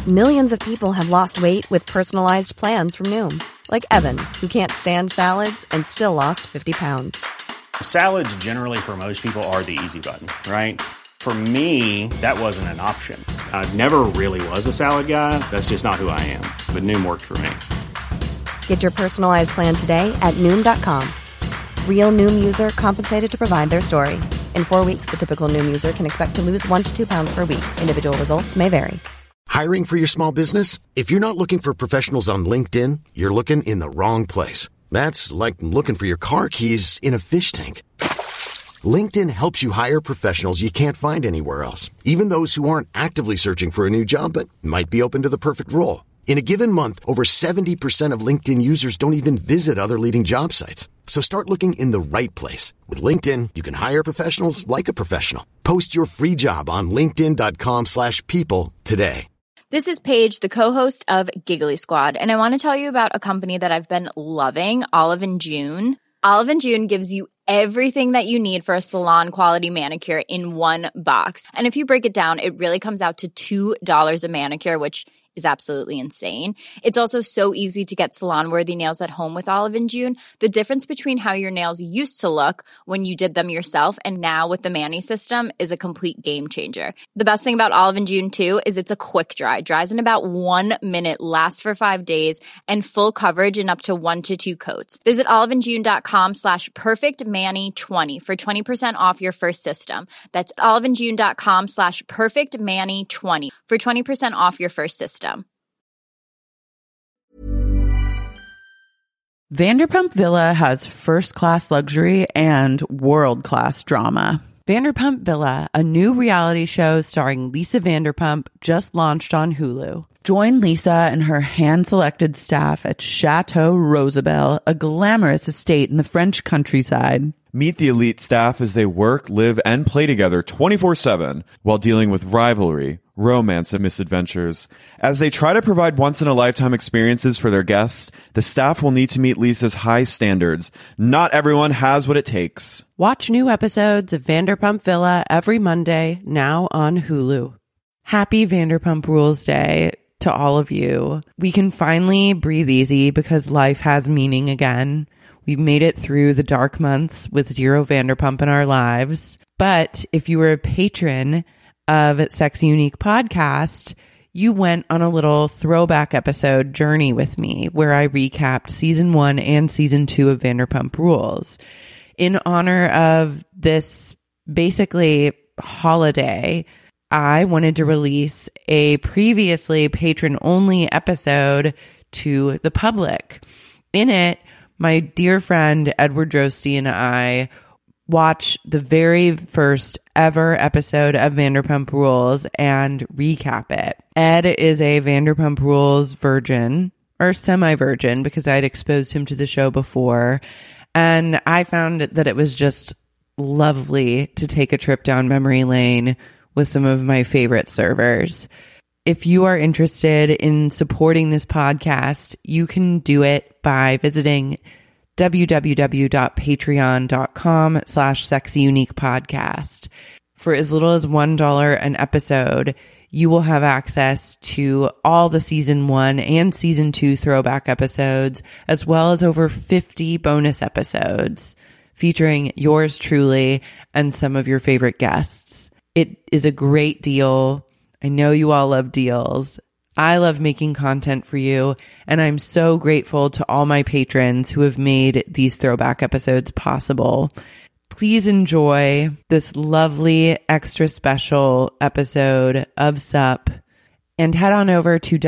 Millions of people have lost weight with personalized plans from Noom. Like Evan, who can't stand salads and still lost 50 pounds. Salads generally for most people are the easy button, right? For me, that wasn't an option. I never really was a salad guy. That's just not who I am. But Noom worked for me. Get your personalized plan today at Noom.com. Real Noom user compensated to provide their story. In 4 weeks, the typical Noom user can expect to lose 1 to 2 pounds per week. Individual results may vary. Hiring for your small business? If you're not looking for professionals on LinkedIn, you're looking in the wrong place. That's like looking for your car keys in a fish tank. LinkedIn helps you hire professionals you can't find anywhere else, even those who aren't actively searching for a new job but might be open to the perfect role. In a given month, over 70% of LinkedIn users don't even visit other leading job sites. So start looking in the right place. With LinkedIn, you can hire professionals like a professional. Post your free job on linkedin.com/people today. This is Paige, the co-host of Giggly Squad, and I want to tell you about a company that I've been loving, Olive & June. Olive & June gives you everything that you need for a salon-quality manicure in one box. And if you break it down, it really comes out to $2 a manicure, which is absolutely insane. It's also so easy to get salon-worthy nails at home with Olive & June. The difference between how your nails used to look when you did them yourself and now with the Mani system is a complete game changer. The best thing about Olive & June, too, is it's a quick dry. Dries in about 1 minute, lasts for 5 days, and full coverage in up to 1 to 2 coats. Visit oliveandjune.com/perfectmani20 for 20% off your first system. That's oliveandjune.com/perfectmani20 for 20% off your first system. Vanderpump Villa has first-class luxury and world-class drama. Vanderpump Villa, a new reality show starring Lisa Vanderpump, just launched on Hulu. Join Lisa and her hand-selected staff at Chateau Rosabelle, a glamorous estate in the French countryside. Meet the elite staff as they work, live, and play together 24/7 while dealing with rivalry, romance, and misadventures. As they try to provide once-in-a-lifetime experiences for their guests, the staff will need to meet Lisa's high standards. Not everyone has what it takes. Watch new episodes of Vanderpump Villa every Monday, now on Hulu. Happy Vanderpump Rules Day to all of you. We can finally breathe easy because life has meaning again. We've made it through the dark months with zero Vanderpump in our lives. But if you were a patron of Sexy Unique Podcast, you went on a little throwback episode journey with me where I recapped season 1 and season 2 of Vanderpump Rules. In honor of this basically holiday, I wanted to release a previously patron-only episode to the public. In it, my dear friend Edward Drosty and I watch the very first ever episode of Vanderpump Rules and recap it. Ed is a Vanderpump Rules virgin, or semi-virgin, because I'd exposed him to the show before. And I found that it was just lovely to take a trip down memory lane with some of my favorite servers. If you are interested in supporting this podcast, you can do it by visiting www.patreon.com/sexyuniquepodcast. For as little as $1 an episode, you will have access to all the season 1 and season 2 throwback episodes, as well as over 50 bonus episodes featuring yours truly and some of your favorite guests. It is a great deal. I know you all love deals. I love making content for you, and I'm so grateful to all my patrons who have made these throwback episodes possible. Please enjoy this lovely extra special episode of SUP and head on over to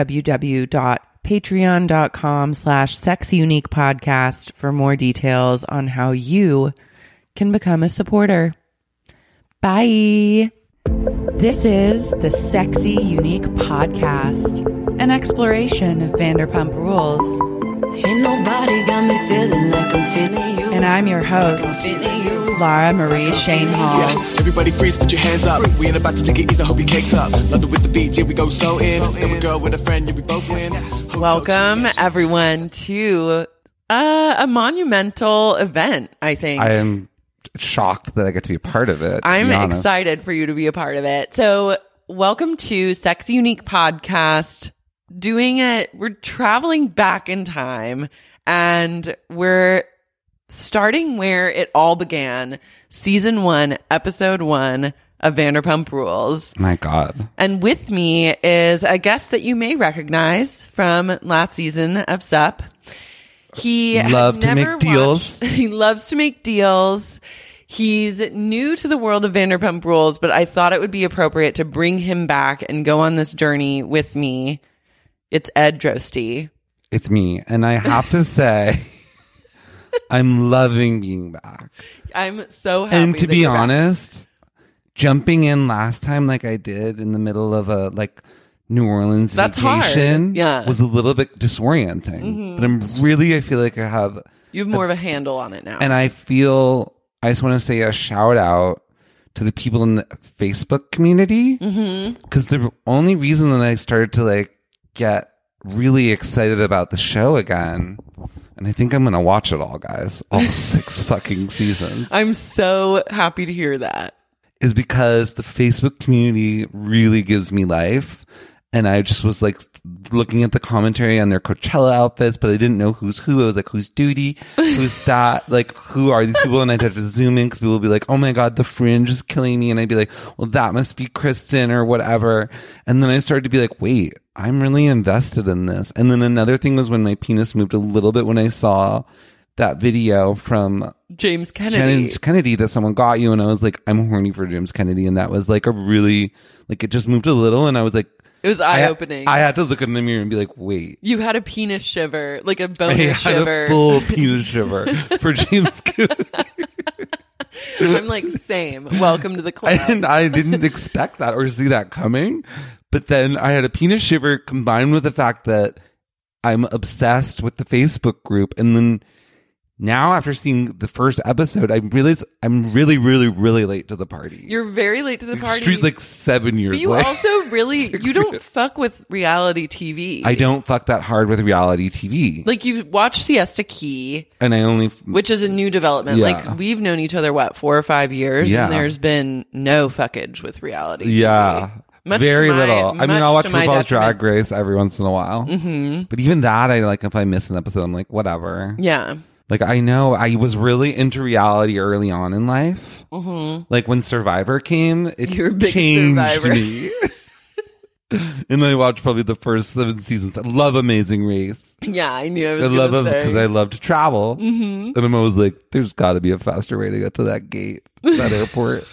www.patreon.com/sexyuniquepodcast for more details on how you can become a supporter. Bye. This is the Sexy Unique Podcast, an exploration of Vanderpump Rules. Ain't nobody got me feeling like I'm feeling you. And I'm your host, Lara Marie Shane Hall. Yeah. Everybody freeze, put your hands up. We ain't about to take it easy, hope your cake's up. London with the beach, here we go so in. Then we girl with a friend, yeah, we both win. Welcome, everyone, to a monumental event, I think. I am shocked that I get to be a part of it. I'm excited for you to be a part of it. So welcome to Sex Unique Podcast. We're traveling back in time, and we're starting where it all began. Season 1, episode 1 of Vanderpump Rules. My God. And with me is a guest that you may recognize from last season of SUP. He loves to make deals. He loves to make deals. He's new to the world of Vanderpump Rules, but I thought it would be appropriate to bring him back and go on this journey with me. It's Ed Drosty. It's me. And I have to say, I'm loving being back. I'm so happy. And to that be you're back. honest, jumping in last time like I did in the middle of a New Orleans That's vacation hard. Yeah. was a little bit disorienting. Mm-hmm. But I feel like I have... You have more of a handle on it now. And I just want to say a shout out to the people in the Facebook community. Because the only reason that I started to get really excited about the show again, and I think I'm going to watch it all, guys, all 6 fucking seasons. I'm so happy to hear that. Is because the Facebook community really gives me life. And I just was looking at the commentary on their Coachella outfits, but I didn't know who's who. I was like, who's Duty? Who's that? Who are these people? And I'd have to zoom in because people would be like, oh my God, the fringe is killing me. And I'd be like, well, that must be Kristen or whatever. And then I started to be like, wait, I'm really invested in this. And then another thing was when my penis moved a little bit when I saw that video from James Kennedy that someone got you. And I was like, I'm horny for James Kennedy. And that was a really, it just moved a little. And I was like, it was eye-opening. I had to look in the mirror and be like, wait. You had a penis shiver, like a boner shiver. I had a full penis shiver for James Kennedy. I'm like, same. Welcome to the club. And I didn't expect that or see that coming. But then I had a penis shiver combined with the fact that I'm obsessed with the Facebook group. And then now, after seeing the first episode, I realize I'm really, really, really late to the party. You're very late to the party. 7 years but you late. also really, you don't fuck with reality TV. I don't fuck that hard with reality TV. You watch Siesta Key. And I only... Which is a new development. Yeah. We've known each other, 4 or 5 years? Yeah. And there's been no fuckage with reality TV. Yeah. Very little. I mean, I'll watch RuPaul's Drag Race every once in a while. Mm-hmm. But even that, if I miss an episode, I'm like, whatever. Yeah. I know I was really into reality early on in life. Mm-hmm. When Survivor came, it changed Survivor. me. And I watched probably the first 7 seasons. I love Amazing Race. Yeah, I knew I was I love it because I love to travel. Mm-hmm. And I'm always like, there's got to be a faster way to get to that gate, that airport.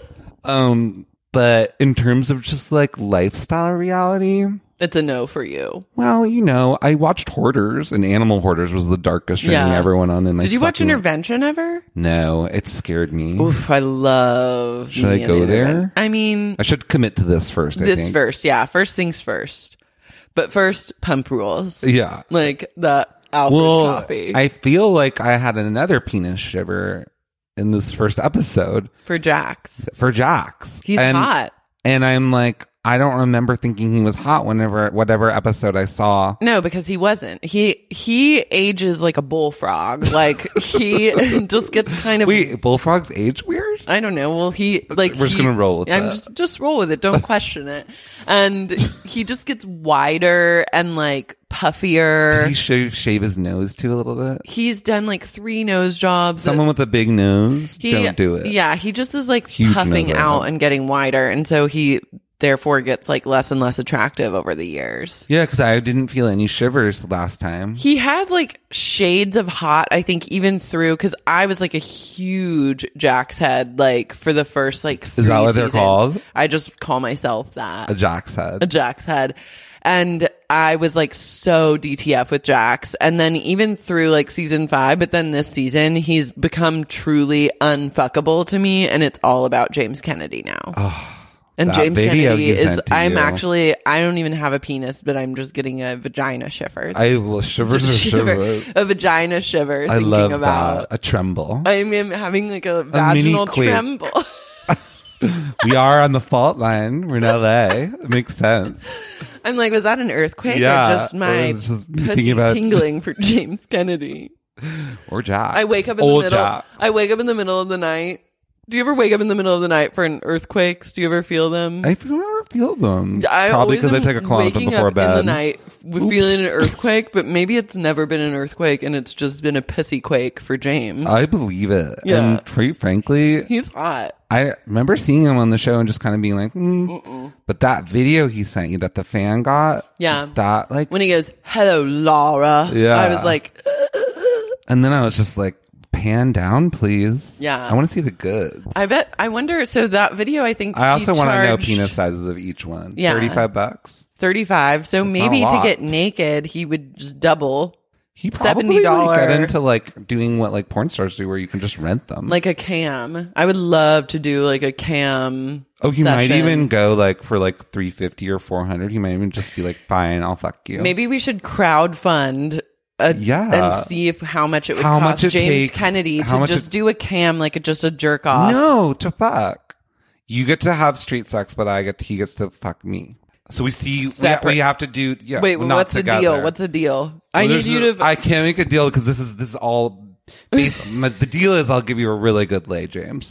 But in terms of just lifestyle reality, it's a no for you. Well, I watched Hoarders, and Animal Hoarders was the darkest journey I ever went on in my Did you watch Intervention ever? No, it scared me. Oof, I love. Should I go there? I mean, I should commit to this first. I think. First, yeah. First things first. But first, Pump Rules. Yeah, the Alfred copy. I feel like I had another penis shiver in this first episode for Jax. He's hot, and I'm like, I don't remember thinking he was hot whatever episode I saw. No, because he wasn't. He ages like a bullfrog. He just gets kind of... Wait, bullfrogs age weird? I don't know. Well, we're just going to roll with that. Just roll with it. Don't question it. And he just gets wider and puffier. Did he shave his nose too a little bit? He's done 3 nose jobs. Someone with a big nose, don't do it. Yeah, he just is Huge puffing nose out right and getting wider. And so he... therefore gets less and less attractive over the years. Yeah, because I didn't feel any shivers last time. He has shades of hot, I think, even through, because I was a huge Jax head for the first 3 Is that what they're called? I just call myself that. A Jax head. A Jax head. And I was so DTF with Jax. And then even through season 5, but then this season, he's become truly unfuckable to me. And it's all about James Kennedy now. Oh. And That James video Kennedy you is, sent to I'm you. actually, I don't even have a penis, but I'm just getting a vagina shiver. Shivers are shivers. A vagina shiver. I thinking love about, that. A tremble. I'm having a vaginal quake. tremble. We are on the fault line. We're in LA. It makes sense. I'm was that an earthquake Yeah, or just my or just pussy thinking about- tingling for James Kennedy? Or Jax. I wake up in the middle. I wake up in the middle of the night Do you ever wake up in the middle of the night for an earthquakes? Do you ever feel them? I don't ever feel them. I Probably because I always take a am clonazepam waking before up bed. in the night with feeling an earthquake, but maybe it's never been an earthquake and it's just been a pissy quake for James. I believe it. Yeah. And quite frankly, He's hot. I remember seeing him on the show and just kind of being like, but that video he sent you that the fan got, Yeah. that like, When he goes, "Hello, Laura," Yeah. I was like, and then I was just like, pan down, please. Yeah. I want to see the goods. I wonder. So that video, I think I also want to know charged penis sizes of each one. Yeah. $35. 35. So That's maybe not a to lot. get naked, he would just double. He probably $70 would get into like doing what like porn stars do, where you can just rent them. Like a cam. I would love to do like a cam. Oh, he might session. even go like for like $350 or $400. He might even just be like, fine, I'll fuck you. Maybe we should crowdfund and see if how much it would How cost much it James takes- Kennedy how to much just it- do a cam, like just a jerk off. No, to fuck. You get to have street sex, but he gets to fuck me. So we see Separate. we have to do Wait, not what's together. the deal? What's the deal? I Well, need there's you to. I can't make a deal because this is all based. The deal is I'll give you a really good lay, James.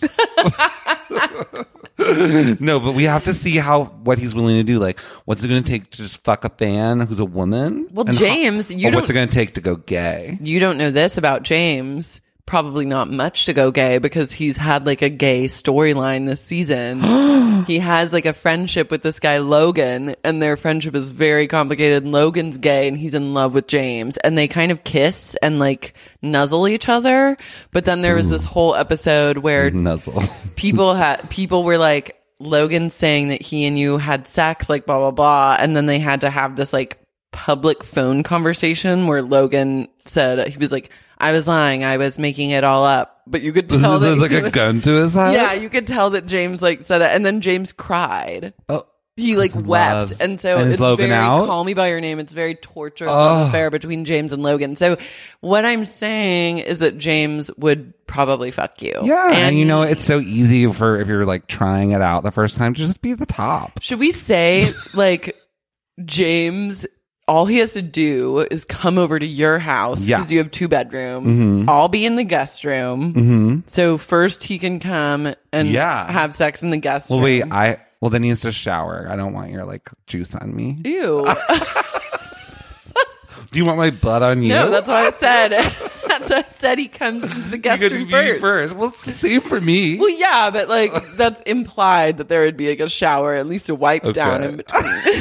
No, but we have to see what he's willing to do. Like, what's it going to take to just fuck a fan who's a woman? Well, And James, you what's don't- it going to take to go gay? You don't know this about James. Probably not much to go gay because he's had like a gay storyline this season. He has like a friendship with this guy Logan, and their friendship is very complicated. Logan's gay and he's in love with James, and they kind of kiss and like nuzzle each other. But then there was this whole episode where Nuzzle. people were like, Logan saying that he and you had sex, like blah blah blah, and then they had to have this like public phone conversation where Logan said, he was like, I was lying, I was making it all up, but you could tell that There's like he a was- gun to his head. yeah, you could tell that James like said that, and then James cried. Oh, He like wept, love. and so And is it's Logan very out? Call Me by Your Name. It's very torturous love affair between James and Logan. So what I'm saying is that James would probably fuck you. Yeah, and you know it's so easy for if you're like trying it out the first time to just be at the top. Should we say like James? All he has to do is come over to your house Yeah. because you have 2 bedrooms. Mhm. I'll be in the guest room. Mm-hmm. So first he can come and Yeah. have sex in the guest Well, room. wait, well then he has to shower. I don't want your like juice on me. Ew. Do you want my butt on you? No, that's what I said. That's what I said. He comes into the guest You could room be first. Well, it's the same for me. Well, yeah, but like that's implied that there would be like a shower, at least a wipe down in between.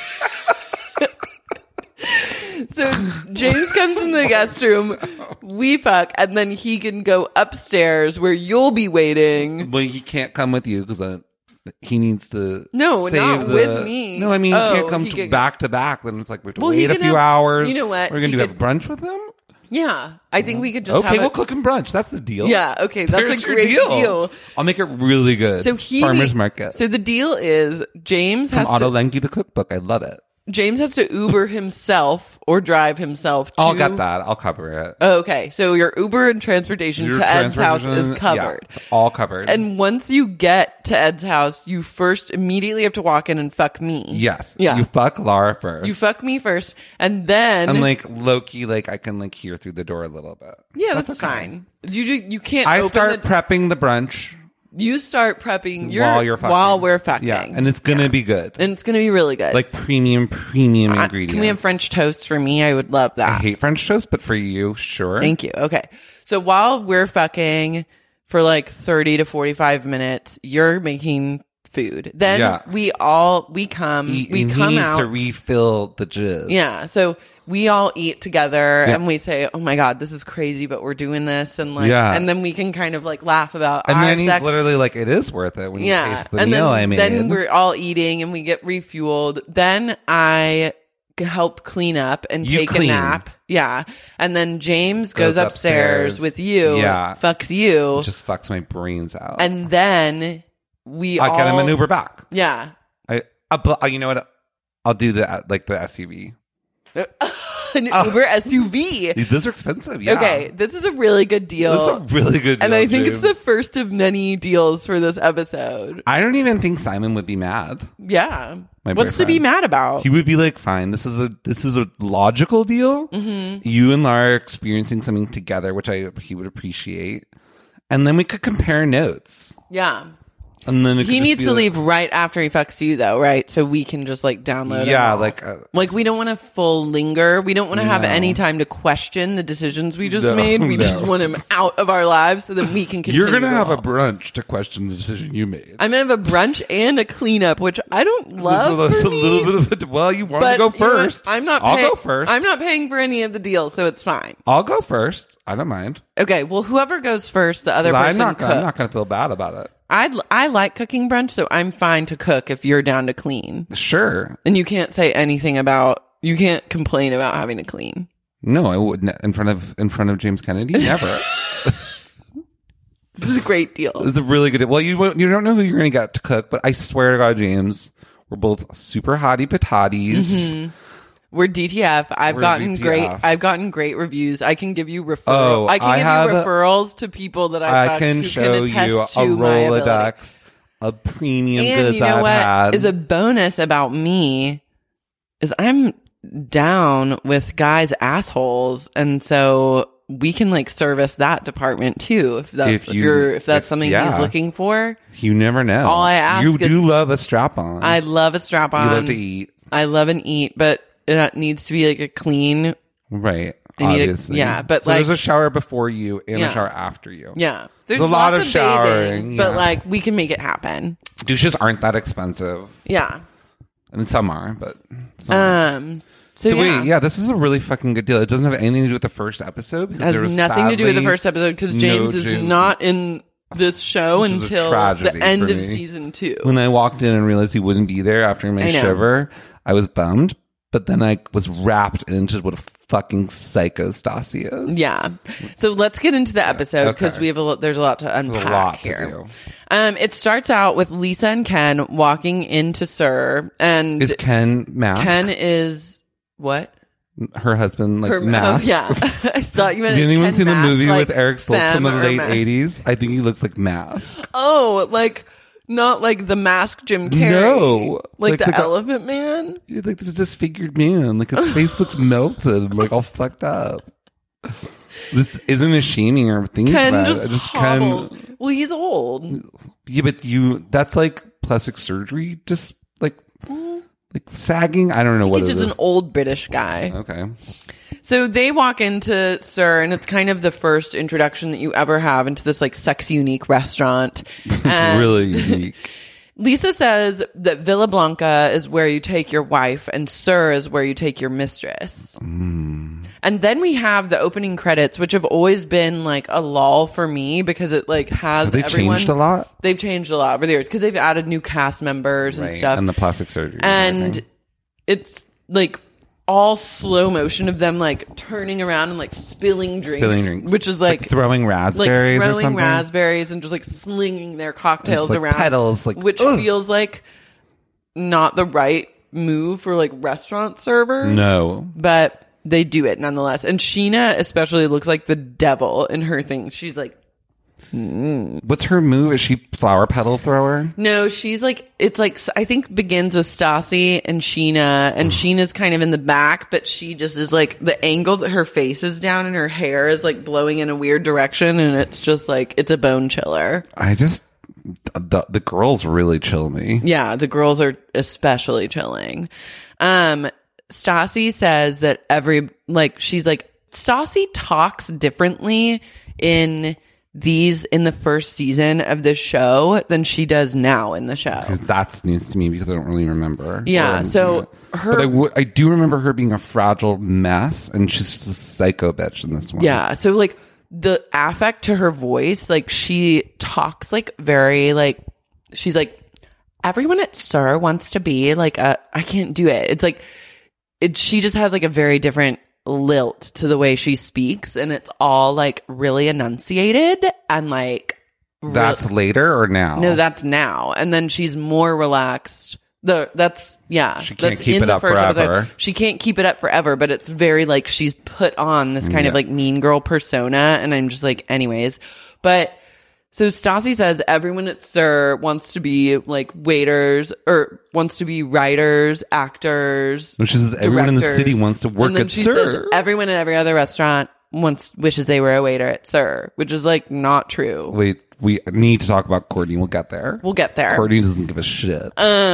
So James comes in the guest room, we fuck, and then he can go upstairs where you'll be waiting. Well, he can't come with you because he needs to. No, save not the- with me. No, I mean Oh, he can't come he can- back to back. Then it's like we have to Well, he wait a can few have- hours. you know what? We're gonna He do could- have brunch with him. Yeah, I think we could just Okay, have we'll it. cook and brunch. That's the deal. Yeah, okay, that's There's a your great deal. I'll make it really good. So he farmers market. So the deal is James From has Otto to Lengi, the cookbook. I love it. James has to Uber himself or drive himself to I'll get that. I'll cover it. Oh, okay. So your Uber and transportation Your to Ed's house transportation- is covered. Yeah, it's all covered. And once you get to Ed's house, you first immediately have to walk in and fuck me. yes, Yeah. You fuck Laura first. You fuck me first, and then and like Loki, like I can like hear through the door a little bit. yeah, that's okay. fine. You can't. I open start the, prepping the brunch You start prepping while you're fucking. while we're fucking. Yeah, and it's gonna be good. And it's gonna be really good. Like premium ingredients. Can we have French toast for me? I would love that. I hate French toast, but for you, sure. Thank you. Okay. So while we're fucking for like 30 to 45 minutes, you're making food. Then Yeah. we come He out. needs to refill the jizz. Yeah. So we all eat together Yeah. and we say, "Oh my God, this is crazy, but we're doing this." And like, Yeah. and then we can kind of like laugh about And our then he's sex. literally like, it is worth it when you Yeah. taste the And meal then, I made. then we're all eating and we get refueled. Then I help clean up and You take clean. a nap. Yeah. And then James goes upstairs with you. Yeah. Fucks you. just fucks my brains out. And then I get him an Uber back. Yeah. You know what? I'll do the SUV. An Uber SUV. Those are expensive. Yeah. Okay, this is a really good deal. That's a really good deal. and I think it's the James. first of many deals for this episode. I don't even think Simon would be mad. Yeah. My What's to be boyfriend. mad about? He would be like, fine, this is a logical deal. Mm-hmm. You and Lara are experiencing something together, which he would appreciate. And then we could compare notes. Yeah. And then He needs to leave right after he fucks you, though, right? So we can just like download. Yeah, them all. Like we don't want to full linger. We don't want to have any time to question the decisions we just made. We just want him out of our lives so that we can continue. You're gonna have on. a brunch to question the decision you made. I'm gonna have a brunch and a cleanup, which I don't love. It's for a me, little bit of well, you want to go but you know what? first. I'm not. I'll go first. I'm not paying for any of the deal, so it's fine. I'll go first. I don't mind. Okay, well, whoever goes first, the other person I'm cooks. not gonna feel bad about it. I like cooking brunch, so I'm fine to cook if you're down to clean. Sure. And you can't say anything about. You can't complain about having to clean. No, I wouldn't in front of James Kennedy. Never. This is a great deal. It's a really good. Well, you don't know who you're going to get to cook, but I swear to God, James, we're both super hottie pataties. Mm-hmm. We're DTF. I've gotten great reviews. I can give you referrals. I can give you referrals to people that I can show you a Rolodex of premium and goods you know I've what had. is a bonus about me is I'm down with guys' assholes, and so we can like service that department too if that's something he's looking for. You never know. All I ask you is, do love a strap on. I love a strap on. You love to eat. I love and eat, but it needs to be like a clean. Right. Obviously. But so like, there's a shower before you and a shower after you. Yeah. There's a lot of showering. Bathing, but like we can make it happen. Douches aren't that expensive. Yeah. And some are, but So wait, this is a really fucking good deal. It doesn't have anything to do with the first episode. It has nothing to do with the first episode because James is not in this show until the end of season 2. When I walked in and realized he wouldn't be there after my shiver, I was bummed. But then I was wrapped into what a fucking psycho Stassi is. Yeah. So let's get into the episode because there's a lot to unpack here. It starts out with Lisa and Ken walking into SUR, and is Ken masked? Ken is what? Her husband, masked. Oh, yeah. I thought you meant. Did anyone see the movie with Eric Stoltz from the late '80s? I think he looks like masked. Oh, like. Not like the masked Jim Carrey. No. Like the Elephant Man? Yeah, like this disfigured man. Like his face looks melted. Like all fucked up. This isn't a shaming or thing. Ken just hobbles. Well, he's old. Yeah, but that's like plastic surgery. Just like sagging. I don't know what it is. He's just an old British guy. Okay. So they walk into SUR, and it's kind of the first introduction that you ever have into this like sex unique restaurant. It's really unique. Lisa says that Villa Blanca is where you take your wife, and SUR is where you take your mistress. And then we have the opening credits, which have always been like a lull for me because it like has everyone changed a lot. They've changed a lot over the years because they've added new cast members and stuff, and the plastic surgery, and it's like all slow motion of them like turning around and like spilling drinks. Which is like throwing raspberries, like or something. Raspberries and just like slinging their cocktails like around, petals, like which feels like not the right move for like restaurant servers. No, but they do it nonetheless. And Sheena especially looks like the devil in her thing. She's like. What's her move? Is she flower petal thrower? No, she's like, it's like, I think begins with Stassi and Sheena, and Sheena's kind of in the back, but she just is like, the angle that her face is down and her hair is like blowing in a weird direction, and it's just like, it's a bone chiller. The girls really chill me. Yeah, the girls are especially chilling. Stassi says that she's like, Stassi talks differently in the first season of this show than she does now in the show. That's news to me because I don't really remember. Yeah, so but I do remember her being a fragile mess, and she's just a psycho bitch in this one. Yeah, so like the affect to her voice, like she talks like very like she's like everyone at SUR wants to be like I can't do it. It's like she just has like a very different lilt to the way she speaks, and it's all like really enunciated and like that's later or now? No, that's now. And then she's more relaxed. She can't keep it up forever. She can't keep it up forever, but it's very like she's put on this kind of like mean girl persona, and I'm just like, anyways. But so Stassi says everyone at SUR wants to be like waiters or wants to be writers, actors. She says everyone in the city wants to work at SUR. Says everyone at every other restaurant wishes they were a waiter at Sir, which is like not true. Wait, we need to talk about Courtney. We'll get there. Courtney doesn't give a shit.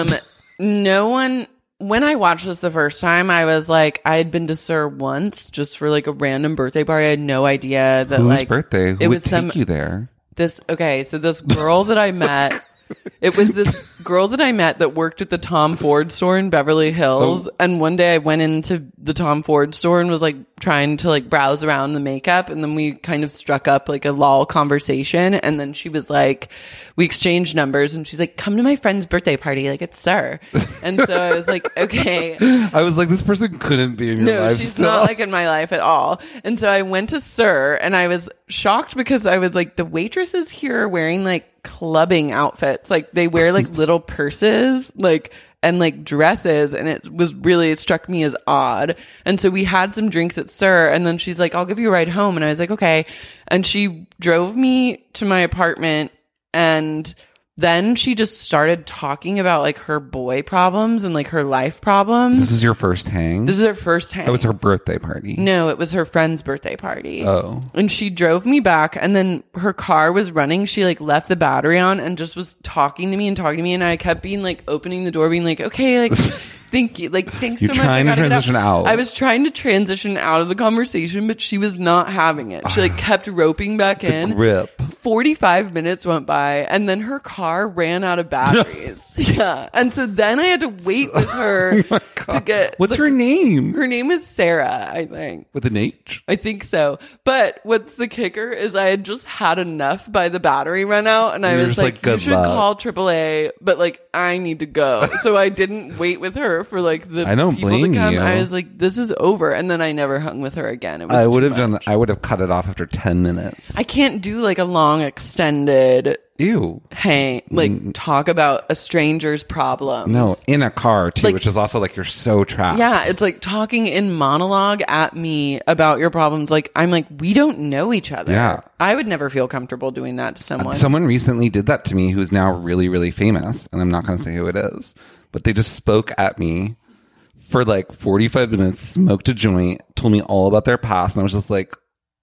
No one. When I watched this the first time, I was like, I had been to Sir once just for like a random birthday party. I had no idea that Whose birthday? Who would take you there? So this girl that I met, it was this girl that I met that worked at the Tom Ford store in Beverly Hills. Oh. And one day I went into the Tom Ford store and was like trying to like browse around the makeup. And then we kind of struck up like a lol conversation. And then she was like, we exchanged numbers and she's like, come to my friend's birthday party. Like, it's Sir. And so I was like, okay. I was like, this person couldn't be in your life. No, she's not like in my life at all. And so I went to Sir and I was shocked because I was like, the waitresses here are wearing like clubbing outfits. Like they wear like little purses, like, and like dresses. And it struck me as odd. And so we had some drinks at Sir and then she's like, I'll give you a ride home. And I was like, okay. And she drove me to my apartment and then she just started talking about like her boy problems and like her life problems. This is your first hang? This is her first hang. It was her birthday party. No, it was her friend's birthday party. Oh. And she drove me back and then her car was running. She like left the battery on and just was talking to me. And I kept being like opening the door being like, okay, like thank you. Like, thanks so much. You're trying to transition out. I was trying to transition out of the conversation, but she was not having it. She like kept roping back in. Grip. 45 minutes went by and then her car ran out of batteries. Yeah. And so then I had to wait with her to get... What's her name? Her name is Sarah, I think. With an H? I think so. But what's the kicker is I had just had enough by the battery run out and I was like you should call AAA, but like I need to go. So I didn't wait with her for like the I don't people blame to come. you. I was like, this is over. And then I never hung with her again. It was I would have cut it off after 10 minutes. I can't do like a long extended Ew. Hey, like talk about a stranger's problems. No, in a car too, Like- which is also like you're so trapped. Yeah, it's like talking in monologue at me about your problems. Like, I'm like, we don't know each other. Yeah. I would never feel comfortable doing that to someone. Someone recently did that to me who's now really, really famous, and I'm not going to say who it is, but they just spoke at me for like 45 minutes, smoked a joint, told me all about their past, and I was just like,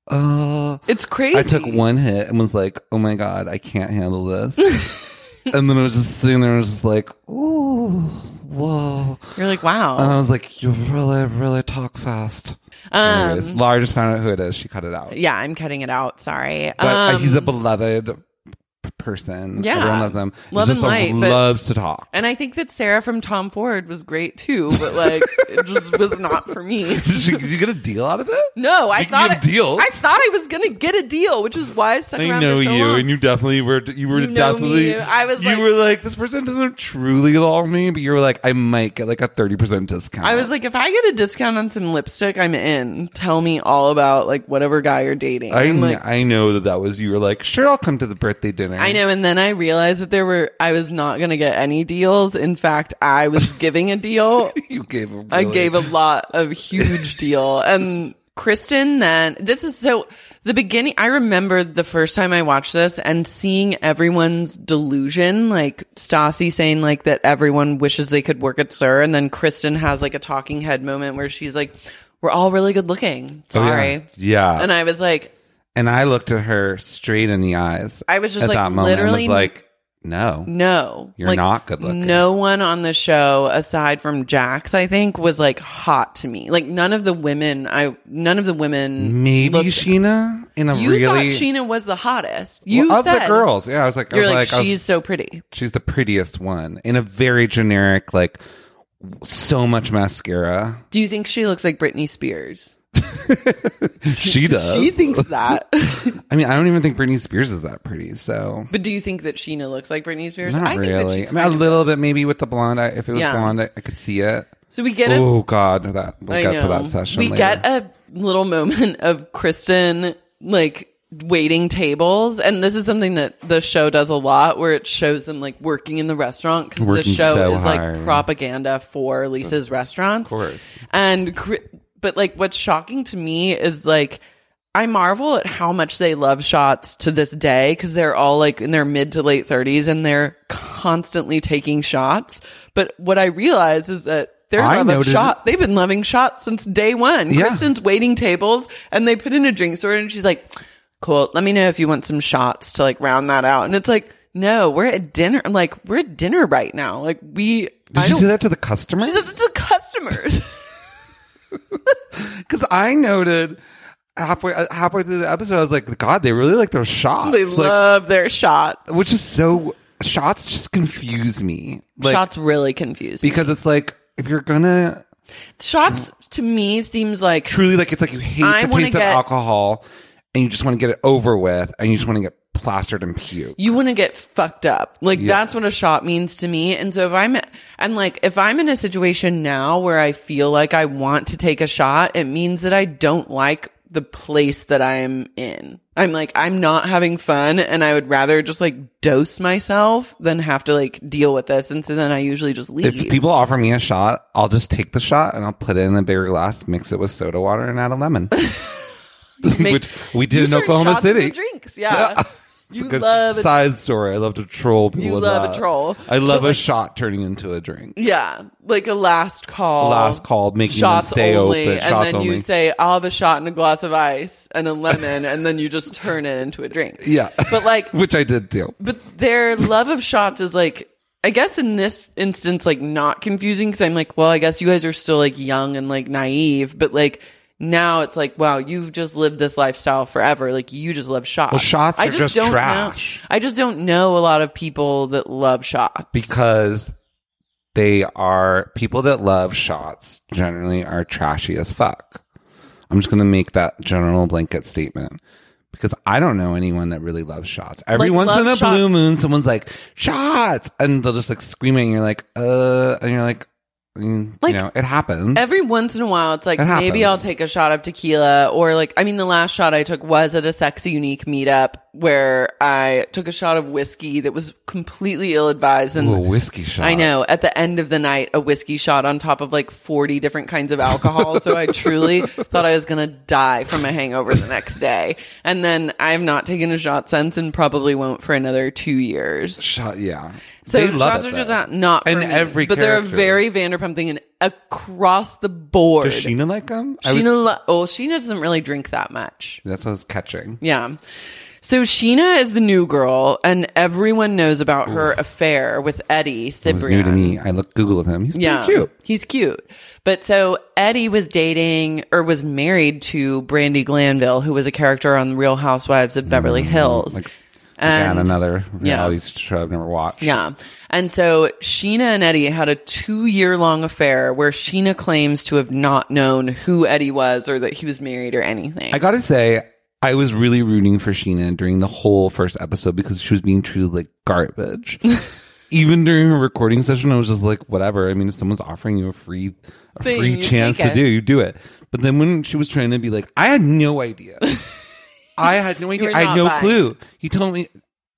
it's crazy. I took one hit and was like, oh my God, I can't handle this. And then I was just sitting there and I was just like, ooh, whoa. You're like, wow. And I was like, you really, really talk fast. Anyways, Laura just found out who it is. She cut it out. Yeah, I'm cutting it out. Sorry. But he's a beloved person. Yeah. Everyone loves him. Love and light, but- loves to talk. And I think that Sarah from Tom Ford was great too, but like, it just was not for me. Did you get a deal out of it? No, I thought I was gonna get a deal, which is why I stuck around for so long. and you definitely were. You were You know definitely. me. I was You like- were like, this person doesn't truly love me, but you were like, I might get like a 30% discount. I was like, if I get a discount on some lipstick, I'm in. Tell me all about like whatever guy you're dating. I know that was you were like, sure, I'll come to the birthday dinner. I know, and then I realized that I was not going to get any deals. In fact, I was giving a deal. You gave a I gave a lot of huge deal. And Kristen then, the beginning, I remember the first time I watched this and seeing everyone's delusion, like Stassi saying like that everyone wishes they could work at Sir. And then Kristen has like a talking head moment where she's like, we're all really good looking. Sorry. Oh, yeah. And I was like, and I looked at her straight in the eyes. I was just at like, that moment literally and was like, no, you're not good looking. No one on the show aside from Jax, I think, was like hot to me. Like none of the women. Maybe Sheena in a you really. thought Sheena was the hottest. You of said the girls. Yeah, I was like, she's so pretty. She's the prettiest one in a very generic, like so much mascara. Do you think she looks like Britney Spears? She does. She thinks that. I mean, I don't even think Britney Spears is that pretty. So, but do you think that Sheena looks like Britney Spears? Not really. I mean, a little bit maybe with the blonde. If it was blonde, I could see it. So we get we'll get to that session. We later. get a little moment of Kristen like waiting tables, and this is something that the show does a lot, where it shows them like working in the restaurant because the show is hard. like propaganda for Lisa's restaurants. Of course. But like what's shocking to me is like I marvel at how much they love shots to this day because they're all like in their mid to late 30s and they're constantly taking shots. But what I realize is that their I love of noted- shot. They've been loving shots since day one. Yeah. Kristen's waiting tables and they put in a drink store and she's like, cool, let me know if you want some shots to like round that out. And it's like, no, we're at dinner. Like, we're at dinner right now. Like, Did you say that to the customer? She says it's the customers. Because I noted halfway through the episode, I was like, God, they really like their shots. They Like, love their shots. which is so, shots just confuse me. Like, Shots really confuse me. because it's like, if you're gonna Shots to me seems like truly, like, it's like you hate I the wanna taste of get- alcohol and you just want to get it over with and you just want to get plastered and puke. you want to get fucked up. Like Yeah. that's what a shot means to me. And so if I'm in a situation now where I feel like I want to take a shot, it means that I don't like the place that I'm in. I'm like, I'm not having fun and I would rather just like dose myself than have to like deal with this. And so then I usually just leave. If people offer me a shot, I'll just take the shot and I'll put it in a bigger glass, mix it with soda water, and add a lemon. Which we did in turn Oklahoma shots into City. drinks, yeah. It's You a good love it. side story. I love to troll people. You with love a that. troll. I love But, a like- shot turning into a drink. Yeah, like a last call. Last call, making shots them stay only, open. and Shots then only. you say, "I'll have a shot and a glass of ice and a lemon," and then you just turn it into a drink. Yeah, But like, which I did too. but their love of shots is like, I guess in this instance, like not confusing because I'm like, well, I guess you guys are still like young and like naive, but like. Now it's like, wow, you've just lived this lifestyle forever. Like you just love shots. Well, shots are just don't trash. know. I just don't know a lot of people that love shots. Because they are people that love shots generally are trashy as fuck. I'm just going to make that general blanket statement because I don't know anyone that really loves shots. Every Like, once in a love shot- blue moon, someone's like, shots! And they'll just like scream it and you're like, and you're like, Like, you know, it happens. Every once in a while, it's like, It maybe happens. I'll take a shot of tequila or like, I mean, the last shot I took was at a Sexy Unique meetup where I took a shot of whiskey that was completely ill-advised. And Ooh, a whiskey shot. I know, at the end of the night, a whiskey shot on top of like 40 different kinds of alcohol. So I truly thought I was going to die from a hangover the next day. And then I have not taken a shot since and probably won't for another 2 years. Shot, yeah. So They love shots it, are just though. not for And me. every but they're a character. very Vanderpump thing and across the board. Does Sheena like them? Sheena doesn't really drink that much. That's what I was catching. Yeah. So Sheena is the new girl, and everyone knows about her affair with Eddie It was new to Cibrian. me. I Googled him. He's pretty cute. He's cute. But so Eddie was dating or was married to Brandi Glanville, who was a character on Real Housewives of Beverly Hills. Again, another yeah. reality show I've never watched. Yeah. And so Sheena and Eddie had a 2-year-long affair where Sheena claims to have not known who Eddie was or that he was married or anything. I gotta say, I was really rooting for Sheena during the whole first episode because she was being treated like garbage. Even during her recording session, I was just like, whatever. I mean, if someone's offering you a free Thing, you chance take to it. do, you do it. But then when she was trying to be like, I had no idea. I had no idea. were I had not no buying. clue. He told me.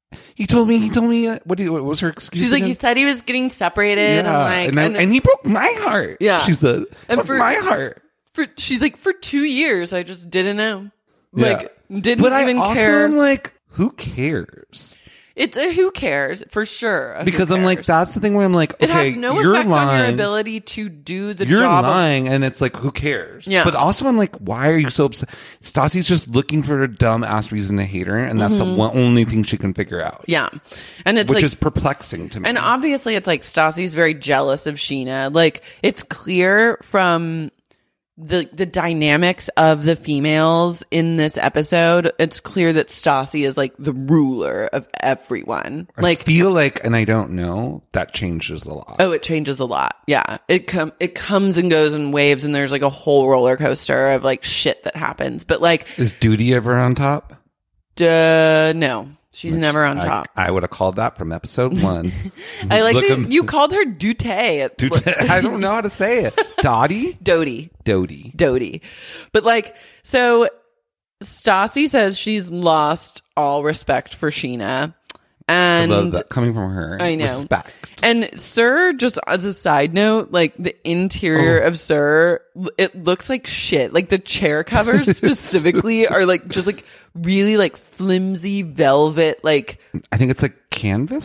What was her excuse? She's like, again? he said he was getting separated and he broke my heart. Yeah. She said, And broke for- my heart. she's like, for 2 years, I just didn't know. Yeah. Like, didn't But even I also care. am like, who cares? It's a who cares for sure. a who Because I'm like, cares. that's the thing where I'm like, it okay, has no you're effect lying. on your ability to do the You're job. lying, and it's like, who cares? Yeah. But also, I'm like, why are you so upset? Stassi's just looking for a dumb ass reason to hate her, and that's the only thing she can figure out. Yeah, and it's Which like, is perplexing to me. and obviously, it's like Stassi's very jealous of Sheena. Like, it's clear from the dynamics of the females in this episode. It's clear that Stassi is like the ruler of everyone. I feel like, and I don't know, that changes a lot. Oh, it changes a lot. Yeah. It comes and goes in waves, and there's like a whole roller coaster of like shit that happens. But like, Is Duty ever on top? no. She's never on top. I would have called that from episode 1. I like Look that him- you called her Dute. I don't know how to say it. Dottie? Dodie. Dodie. But like, so Stassi says she's lost all respect for Sheena. I And love that coming from her. I know. Respect. And Sir, just as a side note, like the interior of Sir, it looks like shit. Like the chair covers specifically are like just like really like flimsy velvet, like I think it's like canvas, maybe?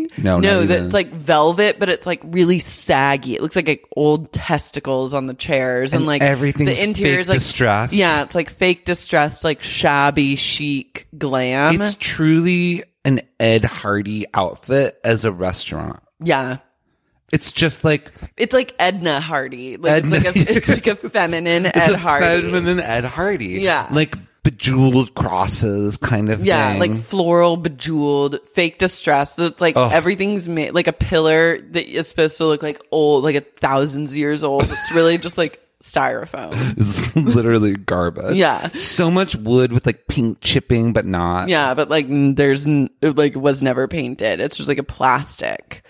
cotony? No, that's like velvet, but it's like really saggy. It looks like old testicles on the chairs, and like everything's the interior is like distressed. Yeah, it's like fake distressed, like shabby chic glam. It's truly an Ed Hardy outfit as a restaurant. Yeah. It's just like it's like Edna Hardy. Like it's like a feminine Ed Hardy. Feminine Ed Hardy. Yeah. Like bejeweled crosses kind of yeah, thing. like floral bejeweled, fake distress. It's like everything's made like a pillar that is supposed to look like old, like 1,000 years old. It's really just like styrofoam. It's literally garbage. Yeah. So much wood with like pink chipping, but not. Yeah, but like it was never painted. It's just like a plastic.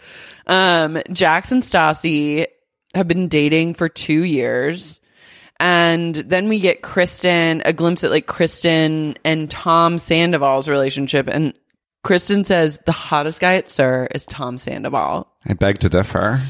Jax and Stassi have been dating for 2 years. And then we get a glimpse at like Kristen and Tom Sandoval's relationship. And Kristen says the hottest guy at SUR is Tom Sandoval. I beg to differ.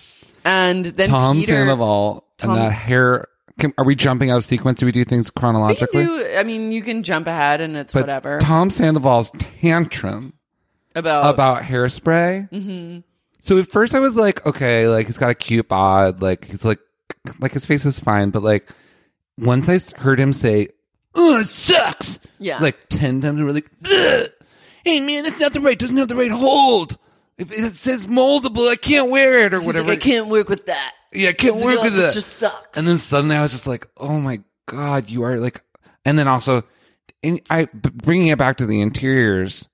And then Tom Sandoval and that hair. Are we jumping out of sequence? Do we do things chronologically? You can jump ahead and it's whatever. Tom Sandoval's tantrum about hairspray. Mm-hmm. So at first I was like, okay, like he's got a cute bod, like he's like his face is fine, but like once I heard him say, "Oh, it sucks," like 10 times, we're like, ugh, "Hey man, that's not the right. Doesn't have the right hold. If it says moldable, I can't wear it or whatever. Like, I can't work with that. Yeah, I can't work with that. It just sucks." And then suddenly I was just like, "Oh my god, you are like," and then also, bringing it back to the interiors,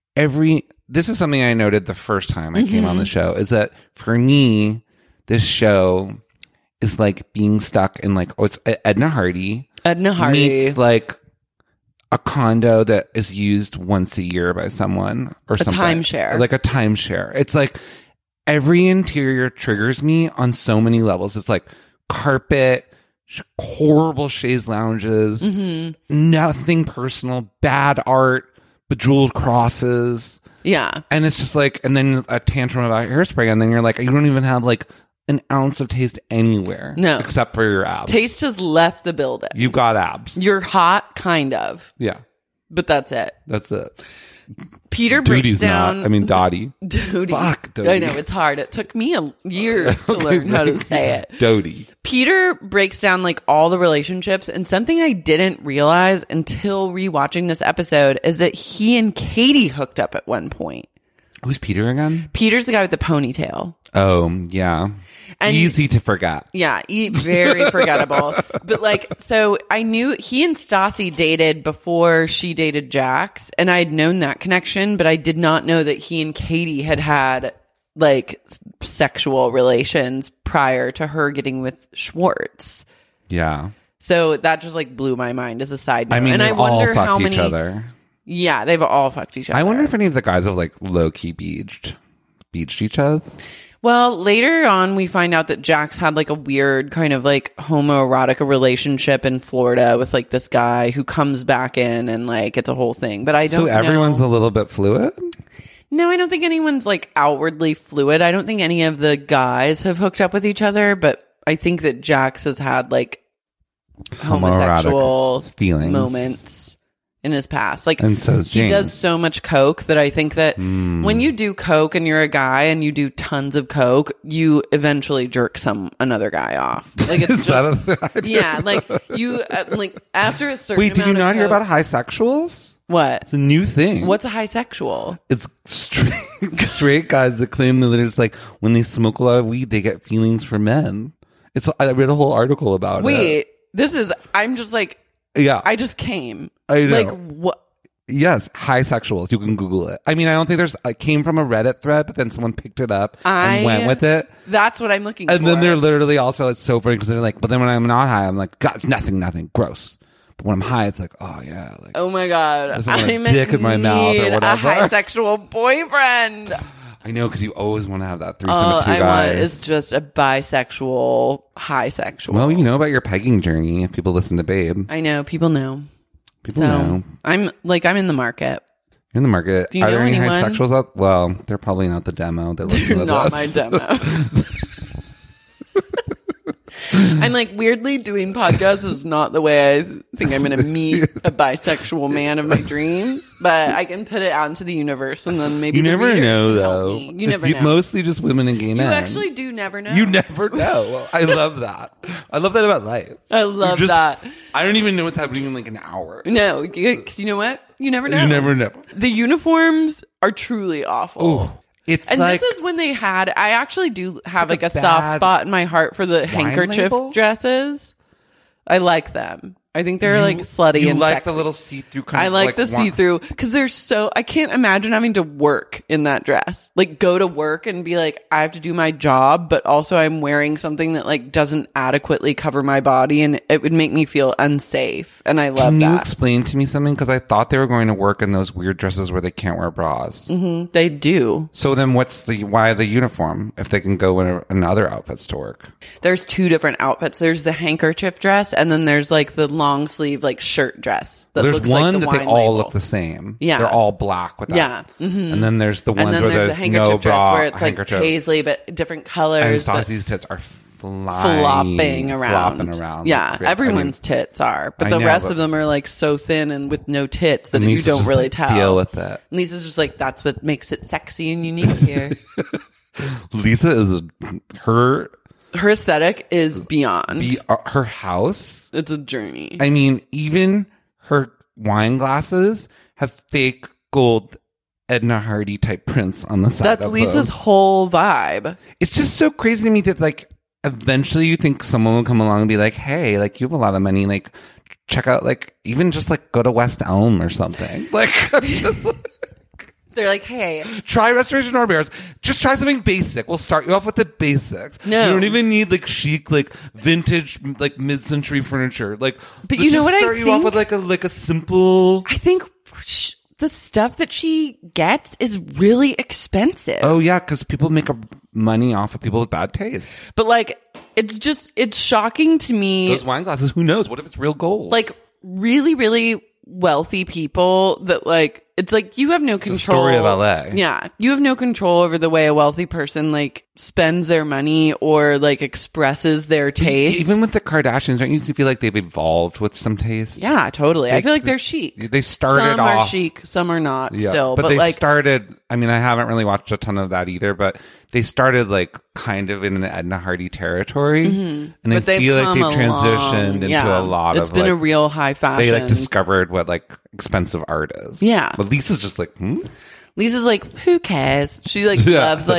this is something I noted the first time I came on the show, is that for me, this show is like being stuck in like, it's Edna Hardy. Meets like a condo that is used once a year by someone or something. Timeshare. Like a timeshare. It's like every interior triggers me on so many levels. It's like carpet, horrible chaise lounges, nothing personal, bad art, bejeweled crosses. Yeah. And it's just like, and then a tantrum about hairspray, and then you're like, you don't even have like an ounce of taste anywhere. No. Except for your abs. Taste has left the building. You've got abs. You're hot, kind of. Yeah. But that's it. That's it. Peter breaks down. Dottie. Dodie. Fuck, Dodie. I know, it's hard. It took me years to learn how to say it. Dodie. Peter breaks down like all the relationships, and something I didn't realize until rewatching this episode is that he and Katie hooked up at one point. Who's Peter again? Peter's the guy with the ponytail. Oh, yeah. And easy to forget. Yeah, very forgettable. But like, so I knew he and Stassi dated before she dated Jax, and I had known that connection, but I did not know that he and Katie had like sexual relations prior to her getting with Schwartz. Yeah. So that just like blew my mind as a side note. I mean, and they I wonder all fucked how many, each other. Yeah, they've all fucked each other. I wonder if any of the guys have like low-key beached each other. Well, later on, we find out that Jax had like a weird kind of like homoerotic relationship in Florida with like this guy who comes back in, and like it's a whole thing. But I don't know. So everyone's a little bit fluid? No, I don't think anyone's like outwardly fluid. I don't think any of the guys have hooked up with each other, but I think that Jax has had like homosexual feelings moments in his past. Like, and so is James. He does so much coke that I think that when you do coke and you're a guy and you do tons of coke, you eventually jerk another guy off. Like, it's just, yeah, like you like after a certain Wait, did you amount not of hear coke- about bisexuals? What? It's a new thing. What's a bisexual? It's straight guys that claim that it's like when they smoke a lot of weed, they get feelings for men. I read a whole article about it. Wait, I'm just like, yeah, I just came. I know. Like what? Yes, bisexuals. You can Google it. I mean, I don't think I came from a Reddit thread, but then someone picked it up and went with it. That's what I'm looking for. And then they're literally also, it's so funny because they're like, but then when I'm not high, I'm like, God, it's nothing, gross. But when I'm high, it's like, oh yeah. Like, oh my God. I'm a dick in my mouth or whatever. A bisexual boyfriend. I know, because you always want to have that threesome with two guys. It's just a bisexual, bisexual. Well, you know about your pegging journey if people listen to Babe. I know. People know. People know. I'm in the market. You're in the market. Do you Are know there any anyone? bisexuals out? Well, they're probably not the demo. They're Not my demo. And like weirdly doing podcasts is not the way I think I'm going to meet a bisexual man of my dreams, but I can put it out into the universe and then maybe You the never readers know, can help though. me. You never know. Mostly just women and gay men. You actually do never know. You never know. I love that. I love that about life. I love that. I don't even know what's happening in like an hour. No, because you know what? You never know. You never know. The uniforms are truly awful. Ooh, it's and like, this is when they had, I actually do have like a bad soft spot in my heart for the wine handkerchief label? dresses. I like them. I think they're like slutty you and like sexy. the little see-through kind I of like the see-through because they're so, I can't imagine having to work in that dress. Like go to work and be like, I have to do my job, but also I'm wearing something that like doesn't adequately cover my body and it would make me feel unsafe. And I love Can you that. explain to me something? Because I thought they were going to work in those weird dresses where they can't wear bras. Mm-hmm. They do. So then why the uniform if they can go in other outfits to work? There's two different outfits. There's the handkerchief dress and then there's like the long sleeve like shirt dress. That There's looks one like the that they wine all label. look the same. Yeah. They're all black with that. Yeah. Mm-hmm. And then there's the And ones then where there's there's the handkerchief no dress bra where it's like handkerchief. paisley but different colors. And but Stassi's tits are flopping around. Yeah, everyone's tits are, but I the know, rest but- of them are like so thin and with no tits that And you Lisa's don't just really like, tell. deal with it. And Lisa's just like, that's what makes it sexy and unique here. Lisa is her Aesthetic is beyond. her house. It's a journey. I mean, even her wine glasses have fake gold Edna Hardy type prints on the side. That's of Lisa's those. whole vibe. It's just so crazy to me that like eventually you think someone will come along and be like, hey, like you have a lot of money, like check out like even just like go to West Elm or something. Like just, They're like, hey, try Restoration Hardware's. Just try something basic. We'll start you off with the basics. No. You don't even need like chic, like vintage, like mid-century furniture. Like, But let's you know just what I start you off think? with like a simple. I think the stuff that she gets is really expensive. Oh yeah, because people make money off of people with bad taste. But like, it's shocking to me. Those wine glasses, who knows? What if it's real gold? Like really, really wealthy people that like, it's like you have no control. the story of LA. Yeah. You have no control over the way a wealthy person like spends their money or like expresses their taste. Even with the Kardashians, don't you feel like they've evolved with some taste? Yeah, totally. I feel like they're chic. They started some off. are chic, some are not Yeah, still. but they like, started. I mean, I haven't really watched a ton of that either, but they started like kind of in an Edna Hardy territory, and I but they've feel like come they've transitioned along. into Yeah. a lot It's of. been like, a real high fashion. They like discovered what like expensive art is. Yeah. but Lisa's just like, Lisa's like, who cares? She like Yeah. loves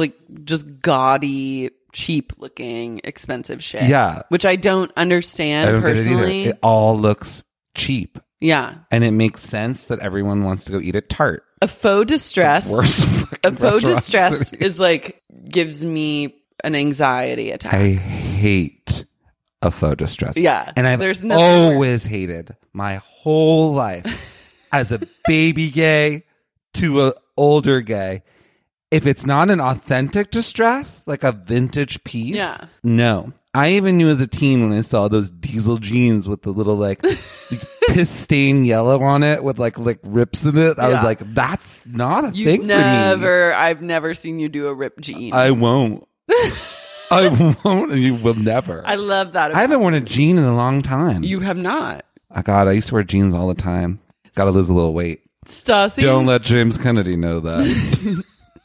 just gaudy, cheap looking, expensive shit. Yeah. Which I don't understand I don't personally. get it either. It all looks cheap, Yeah. and it makes sense that everyone wants to go eat at Tarte. A faux distress. Worst fucking A faux restaurant in the distress city. is like gives me an anxiety attack. I hate a faux distress. Yeah, And I've there's nothing always hated my whole life as a baby gay to an older gay. If it's not an authentic distress, like a vintage piece, Yeah. no. I even knew as a teen when I saw those diesel jeans with the little like piss stain yellow on it with like rips in it. I was Yeah. like, that's not a I've never seen you do a ripped jean. for me. I won't. I won't, and you will never. I love that. I haven't worn a jean in a long time. You have not. God, I used to wear jeans all the time. Got to lose a little weight. Stassi. Don't let James Kennedy know that.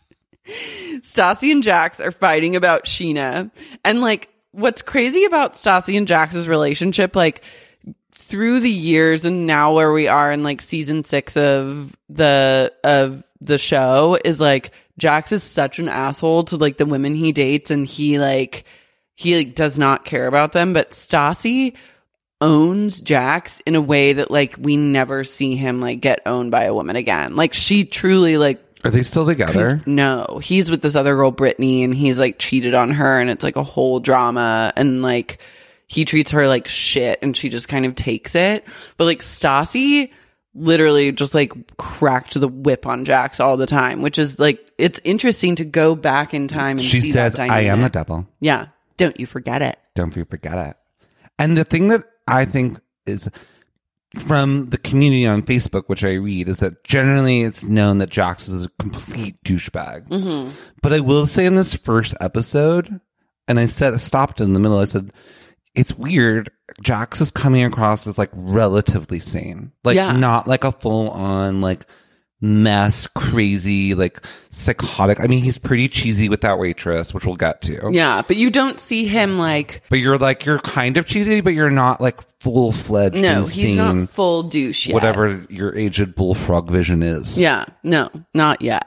Stassi and Jax are fighting about Sheena. And like, what's crazy about Stassi and Jax's relationship, like through the years and now where we are in like season 6 of the show is like, Jax is such an asshole to like the women he dates and he does not care about them. But Stassi owns Jax in a way that like we never see him like get owned by a woman again. Like she truly like, Are they still together? no, he's with this other girl, Brittany, and he's like cheated on her and it's like a whole drama and like he treats her like shit and she just kind of takes it. But like Stassi literally just like cracked the whip on Jax all the time, which is like, it's interesting to go back in time and She see says, that I dynamic. am the devil. Yeah. Don't you forget it. Don't you forget it. And the thing that I think is from the community on Facebook, which I read, is that generally it's known that Jax is a complete douchebag. Mm-hmm. But I will say in this first episode, And I stopped in the middle. I said, it's weird. Jax is coming across as like relatively sane. Like not like a full on like mess, crazy, like psychotic. I mean, he's pretty cheesy with that waitress, which we'll get to. Yeah, but you don't see him like... But you're kind of cheesy, but you're not like full-fledged No, insane, he's not full douche yet. Whatever your aged bullfrog vision is. Yeah, no, not yet.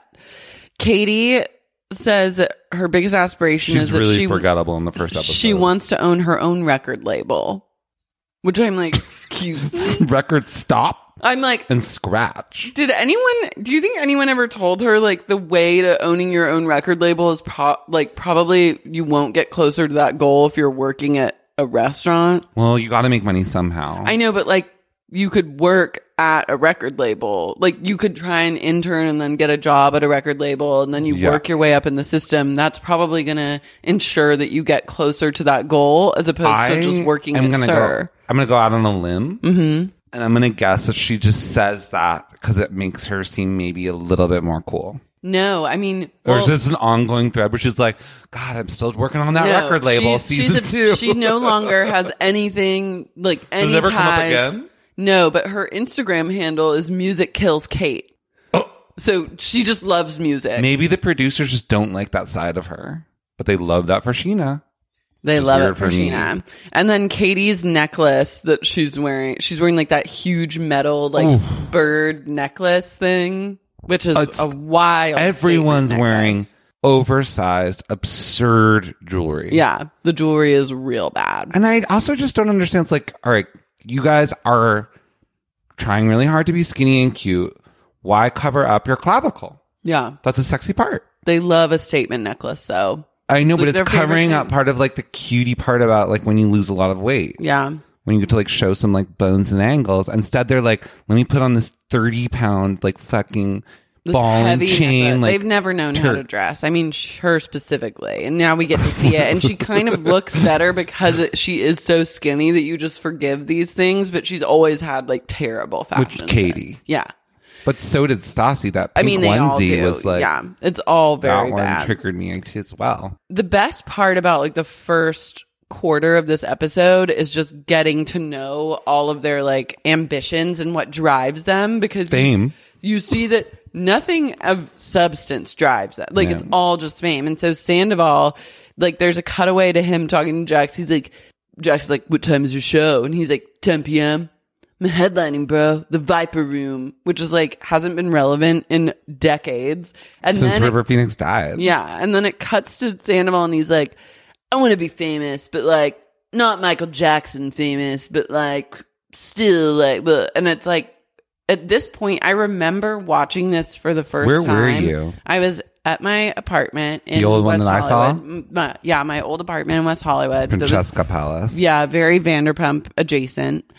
Katie says that her biggest aspiration is that really forgettable in the first episode. She wants to own her own record label, which I'm like, excuse me? Record stop? I'm like... And scratch. Do you think anyone ever told her like the way to owning your own record label is probably you won't get closer to that goal if you're working at a restaurant? Well, you got to make money somehow. I know, but like you could work at a record label. Like you could try and intern and then get a job at a record label and then you work your way up in the system. That's probably going to ensure that you get closer to that goal as opposed to just working at SUR. I'm going to go out on a limb. Mm-hmm. And I'm going to guess that she just says that because it makes her seem maybe a little bit more cool. No, I mean... or is this an ongoing thread where she's like, God, I'm still working on that record label, season 2. She no longer has anything, like any Does it ever ties. come up again? No, but her Instagram handle is Music Kills Kate. Oh. So she just loves music. Maybe the producers just don't like that side of her, but they love that for Sheena. They love it for Sheena. And then Katie's necklace that she's wearing like that huge metal like bird necklace thing, which is a wild. Everyone's wearing oversized, absurd jewelry. Yeah, the jewelry is real bad. And I also just don't understand. It's like, all right, you guys are trying really hard to be skinny and cute. Why cover up your clavicle? Yeah. That's a sexy part. They love a statement necklace, though. I know, but it's covering up part of like the cutie part about like when you lose a lot of weight. Yeah. When you get to like show some like bones and angles. Instead, they're like, let me put on this 30-pound like fucking ball and chain. Like, they've never known how to dress. I mean, her specifically. And now we get to see it. And she kind of looks better because she is so skinny that you just forgive these things. But she's always had like terrible fashion. With Katie. Yeah. But so did Stassi. That pink onesie was like... Yeah, it's all very that bad. One triggered me as well. The best part about like the first quarter of this episode is just getting to know all of their like ambitions and what drives them, because fame. You see that nothing of substance drives them. Like it's all just fame. And so Sandoval, like there's a cutaway to him talking to Jax. Jax is like, what time is your show? And he's like, 10 p.m. I'm headlining, bro. The Viper Room, which is like hasn't been relevant in decades. And since then River Phoenix died. Yeah. And then it cuts to Sandoval and he's like, I want to be famous, but like not Michael Jackson famous, but like still like, but, and it's like, at this point, I remember watching this for the first time. Where were you? I was at my apartment in the old West one that Hollywood. I saw? Yeah, my old apartment in West Hollywood. Francesca Palace. Yeah, very Vanderpump adjacent.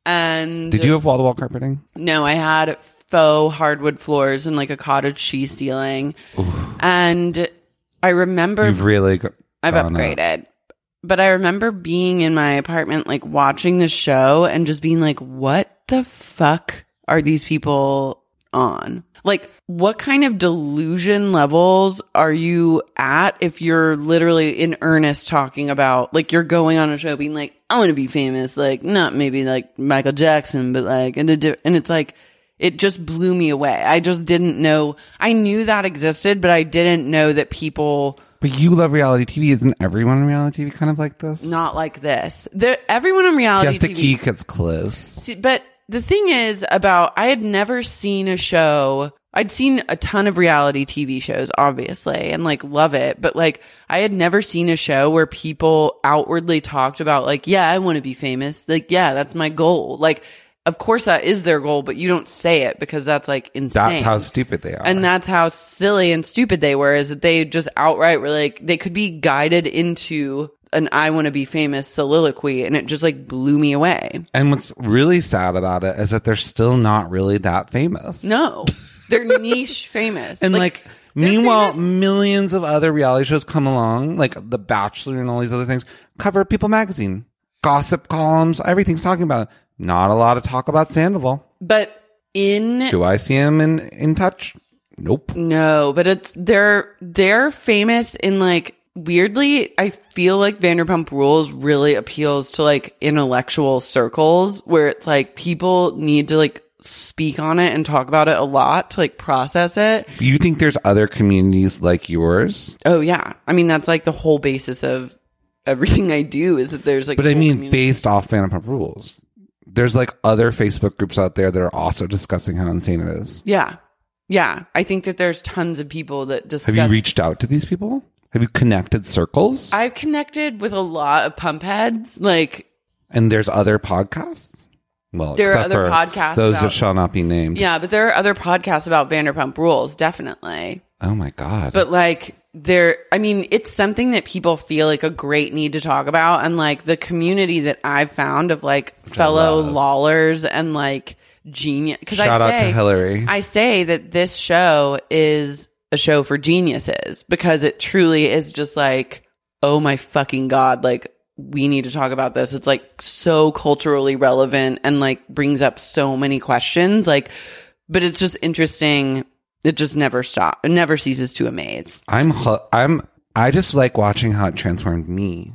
And did you have wall-to-wall carpeting? No, I had faux hardwood floors and like a cottage cheese ceiling. Ooh. And I remember... You've really I've upgraded. But I remember being in my apartment, like watching the show and just being like, what the fuck are these people on? Like, what kind of delusion levels are you at if you're literally in earnest talking about, like, you're going on a show being like, I want to be famous, like, not maybe like Michael Jackson, but like, and it's like, it just blew me away. I just didn't know. I knew that existed, but I didn't know that people... But you love reality TV. Isn't everyone on reality TV kind of like this? Not like this. Everyone on reality Siesta TV... Key gets close. See, but the thing is I had never seen a show... I'd seen a ton of reality TV shows, obviously, and like love it. But like, I had never seen a show where people outwardly talked about like, yeah, I want to be famous. Like, yeah, that's my goal. Like, of course that is their goal, but you don't say it because that's like insane. That's how stupid they are. And that's how silly and stupid they were, is that they just outright were like, they could be guided into an I want to be famous soliloquy, and it just like blew me away. And what's really sad about it is that they're still not really that famous. No. They're niche famous. And like meanwhile, millions of other reality shows come along, like The Bachelor and all these other things, cover People magazine, gossip columns, everything's talking about it. Not a lot of talk about Sandoval. But do I see him in Touch? Nope. No, but they're famous in like weirdly, I feel like Vanderpump Rules really appeals to like intellectual circles where it's like people need to like speak on it and talk about it a lot to like process it. You think there's other communities like yours? Oh yeah. I mean, that's like the whole basis of everything I do is that there's like, but I whole mean, community. based off Vanderpump Rules, there's like other Facebook groups out there that are also discussing how insane it is. Yeah. Yeah. I think that there's tons of people that discuss. Have you reached out to these people? Have you connected circles? I've connected with a lot of pump heads. Like, and there's other podcasts? Well, there are except other for podcasts. Those about, that shall not be named. Yeah, but there are other podcasts about Vanderpump Rules, definitely. Oh my God. But like, I mean, it's something that people feel like a great need to talk about. And like the community that I've found of like fellow Lawlers and like genius. Shout out to Hillary. I say that this show is a show for geniuses because it truly is just like, oh my fucking God, like we need to talk about this. It's like so culturally relevant and like brings up so many questions. Like, but it's just interesting. It just never stops. It never ceases to amaze. I just like watching how it transformed me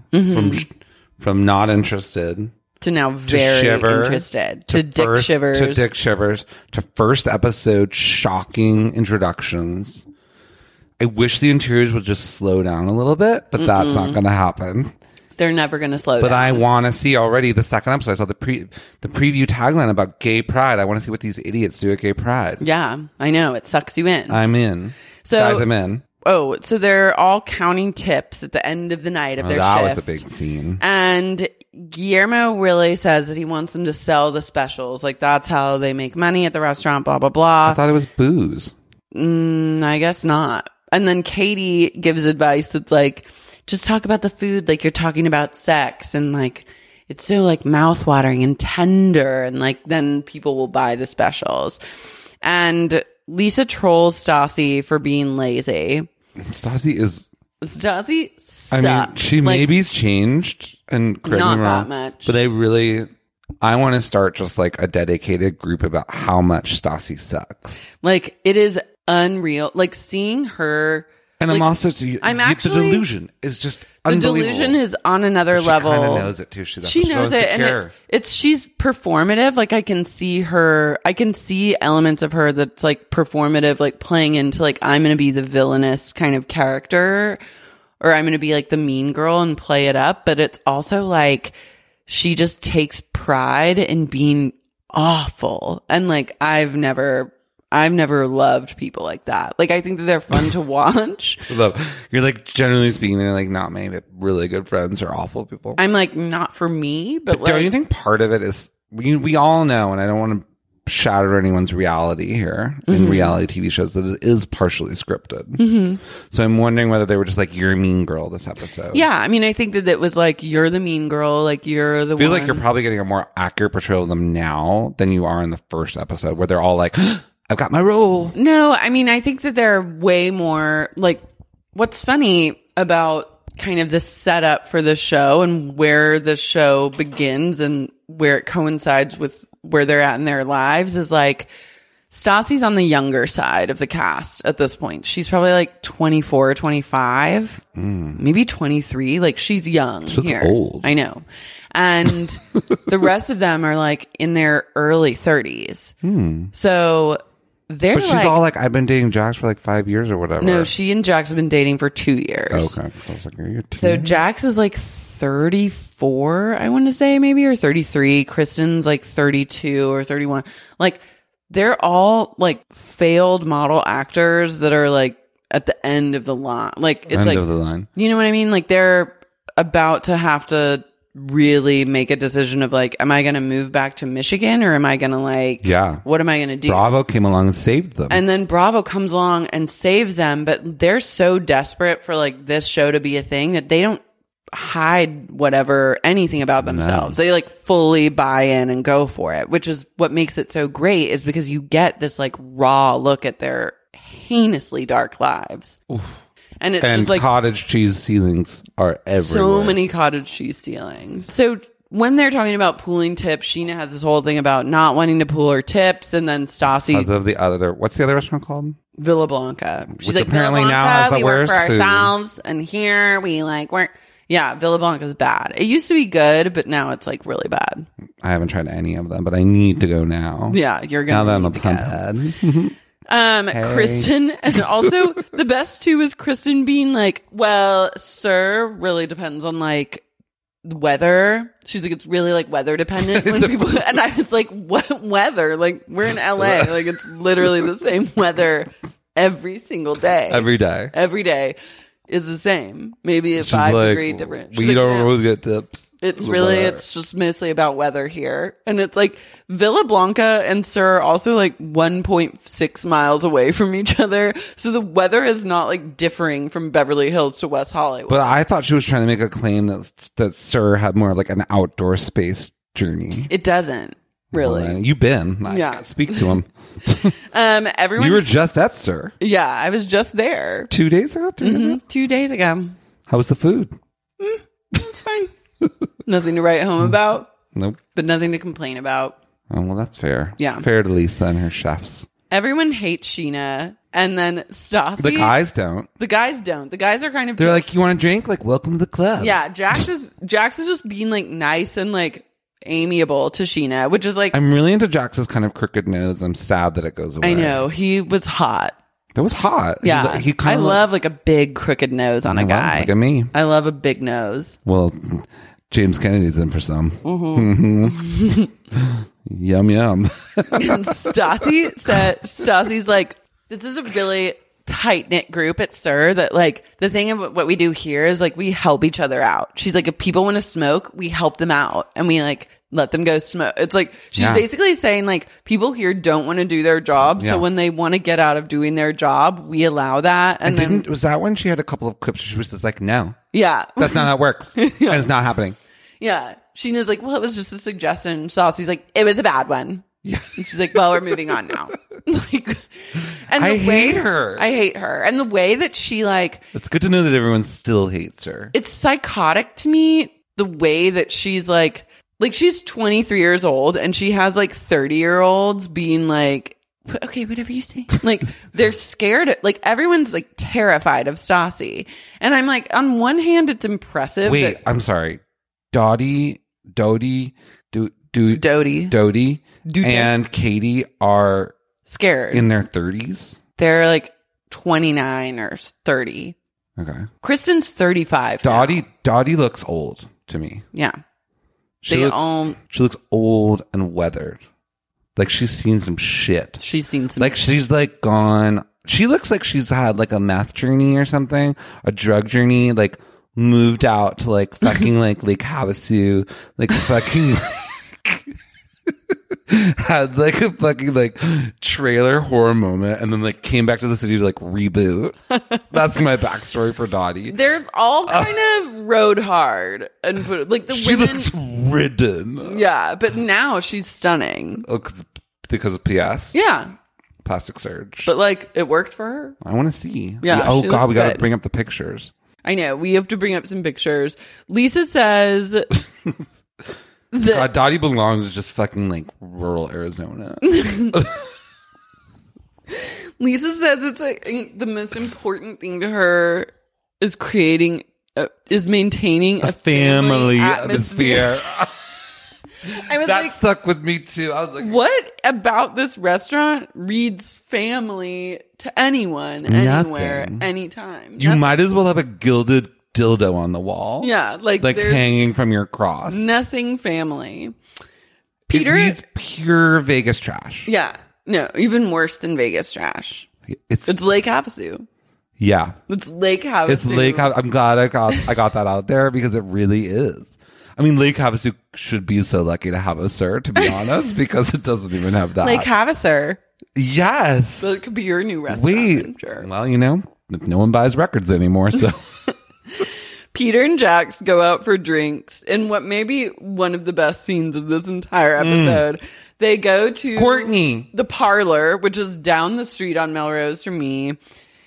from not interested to now very interested to Dick Shivers to Dick Shivers to first episode shocking introductions. I wish the interiors would just slow down a little bit, but that's not going to happen. They're never going to slow down. But I want to see already the second episode. I saw the preview tagline about gay pride. I want to see what these idiots do at gay pride. Yeah, I know. It sucks you in. I'm in. So, guys, I'm in. Oh, so they're all counting tips at the end of the night of their shift. That was a big scene. And Guillermo really says that he wants them to sell the specials. Like, that's how they make money at the restaurant, blah, blah, blah. I thought it was booze. I guess not. And then Katie gives advice that's like, just talk about the food like you're talking about sex, and like it's so like mouthwatering and tender, and like then people will buy the specials. And Lisa trolls Stassi for being lazy. Stassi sucks. I mean, she like, maybe's changed, and correct not me wrong, that much. but I want to start just like a dedicated group about how much Stassi sucks. Like it is unreal. Like seeing her. And like, I'm also, the delusion is just unbelievable. The delusion is on another level. She kind of knows it too. She knows it, and she's performative. Like I can see elements of her that's like performative, like playing into like I'm going to be the villainous kind of character, or I'm going to be like the mean girl and play it up. But it's also like she just takes pride in being awful, and like I've never loved people like that. Like, I think that they're fun to watch. You're like, generally speaking, they're like not many really good friends or awful people. I'm like, not for me, but like, don't you think part of it is, we all know, and I don't want to shatter anyone's reality here in reality TV shows, that it is partially scripted. So I'm wondering whether they were just like, you're a mean girl this episode. Yeah. I mean, I think that it was like, you're the mean girl. Like, you're the one. I feel like you're probably getting a more accurate portrayal of them now than you are in the first episode, where they're all like, I've got my role. No, I mean, I think that they're way more like, what's funny about kind of the setup for the show and where the show begins and where it coincides with where they're at in their lives is like, Stassi's on the younger side of the cast at this point. She's probably like 24, 25, maybe 23. Like she's young here. Old. I know. And the rest of them are like in their early 30s. So they're but she's all like, I've been dating Jax for like 5 years or whatever. No, she and Jax have been dating for 2 years. Okay. I was like, are you so Jax is like 34, I want to say, maybe, or 33. Kristen's like 32 or 31. Like, they're all like failed model actors that are like at the end of the line. Like, it's end of the line. You know what I mean? Like, they're about to have to really make a decision of like, am I going to move back to Michigan, or am I going to like, what am I going to do? Bravo came along and saved them. And then Bravo comes along and saves them, but they're so desperate for like this show to be a thing that they don't hide anything about themselves. They like fully buy in and go for it, which is what makes it so great, is because you get this like raw look at their heinously dark lives. Oof. And it's just like cottage cheese ceilings are everywhere. So many cottage cheese ceilings. So when they're talking about pooling tips, Sheena has this whole thing about not wanting to pool her tips, and then Stassi, Because of the other, what's the other restaurant called? Villa Blanca. She's Which like, apparently Villa now Blanca, has the we work worst for food. ourselves, and here we like work. Yeah, Villa Blanca's bad. It used to be good, but now it's like really bad. I haven't tried any of them, but I need to go now. Yeah, you're Now gonna that I'm a need to plump go. head. Hey. Kristen, and also the best too is Kristen being like, well, sir, really depends on like the weather. She's like, it's really like weather dependent when people, and I was like, what weather? Like, we're in LA. Like, it's literally the same weather every single day. Every day. Every day is the same. Maybe a She's 5-degree difference. She's We like, don't "No." always get tips. It's really, it's just mostly about weather here. And it's like Villa Blanca and Sir are also like 1.6 miles away from each other. So the weather is not like differing from Beverly Hills to West Hollywood. But I thought she was trying to make a claim that Sir had more of like an outdoor space journey. It doesn't really. Well, you've been. I Yeah. can't speak to him. Everyone, You were just at Sir. yeah, I was just there 2 days ago? 3 days ago? 2 days ago. How was the food? It's fine. Nothing to write home about, Nope. but nothing to complain about. Oh, well, that's fair. Yeah. Fair to Lisa and her chefs. Everyone hates Sheena, and then Stassi. The guys don't. The guys don't. The guys are kind of. They're like, you want a drink? Like, welcome to the club. Yeah, Jax is just being like nice and like amiable to Sheena, which is like I'm really into Jax's kind of crooked nose. I'm sad that it goes away. I know he was hot. That was hot. Yeah, He kind I of love like a big crooked nose on a guy. Look at me. I love a big nose. Well, James Kennedy's in for some. Yum, yum. And Stassi's like, this is a really tight knit group at Sir that like the thing of what we do here is like we help each other out. She's like, if people want to smoke, we help them out and we like let them go smoke. It's like she's basically saying like people here don't want to do their job, so when they want to get out of doing their job, we allow that. And then was that when she had a couple of clips? She was just like, no, yeah, that's not how it works, and it's not happening. yeah. Sheena's like, well, it was just a suggestion. Stassi's like, it was a bad one. Yeah. And she's like, well, we're moving on now. Like, and I hate her. I hate her. And the way that she like, It's good to know that everyone still hates her. it's psychotic to me, the way that she's like she's 23 years old and she has like 30-year-olds being like, okay, whatever you say. Like they're scared. Like everyone's like terrified of Stassi. And I'm like, on one hand, it's impressive. Wait, I'm sorry. Dodie, and Katie are scared in their 30s. They're like 29 or 30. Okay. Kristen's 35. Dottie looks old to me. Yeah. She looks old and weathered. Like she's seen some shit. She's seen some like she's like gone. She looks like she's had like a meth journey or something, a drug journey, like moved out to like fucking like Lake Havasu, like fucking had like a fucking like trailer horror moment and then like came back to the city to like reboot. That's my backstory for Dottie. They're all kind of rode hard and put like the She women looks ridden. Yeah, but now she's stunning. Oh, because of PS? Yeah. Plastic surge. But like it worked for her. I want to see. Yeah. Oh she god, looks we got to good. bring up the pictures. I know. We have to bring up some pictures. Lisa says God, Dottie belongs to just fucking like rural Arizona. Lisa says it's like the most important thing to her is maintaining a family atmosphere. I was that like, stuck with me too. I was like, what about this restaurant reads family to anyone, anywhere, Nothing. anytime? You might as well have a gilded dildo on the wall. Yeah, like there's hanging from your cross. nothing family. Peter, it reads pure Vegas trash. Yeah, no, even worse than Vegas trash. It's Lake Havasu. Yeah, It's Lake Havasu. it's Lake Havasu. I'm glad I got that out there because it really is. I mean, Lake Havasu should be so lucky to have a Sir, to be honest, because it doesn't even have that. Lake Havasu. Yes. So it could be your new restaurant. Wait. Sure. Well, you know, if no one buys records anymore, so. Peter and Jax go out for drinks in what may be one of the best scenes of this entire episode. They go to Courtney, the parlor, which is down the street on Melrose from me.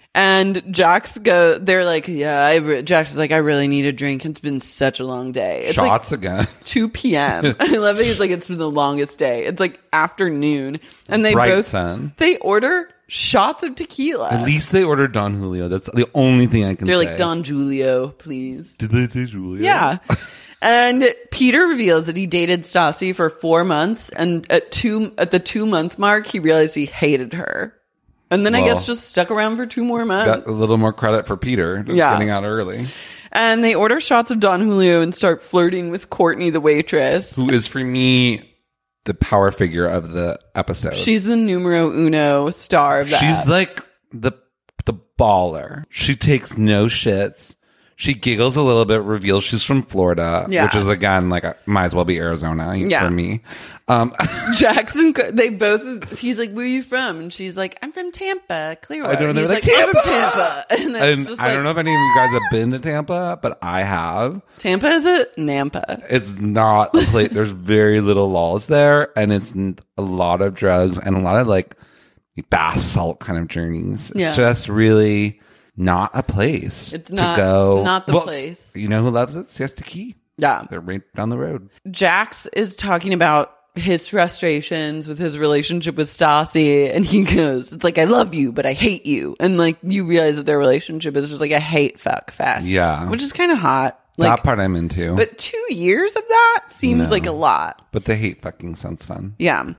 And Jax they're like, Jax is like, I really need a drink. It's been such a long day. It's Shots like again. 2 p.m. I love it. He's like, it's been the longest day. It's like afternoon. And they Bright both, sun. they order shots of tequila. At least they ordered Don Julio. That's the only thing I can say. They're like, Don Julio, please. Did they say Julio? Yeah. And Peter reveals that he dated Stassi for 4 months. And at the 2-month mark, he realized he hated her. And then I guess just stuck around for 2 more months. Got a little more credit for Peter getting out early. And they order shots of Don Julio and start flirting with Courtney, the waitress. Who is, for me, the power figure of the episode. She's the numero uno star of that. She's like the baller. She takes no shits. She giggles a little bit, reveals she's from Florida, which is, again, like, might as well be Arizona for me. Jackson, he's like, where are you from? And she's like, I'm from Tampa, Clearwater. I don't know. He's Like, I'm from Tampa. And I don't know if any of you guys have been to Tampa, but I have. Tampa is a Nampa. It's not a place. There's very little laws there, and it's a lot of drugs and a lot of, like, bath salt kind of journeys. It's just really not a place to go. Not the place. You know who loves it? Siesta Key. Yeah. They're right down the road. Jax is talking about his frustrations with his relationship with Stassi, and he goes, it's like, I love you, but I hate you. And, like, you realize that their relationship is just like a hate fuck fest. Yeah. Which is kind of hot. Like, that part I'm into. But 2 years of that seems like a lot. But the hate fucking sounds fun. Yeah.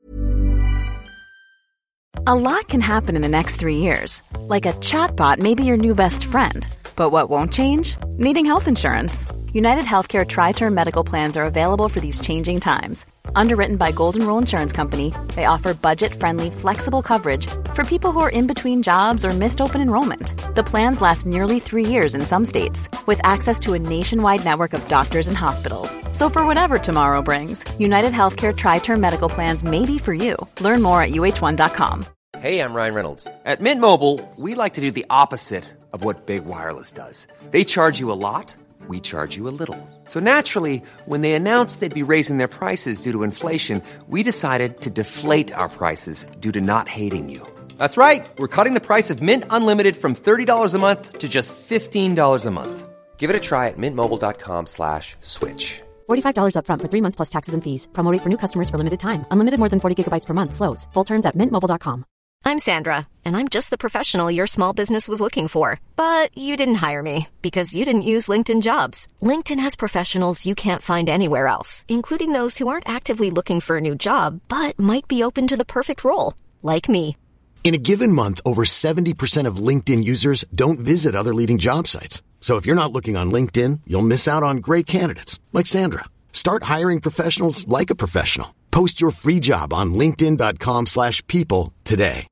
A lot can happen in the next 3 years. Like a chatbot may be your new best friend. But what won't change? Needing health insurance. United Healthcare Tri-Term Medical Plans are available for these changing times. Underwritten by Golden Rule Insurance Company, they offer budget-friendly, flexible coverage for people who are in between jobs or missed open enrollment. The plans last nearly 3 years in some states, with access to a nationwide network of doctors and hospitals. So for whatever tomorrow brings, United Healthcare Tri-Term Medical Plans may be for you. Learn more at uh1.com. Hey, I'm Ryan Reynolds. At Mint Mobile, we like to do the opposite of what Big Wireless does. They charge you a lot. We charge you a little. So naturally, when they announced they'd be raising their prices due to inflation, we decided to deflate our prices due to not hating you. That's right. We're cutting the price of Mint Unlimited from $30 a month to just $15 a month. Give it a try at mintmobile.com/switch. $45 up front for 3 months plus taxes and fees. Promo rate for new customers for limited time. Unlimited more than 40 gigabytes per month. Slows full terms at mintmobile.com. I'm Sandra, and I'm just the professional your small business was looking for. But you didn't hire me because you didn't use LinkedIn Jobs. LinkedIn has professionals you can't find anywhere else, including those who aren't actively looking for a new job, but might be open to the perfect role, like me. In a given month, over 70% of LinkedIn users don't visit other leading job sites. So if you're not looking on LinkedIn, you'll miss out on great candidates like Sandra. Start hiring professionals like a professional. Post your free job on linkedin.com/people today.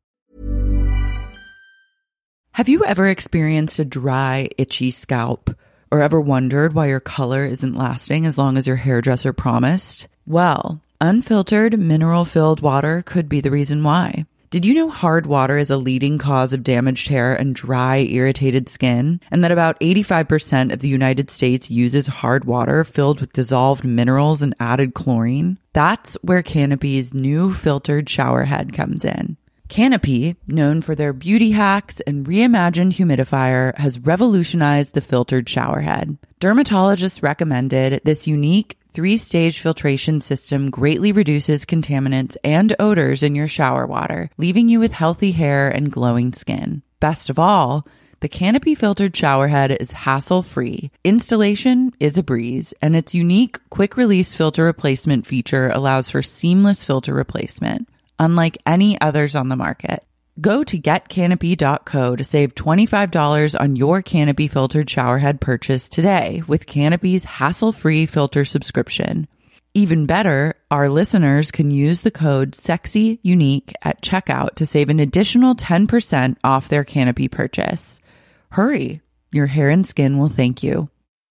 Have you ever experienced a dry, itchy scalp? Or ever wondered why your color isn't lasting as long as your hairdresser promised? Well, unfiltered, mineral-filled water could be the reason why. Did you know hard water is a leading cause of damaged hair and dry, irritated skin? And that about 85% of the United States uses hard water filled with dissolved minerals and added chlorine? That's where Canopy's new filtered shower head comes in. Canopy, known for their beauty hacks and reimagined humidifier, has revolutionized the filtered shower head. Dermatologists recommended this unique 3-stage filtration system greatly reduces contaminants and odors in your shower water, leaving you with healthy hair and glowing skin. Best of all, the Canopy filtered shower head is hassle-free. Installation is a breeze, and its unique quick-release filter replacement feature allows for seamless filter replacement, unlike any others on the market. Go to getcanopy.co to save $25 on your Canopy filtered showerhead purchase today with Canopy's hassle-free filter subscription. Even better, our listeners can use the code SEXYUNIQUE at checkout to save an additional 10% off their Canopy purchase. Hurry, your hair and skin will thank you.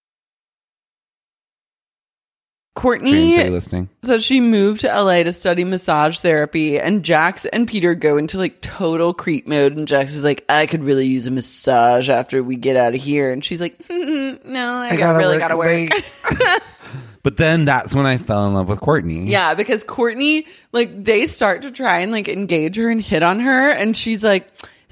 Courtney, James, are you listening? So she moved to LA to study massage therapy, and Jax and Peter go into like total creep mode, and Jax is like, I could really use a massage after we get out of here. And she's like, no, I gotta work. But then that's when I fell in love with Courtney. Yeah, because Courtney, like, they start to try and like engage her and hit on her, and she's like,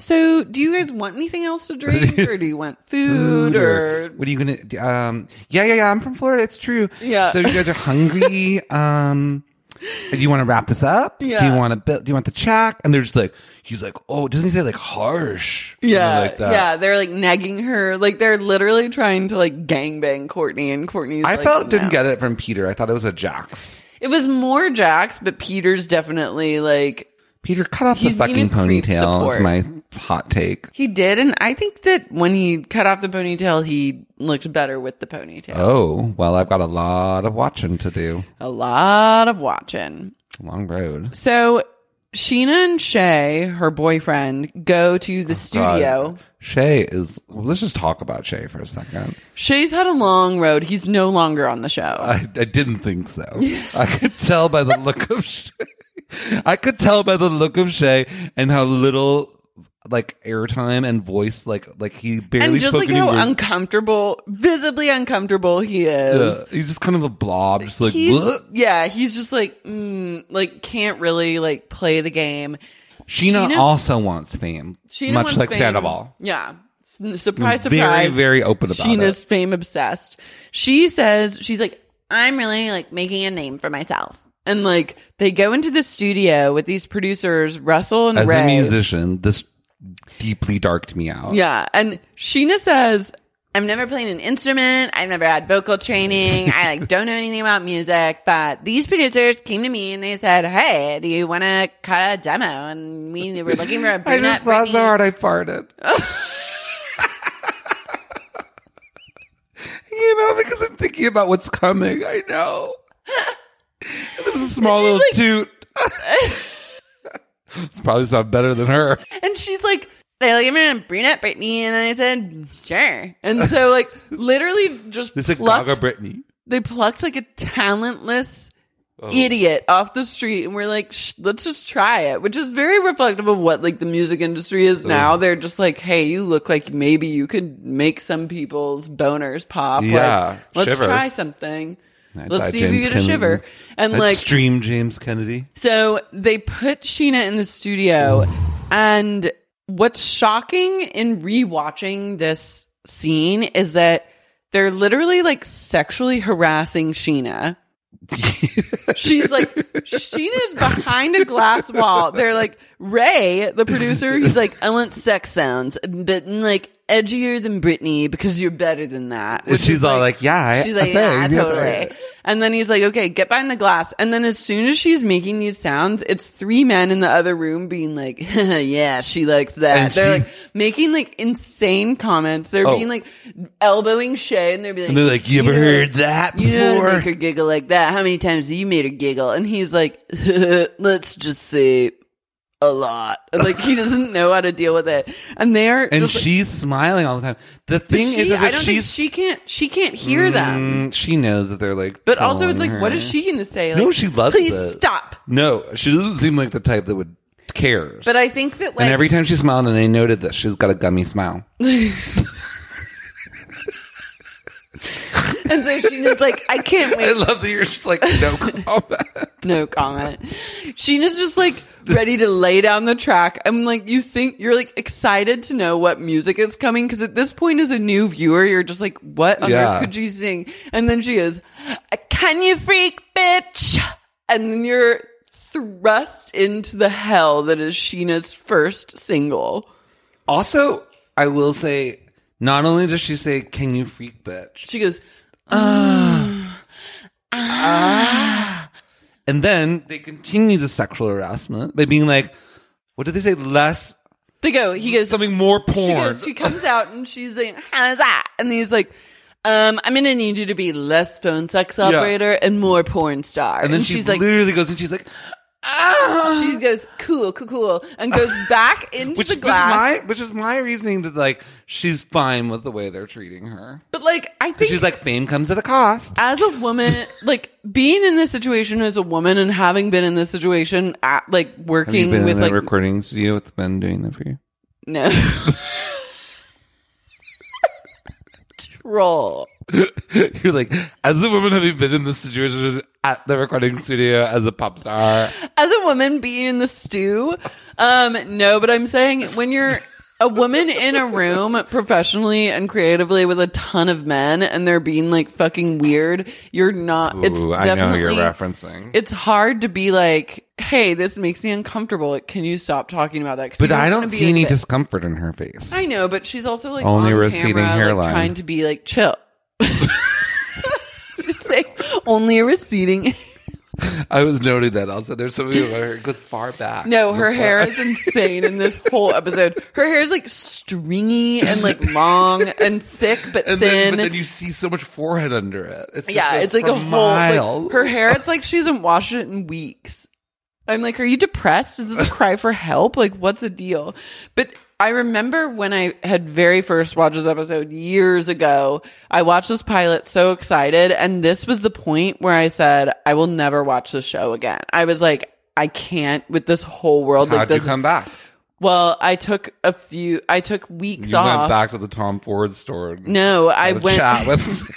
So, do you guys want anything else to drink, or do you want food, or what are you gonna? Yeah. I'm from Florida. It's true. Yeah. So you guys are hungry. Do you want to wrap this up? Yeah. Do you want the check? And they're just like, he's like, oh, doesn't he say like harsh? Yeah, like that. yeah. They're like nagging her, like they're literally trying to like gangbang Courtney, and Courtney's. I like, didn't no. get it from Peter. I thought it was a Jax. It was more Jax, but Peter's definitely like. Peter, cut off the He's being fucking a creep ponytail. support. Is my hot take. He did, and I think that when he cut off the ponytail, he looked better with the ponytail. Oh, well, I've got a lot of watching to do. A lot of watching. Long road. So Sheena and Shay, her boyfriend, go to the studio. God. Shay is. Well, let's just talk about Shay for a second. Shay's had a long road. He's no longer on the show. I didn't think so. I could tell by the look of Shay. I could tell by the look of Shay and how little like airtime and voice like he barely and just spoke like any how words. uncomfortable, visibly uncomfortable he is. Yeah, he's just kind of a blob, just like he's just like can't really like play the game. Sheena also wants fame, Sheena much wants like fame. Sandoval. Yeah. Surprise, Very, surprise. very open about Sheena's it. fame obsessed. She says, she's like, I'm really like making a name for myself. And like they go into the studio with these producers, Russell and As Ray. a musician, this deeply darked me out. Yeah. And Sheena says, I've never played an instrument. I've never had vocal training. I like don't know anything about music, but these producers came to me and they said, hey, do you want to cut a demo? And we were looking for a brunette. I just laughed so hard I farted. You know, because I'm thinking about what's coming. I know. There was a small little like, toot. It's probably sound better than her. And she's like, they like, I'm a brunette Britney. And I said, sure. And so like literally just This is plucked, Gaga Britney. They plucked like a talentless idiot off the street. And we're like, let's just try it, which is very reflective of what like the music industry is now. They're just like, hey, you look like maybe you could make some people's boners pop. Yeah, like, let's shiver. try something. I'd Let's buy see if you James get a Kennedy. shiver. And I'd like stream James Kennedy. So they put Sheena in the studio, and what's shocking in rewatching this scene is that they're literally like sexually harassing Sheena. She's like, Sheena's behind a glass wall. They're like, Ray, the producer, he's like, I want sex sounds, but like edgier than Britney because you're better than that. And she's all like, yeah. She's like, yeah, totally. And then he's like, okay, get behind the glass. And then as soon as she's making these sounds, it's three men in the other room being like, yeah, she likes that. And They're like making like insane comments. They're being like elbowing Shay, and they're being like, And they're like, you ever heard that you know how to before? make her giggle like that. How many times have you made her giggle? And he's like, let's just say a lot. And like he doesn't know how to deal with it. And they're And just, like, she's smiling all the time. The thing is I that don't think she can't hear them. She knows that they're like. But also, it's like, trolling what her. is she going to say? Like, No, she loves please it. stop. No, she doesn't seem like the type that would care. But I think that like And every time she smiled, and I noted that she's got a gummy smile. And so Sheena's like, I can't wait. I love that you're just like, no comment. No comment. Sheena's just like ready to lay down the track. I'm like, you think you're like excited to know what music is coming? Because at this point, as a new viewer, you're just like, what on earth could she sing? And then she is, can you freak, bitch? And then you're thrust into the hell that is Sheena's first single. Also, I will say, not only does she say, can you freak, bitch? She goes, And then they continue the sexual harassment by being like, what did they say? Less. He goes, something more porn. She comes out and she's like, how's that? And he's like, I'm going to need you to be less phone sex operator and more porn star. And then she's she like, literally goes and she's like, she goes, cool, and goes back into the glass. Which is my reasoning that like she's fine with the way they're treating her. But like, I think she's like, fame comes at a cost. As a woman, like being in this situation as a woman and having been in this situation at like working Have you been with in like a recording studio with Ben doing that for you? No. Troll. You're like, as a woman, have you been in this situation at the recording studio as a pop star? As a woman being in the stew, no, but I'm saying when you're A woman in a room professionally and creatively with a ton of men and they're being like fucking weird. You're not. Ooh, it's I definitely, know you're referencing. It's hard to be like, hey, this makes me uncomfortable. Like, can you stop talking about that? 'Cause But you I wanna don't be see any like, discomfort in her face. I know, but she's also like Only on receding camera, hairline. like, trying to be like chill. Just say only a receding. I was noting that also. There's something about her. It goes far back. No, her hair is insane in this whole episode. Her hair is like stringy and like long and thick but And thin. but then you see so much forehead under it. It's just yeah, goes it's like for a whole miles. like, her hair. It's like she hasn't washed it in weeks. I'm like, are you depressed? Is this a cry for help? Like, what's the deal? But I remember when I had very first watched this episode years ago, I watched this pilot so excited. And this was the point where I said, I will never watch this show again. I was like, I can't with this whole world. How'd like this. you come back? Well, I took weeks You off. went back to the Tom Ford store. No, I had a went. Chat with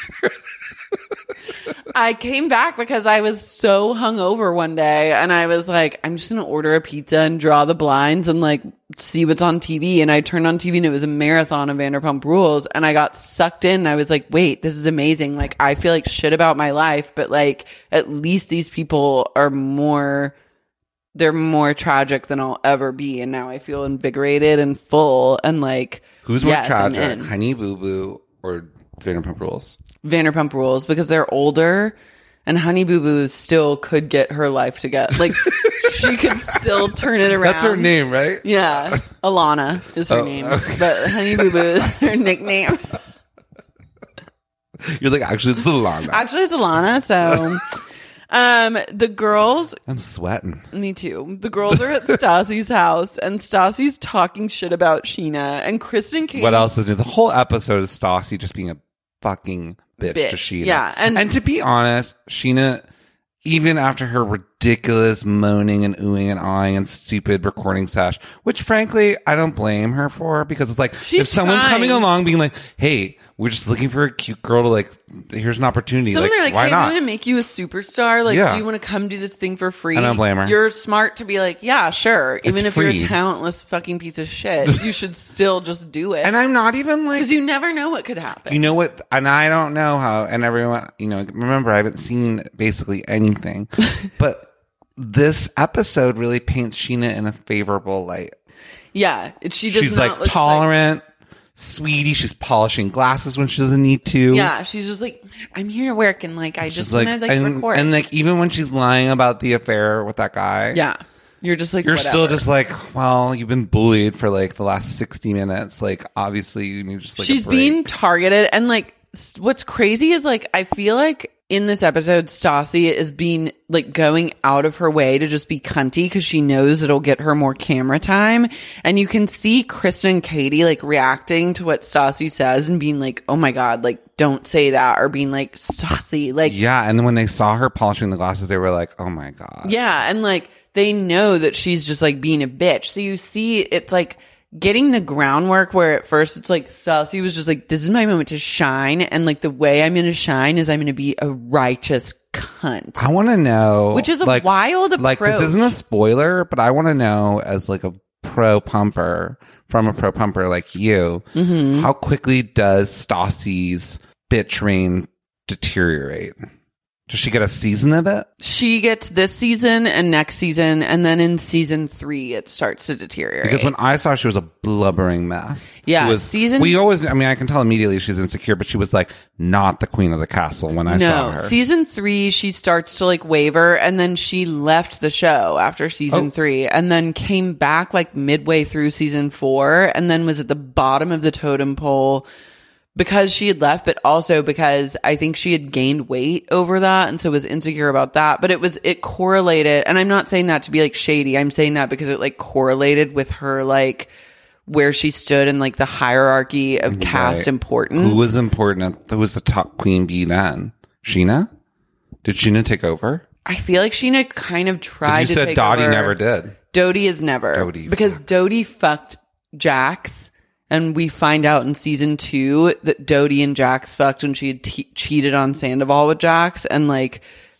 I came back because I was so hungover one day and I was like, I'm just going to order a pizza and draw the blinds and like see what's on TV. And I turned on TV and it was a marathon of Vanderpump Rules and I got sucked in. I was like, wait, this is amazing. Like, I feel like shit about my life, but like, at least these people are they're more tragic than I'll ever be. And now I feel invigorated and full and like, Who's more yes, I'm tragic, in. Honey Boo Boo or Vanderpump Rules? Vanderpump Rules because they're older and Honey Boo Boo still could get her life together. Like she could still turn it around. That's her name, right? Yeah. Alana is her name. Okay. But Honey Boo Boo is her nickname. You're like, actually, it's Alana. Actually, it's Alana. So the girls, I'm sweating. me too. The girls are at Stassi's house and Stassi's talking shit about Sheena and Kristen and Katie. What else is new? The whole episode is Stassi just being a fucking bitch to Sheena. Yeah. And to be honest, Sheena, even after her ridiculous moaning and oohing and ahhing and stupid recording sesh, which frankly, I don't blame her for because it's like, She's if someone's trying. coming along being like, hey, we're just looking for a cute girl to like, here's an opportunity. Someone like, they're like, why hey, not? I'm going to make you a superstar. Like, Yeah. do you want to come do this thing for free? I don't blame her. You're smart to be like, yeah, sure. Even It's if you're free. a talentless fucking piece of shit, you should still just do it. And I'm not even like, Because you never know what could happen. you know what? And I don't know how, and everyone, remember, I haven't seen basically anything, but this episode really paints Sheena in a favorable light. Yeah. She does She's not like look tolerant, sweetie. She's polishing glasses when she doesn't need to. yeah. She's just like, I'm here to work and like, I She's just want to like record. and like even when she's lying about the affair with that guy. yeah. You're just like, You're whatever. still just like, well, you've been bullied for like the last 60 minutes. Like, obviously, you need just like she's a break. being targeted and like what's crazy is like I feel like in this episode Stassi is being like going out of her way to just be cunty because she knows it'll get her more camera time, and you can see Kristen and Katie like reacting to what Stassi says and being like, oh my god, like don't say that, or being like, Stassi, like Yeah, and then when they saw her polishing the glasses, they were like, oh my God. yeah, and like they know that she's just like being a bitch. So you see it's like getting the groundwork where at first it's like Stassi was just like, this is my moment to shine. And like the way I'm going to shine is I'm going to be a righteous cunt. I want to know. Which is a like, wild Like, this approach. isn't a spoiler, but I want to know as like a pro pumper, from a pro pumper like you, Mm-hmm. how quickly does Stassi's bitch reign deteriorate? Does she get a season of it? She gets this season and next season. And then in season 3, it starts to deteriorate. Because when I saw her, she was a blubbering mess. Yeah, Who was, season- we always, I mean, I can tell immediately she's insecure, but she was like not the queen of the castle when I saw her. Season 3, she starts to like waver, and then she left the show after season 3, and then came back like midway through season 4, and then was at the bottom of the totem pole because she had left, but also because I think she had gained weight over that, and so was insecure about that. But it correlated, and I'm not saying that to be like shady. I'm saying that because it like correlated with her like where she stood in like the hierarchy of cast Right. importance. Who was important? Who was the top queen bee then? Sheena? Did Sheena take over? I feel like Sheena kind of tried You to said take Dottie over. never did. Dodie is never. Dodie. Because Dodie fucked Jax, and we find out in season 2 that Dodie and Jax fucked when she had cheated on Sandoval with Jax, and like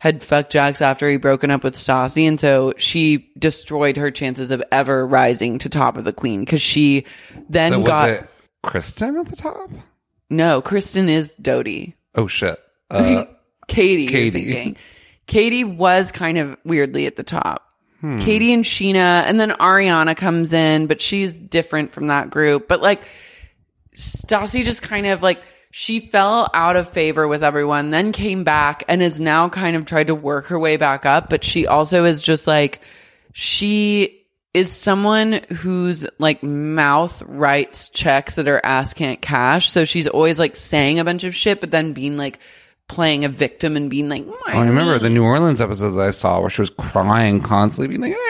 had fucked Jax after he broken up with Stassi. And so she destroyed her chances of ever rising to top of the queen because she then So got... was it Kristen at the top? No, Kristen is Dodie. Oh, shit. Katie. You're thinking. Katie was kind of weirdly at the top. Katie and Sheena, and then Ariana comes in, but she's different from that group. But like Stassi just kind of like, she fell out of favor with everyone, then came back and is now kind of tried to work her way back up. But she also is just like, she is someone whose like mouth writes checks that her ass can't cash. So she's always like saying a bunch of shit, but then being like, playing a victim and being like, I remember the New Orleans episode that I saw where she was crying constantly, being like,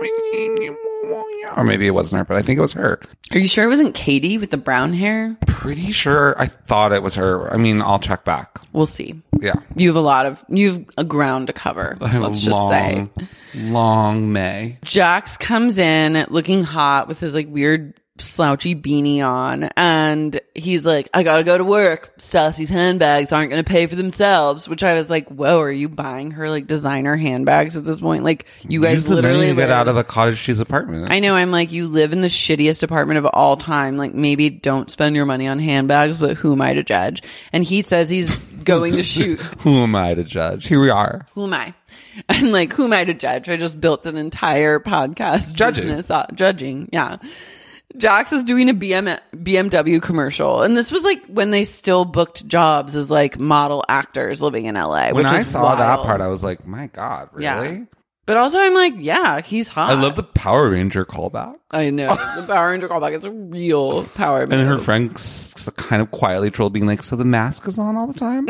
or maybe it wasn't her, but I think it was her. Are you sure it wasn't Katie with the brown hair? Pretty sure I thought it was her. I mean, I'll check back. We'll see. Yeah. You have a ground to cover. Let's just say. Long May. Jax comes in looking hot with his like weird slouchy beanie on, and he's like, I gotta go to work. Stassi's handbags aren't gonna pay for themselves, which I was like, whoa, are you buying her like designer handbags at this point? Like, you guys Use the literally money to get out of a cottage cheese apartment. I know, I'm like, you live in the shittiest apartment of all time. Like, maybe don't spend your money on handbags, but who am I to judge? And he says he's going to shoot. Who am I to judge? Here we are. Who am I? I'm like, who am I to judge? I just built an entire podcast business judging. Yeah. Jax is doing a BMW commercial. And this was like when they still booked jobs as like model actors living in LA. When I saw that part, I was like, my God, really? Yeah. But also I'm like, yeah, he's hot. I love the Power Ranger callback. I know. The Power Ranger callback is a real power move. And her friend kind of quietly trolled, being like, so the mask is on all the time?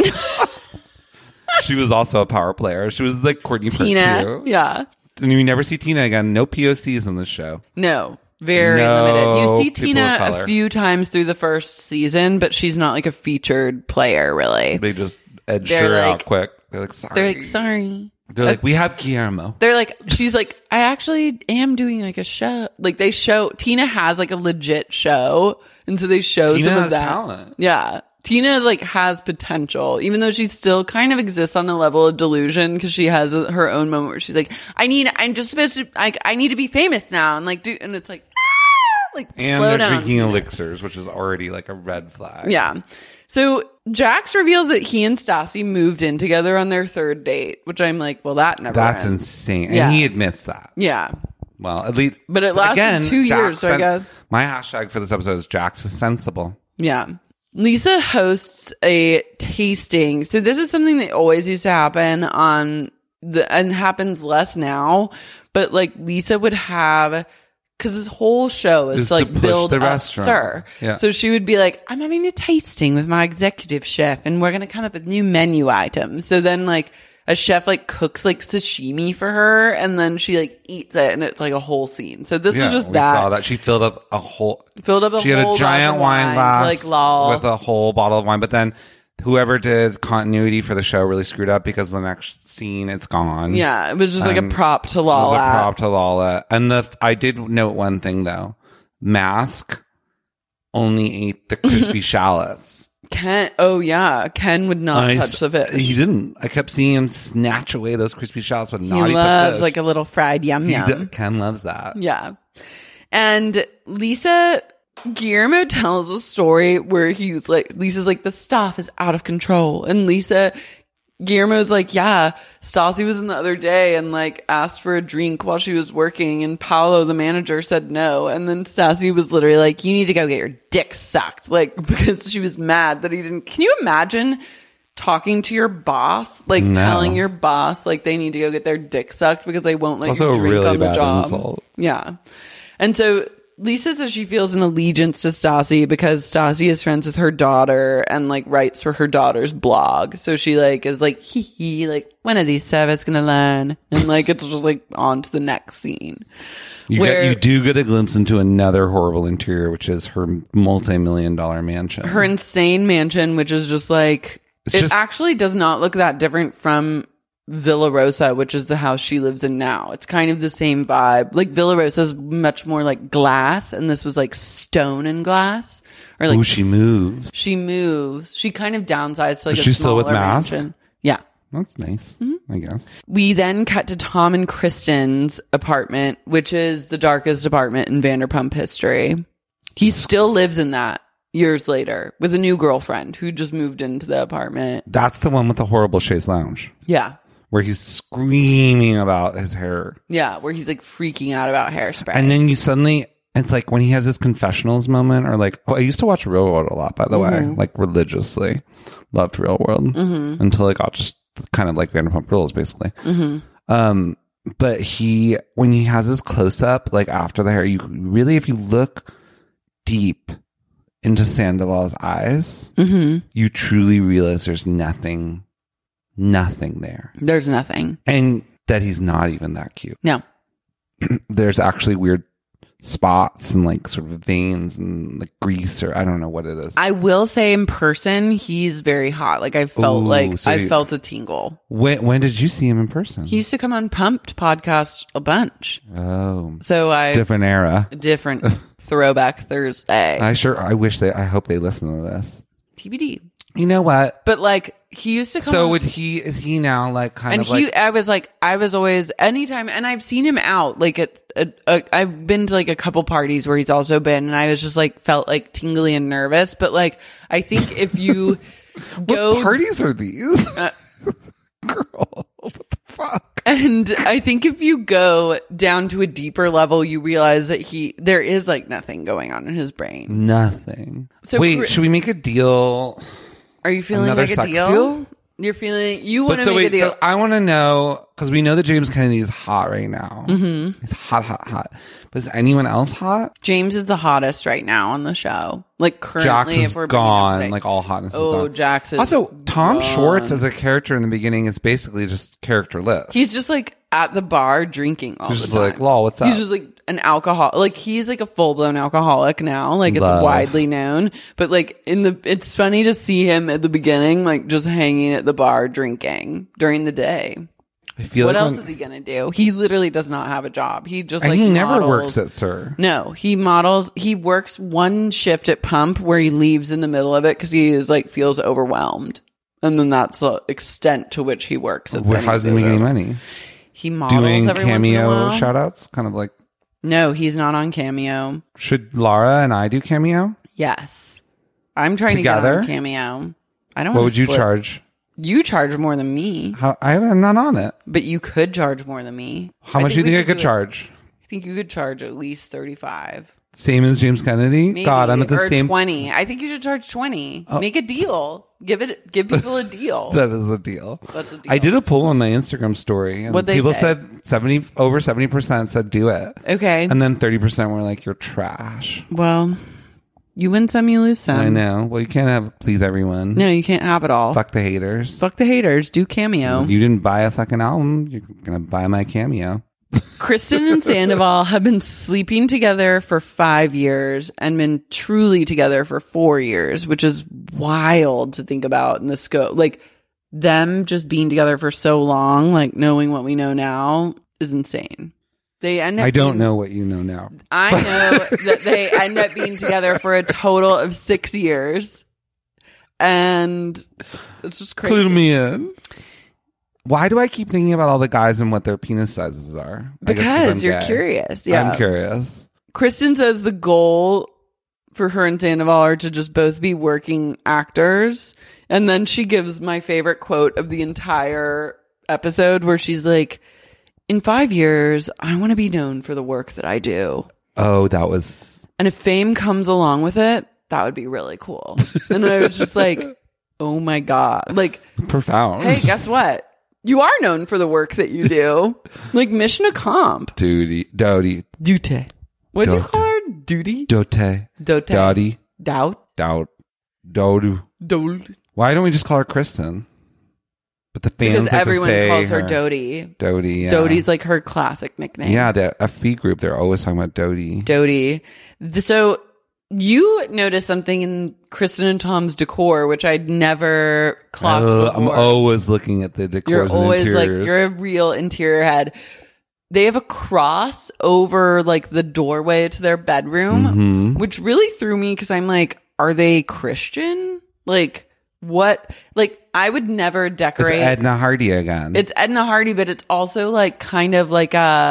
She was also a power player. She was like Courtney Tina, too. Yeah. And you never see Tina again. No POCs in this show. No. Very limited. You see Tina a few times through the first season, but she's not like a featured player, really. They just edged her out quick. They're like, sorry. They're like, we have Guillermo. They're like, she's like, I actually am doing like a show. Like they show, Tina has like a legit show. And so they show Tina some of has that. talent. Yeah. Tina like has potential, even though she still kind of exists on the level of delusion because she has her own moment where she's like, I'm just supposed to, like, I need to be famous now. And like, and it's like, like, and slow they're down. drinking elixirs, which is already like a red flag. Yeah. So Jax reveals that he and Stassi moved in together on their third date, which I'm like, well, that never That's ends. insane. Yeah. And he admits that. Yeah. Well, at least. But it lasted 2 years, so I guess. My hashtag for this episode is Jax is sensible. Yeah. Lisa hosts a tasting. So this is something that always used to happen and happens less now. But like Lisa would have, because this whole show is to like push build the up restaurant. Sir. Yeah. So she would be like, I'm having a tasting with my executive chef and we're going to come up with new menu items. So then like a chef like cooks like sashimi for her and then she like eats it and it's like a whole scene. So this was just we that. saw that. She filled up a She had whole a giant wine glass like lol. with a whole bottle of wine, but then whoever did continuity for the show really screwed up because the next scene it's gone. Yeah, it was just like a And prop to It lol was a at. prop to Lala. And I did note one thing though. Mask only ate the crispy shallots. Ken would not touch the fish. He didn't. I kept seeing him snatch away those crispy shallots, but He not eat the loves fish. like a little fried yum yum. Ken loves that. Yeah. And Guillermo tells a story where Lisa's like, the staff is out of control. And Guillermo's like, yeah, Stassi was in the other day and like asked for a drink while she was working and Paolo, the manager, said no. And then Stassi was literally like, you need to go get your dick sucked. Like, because she was mad that he didn't. Can you imagine talking to your boss? Like telling your boss like they need to go get their dick sucked because they won't let Also you a drink really on the bad job. insult. Yeah. And so Lisa says she feels an allegiance to Stassi because Stassi is friends with her daughter and like writes for her daughter's blog. So she like is like, hee hee, like one of these servants gonna learn. And like it's just like on to the next scene. You do get a glimpse into another horrible interior, which is her multi-million-dollar mansion. Her insane mansion, which is just like, actually does not look that different from Villa Rosa, which is the house she lives in now. It's kind of the same vibe. Like Villa Rosa is much more like glass, and this was like stone and glass. Or like she moves. She moves. She kind of downsized to like Is a she still smaller with Mask? mansion. Yeah. That's nice, I guess. We then cut to Tom and Kristen's apartment, which is the darkest apartment in Vanderpump history. He still lives in that years later with a new girlfriend who just moved into the apartment. That's the one with the horrible chaise lounge. Yeah. Where he's screaming about his hair. Yeah, where he's like freaking out about hairspray. And then you suddenly, it's like when he has his confessionals moment, or like, I used to watch Real World a lot, by the way, like religiously. Loved Real World until it got just kind of like Vanderpump Rules, basically. But when he has his close up, like after the hair, you really, if you look deep into Sandoval's eyes, you truly realize there's nothing there. There's nothing. And that he's not even that cute. No. There's actually weird spots and like sort of veins and like grease, or I don't know what it is. I will say in person, he's very hot. Like I felt I felt a tingle. When did you see him in person? He used to come on Pumped podcast a bunch. Oh. So different era. Different Throwback Thursday. I hope they listen to this. TBD. You know what? But like he used to come. So is he now like kind of like? I was always anytime, and I've seen him out like I've been to like a couple parties where he's also been, and I was just like felt like tingly and nervous. But like I think if you what parties are these? Girl, what the fuck? And I think if you go down to a deeper level, you realize that there is like nothing going on in his brain. Nothing. So wait, should we make a deal? Are you feeling Another like a sex deal? You're feeling you want to make a deal. So I want to know, because we know that James Kennedy is hot right now. He's hot. But is anyone else hot? James is the hottest right now on the show. Like currently, Jax is gone. Like all hotness is gone. Jax is also Tom gone. Schwartz as a character in the beginning is basically just characterless. He's just like at the bar drinking all the time. He's just like, lol, what's up? He's just like an alcohol. Like he's like a full blown alcoholic now. Like it's widely known. But like it's funny to see him at the beginning, like just hanging at the bar drinking during the day. I feel what like else is he gonna do? He literally does not have a job. He just and like he never models. works at Sir. No, he models. He works one shift at Pump where he leaves in the middle of it because he is like feels overwhelmed, and then that's the extent to which he works. How's he making money? He models doing every cameo once in a while. shout outs, kind of like. No, he's not on Cameo. Should Laura and I do Cameo? Yes, I'm trying Together? to get on Cameo. I don't. What wanna would you split. charge? You charge more than me. I'm not on it. But you could charge more than me. How much do you think I could charge? I think you could charge at least 35. Same as James Kennedy? Maybe. God, I'm at the or same. 20. I think you should charge 20. Make a deal. Give people a deal. That is a deal. That's a deal. I did a poll on my Instagram story, and What'd they people say? said over 70% said do it. Okay. And then 30% were like, you're trash. Well, you win some, you lose some. I know. Well, you can't please everyone. No, you can't have it all. Fuck the haters. Fuck the haters. Do Cameo. You didn't buy a fucking album. You're going to buy my Cameo. Kristen and Sandoval have been sleeping together for 5 years and been truly together for 4 years, which is wild to think about in the scope. Like them just being together for so long, like knowing what we know now is insane. They end up I don't know what you know now. I know that they end up being together for a total of 6 years. And it's just crazy. Clue me in. Why do I keep thinking about all the guys and what their penis sizes are? Because you're curious. Yeah. I'm curious. Kristen says the goal for her and Sandoval are to just both be working actors. And then she gives my favorite quote of the entire episode where she's like, in 5 years, I want to be known for the work that I do. Oh, that was... And if fame comes along with it, that would be really cool. And I was just like, oh my God. Like, profound. Hey, guess what? You are known for the work that you do. Like, mission accomplished. Dodie. Dute. What'd you call her? Duty? Dote. Dottie. Dodu. Dold. Why don't we just call her Kristen? But the fans because have everyone to say calls her Dodie. Dodie, yeah. Dodie's like her classic nickname. Yeah, the FB group, they're always talking about Dodie. Dodie. So you noticed something in Kristen and Tom's decor, which I'd never clocked before. I'm always looking at the decors You're always and interiors. like, you're a real interior head. They have a cross over like the doorway to their bedroom, which really threw me because I'm like, are they Christian? Like, what, like, I would never decorate. It's Edna Hardy again. It's Edna Hardy, but it's also like kind of like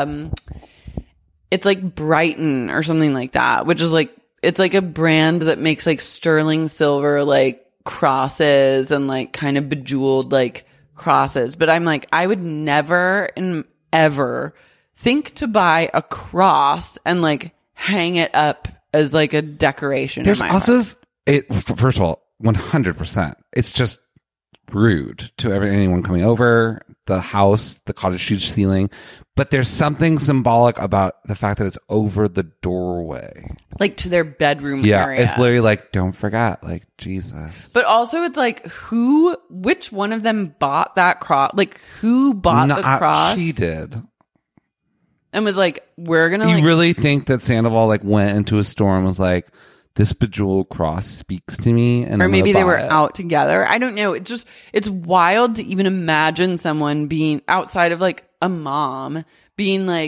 it's like Brighton or something like that, which is like, it's like a brand that makes like sterling silver like crosses and like kind of bejeweled like crosses. But I'm like, I would never and ever think to buy a cross and like hang it up as like a decoration. There's in my also heart. First of all, 100%. It's just rude to anyone coming over the house, the cottage cheese ceiling. But there's something symbolic about the fact that it's over the doorway, like to their bedroom yeah, area. it's literally like, don't forget, like, Jesus. But also, it's like, which one of them bought that cross? Like, who bought the cross? She did. And was like, we're gonna. You like, really think that Sandoval like went into a store and was like, this bejeweled cross speaks to me, and or I'm maybe gonna they were buy it. out together. I don't know. It's wild to even imagine someone being outside of like a mom being like,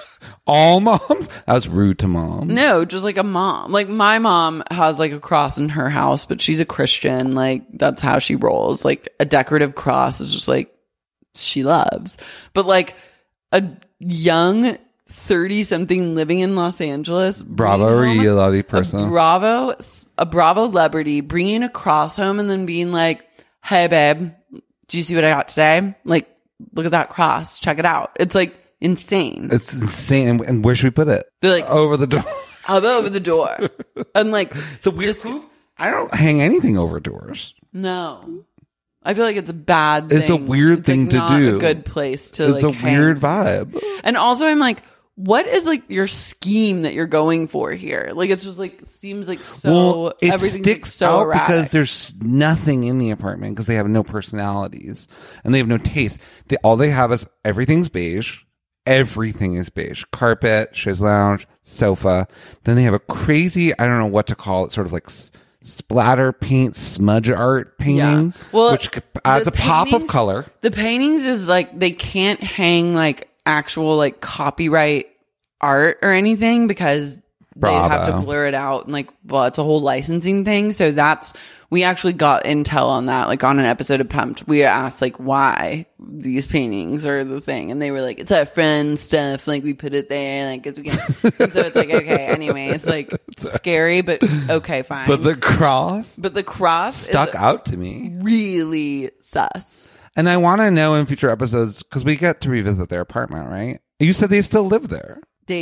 all moms? That was rude to moms. no, just like a mom. Like my mom has like a cross in her house, but she's a Christian. Like that's how she rolls. Like a decorative cross is just like she loves. But like a young 30-something living in Los Angeles, Bravo reality person, a Bravo celebrity bringing a cross home and then being like, hey babe, do you see what I got today? Like, look at that cross, check it out. It's like insane. It's insane. And where should we put it? They're like, over the door. over the door. And like, it's a weird move. I don't hang anything over doors. No, I feel like it's a bad thing. It's a weird thing like to not do. A good place to it's like a weird hang. vibe. And also I'm like, what is like your scheme that you're going for here? Like it's just like seems like so it everything's sticks like so out erratic. because there's nothing in the apartment because they have no personalities and they have no taste. All they have is everything's beige. Everything is beige. Carpet, chaise lounge, sofa. Then they have a crazy, I don't know what to call it, sort of like splatter paint, smudge art painting, which adds a pop of color. The paintings is like they can't hang like actual like copyright art or anything because they have to blur it out and like, well, it's a whole licensing thing. So we actually got intel on that, like on an episode of Pumped. We asked like why these paintings are the thing, and they were like, it's our friend stuff, like we put it there, like as we can. And so it's like, okay, anyway, it's like scary, but okay, fine. But the cross stuck out to me, really sus. And I want to know in future episodes because we get to revisit their apartment, right? You said they still live there.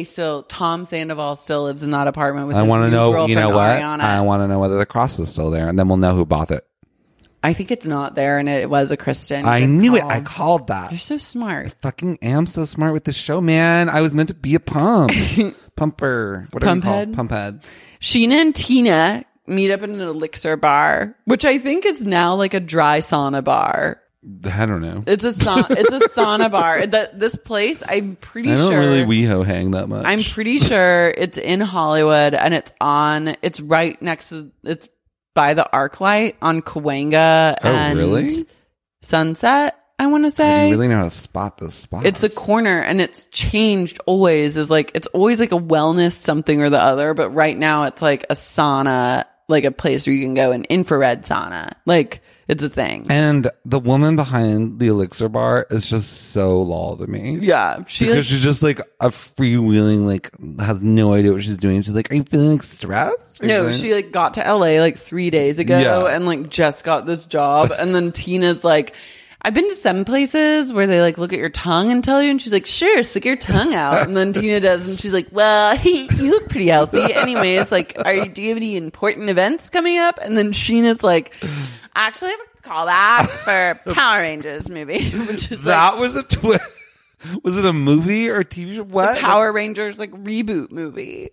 Tom Sandoval still lives in that apartment with I his want to new know, you know girlfriend, what? Ariana. I want to know whether the cross is still there, and then we'll know who bought it. I think it's not there, and it was a Kristen. I knew it. I called that. You're so smart. I fucking am so smart with this show, man. I was meant to be a pumper. Whatever you call it. Pump head. Sheena and Tina meet up in an Elixir bar, which I think is now like a dry sauna bar. I don't know. It's a sauna bar. This place, I'm pretty sure. I don't really WeHo hang that much. I'm pretty sure it's in Hollywood, and it's right next to, it's by the ArcLight on Cahuenga and really? Sunset, I want to say. You really know how to spot those spots. It's a corner, and it's changed always. It's always like a wellness something or the other, but right now it's like a sauna, like a place where you can go, an infrared sauna. Like, it's a thing. And the woman behind the Elixir bar is just so lol to me. Yeah. Because she's just like a freewheeling, like has no idea what she's doing. She's like, are you feeling like stressed? No, she like got to LA like 3 days ago and like just got this job. And then Tina's like, I've been to some places where they like look at your tongue and tell you, and she's like, sure, stick your tongue out. And then Tina does, and she's like, well, you look pretty healthy. Anyways, like, do you have any important events coming up? And then Sheena's like, actually, I would call that for Power Rangers movie. Which is that was a twist. Was it a movie or a TV show? What? The Power Rangers like reboot movie.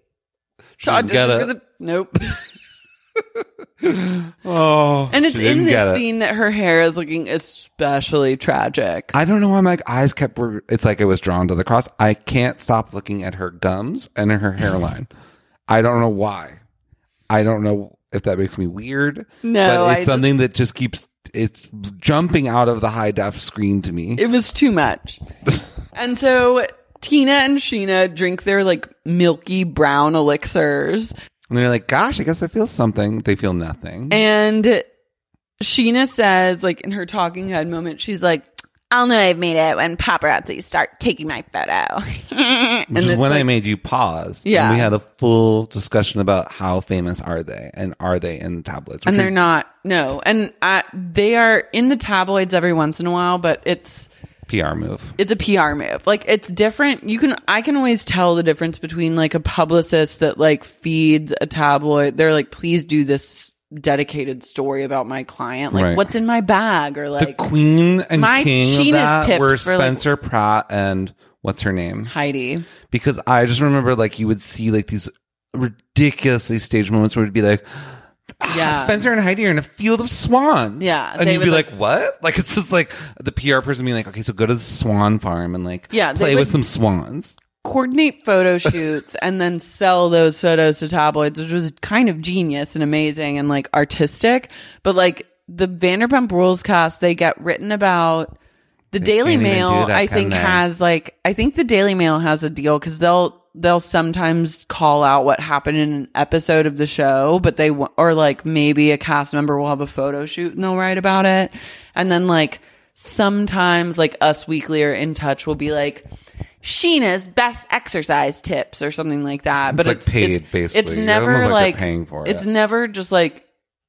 Nope. Oh, and it's in this scene that her hair is looking especially tragic. I don't know why my eyes it's like it was drawn to the cross. I can't stop looking at her gums and her hairline. I don't know why. I don't know if that makes me weird. No, but it's something that just it's jumping out of the high def screen to me. It was too much. And so Tina and Sheena drink their like milky brown elixirs. And they're like, gosh, I guess I feel something. They feel nothing. And Sheena says, like, in her talking head moment, she's like, I'll know I've made it when paparazzi start taking my photo. Which is when I made you pause. Yeah. And we had a full discussion about how famous are they, and are they in tabloids? And they're not. No. And they are in the tabloids every once in a while, but it's PR move. It's a PR move. Like, it's different. I can always tell the difference between like a publicist that like feeds a tabloid. They're like, please do this dedicated story about my client, like what's in my bag, or like the queen and king Sheena's of that tips were for, like, Spencer Pratt and what's her name, Heidi. Because I just remember like you would see like these ridiculously staged moments where it'd be like, Spencer and Heidi are in a field of swans, and you'd be like, what? Like, it's just like the PR person being like, okay, so go to the swan farm and like play with some swans, coordinate photo shoots, and then sell those photos to tabloids, which was kind of genius and amazing and like artistic. But like the Vanderpump Rules cast, they get written about. The Daily Mail, I think, has like, I think the Daily Mail has a deal because they'll sometimes call out what happened in an episode of the show, but or like maybe a cast member will have a photo shoot and they'll write about it. And then like sometimes like Us Weekly or In Touch will be like, Sheena's best exercise tips or something like that. But it's like paid, basically. It's never like paying for it. It's never just like,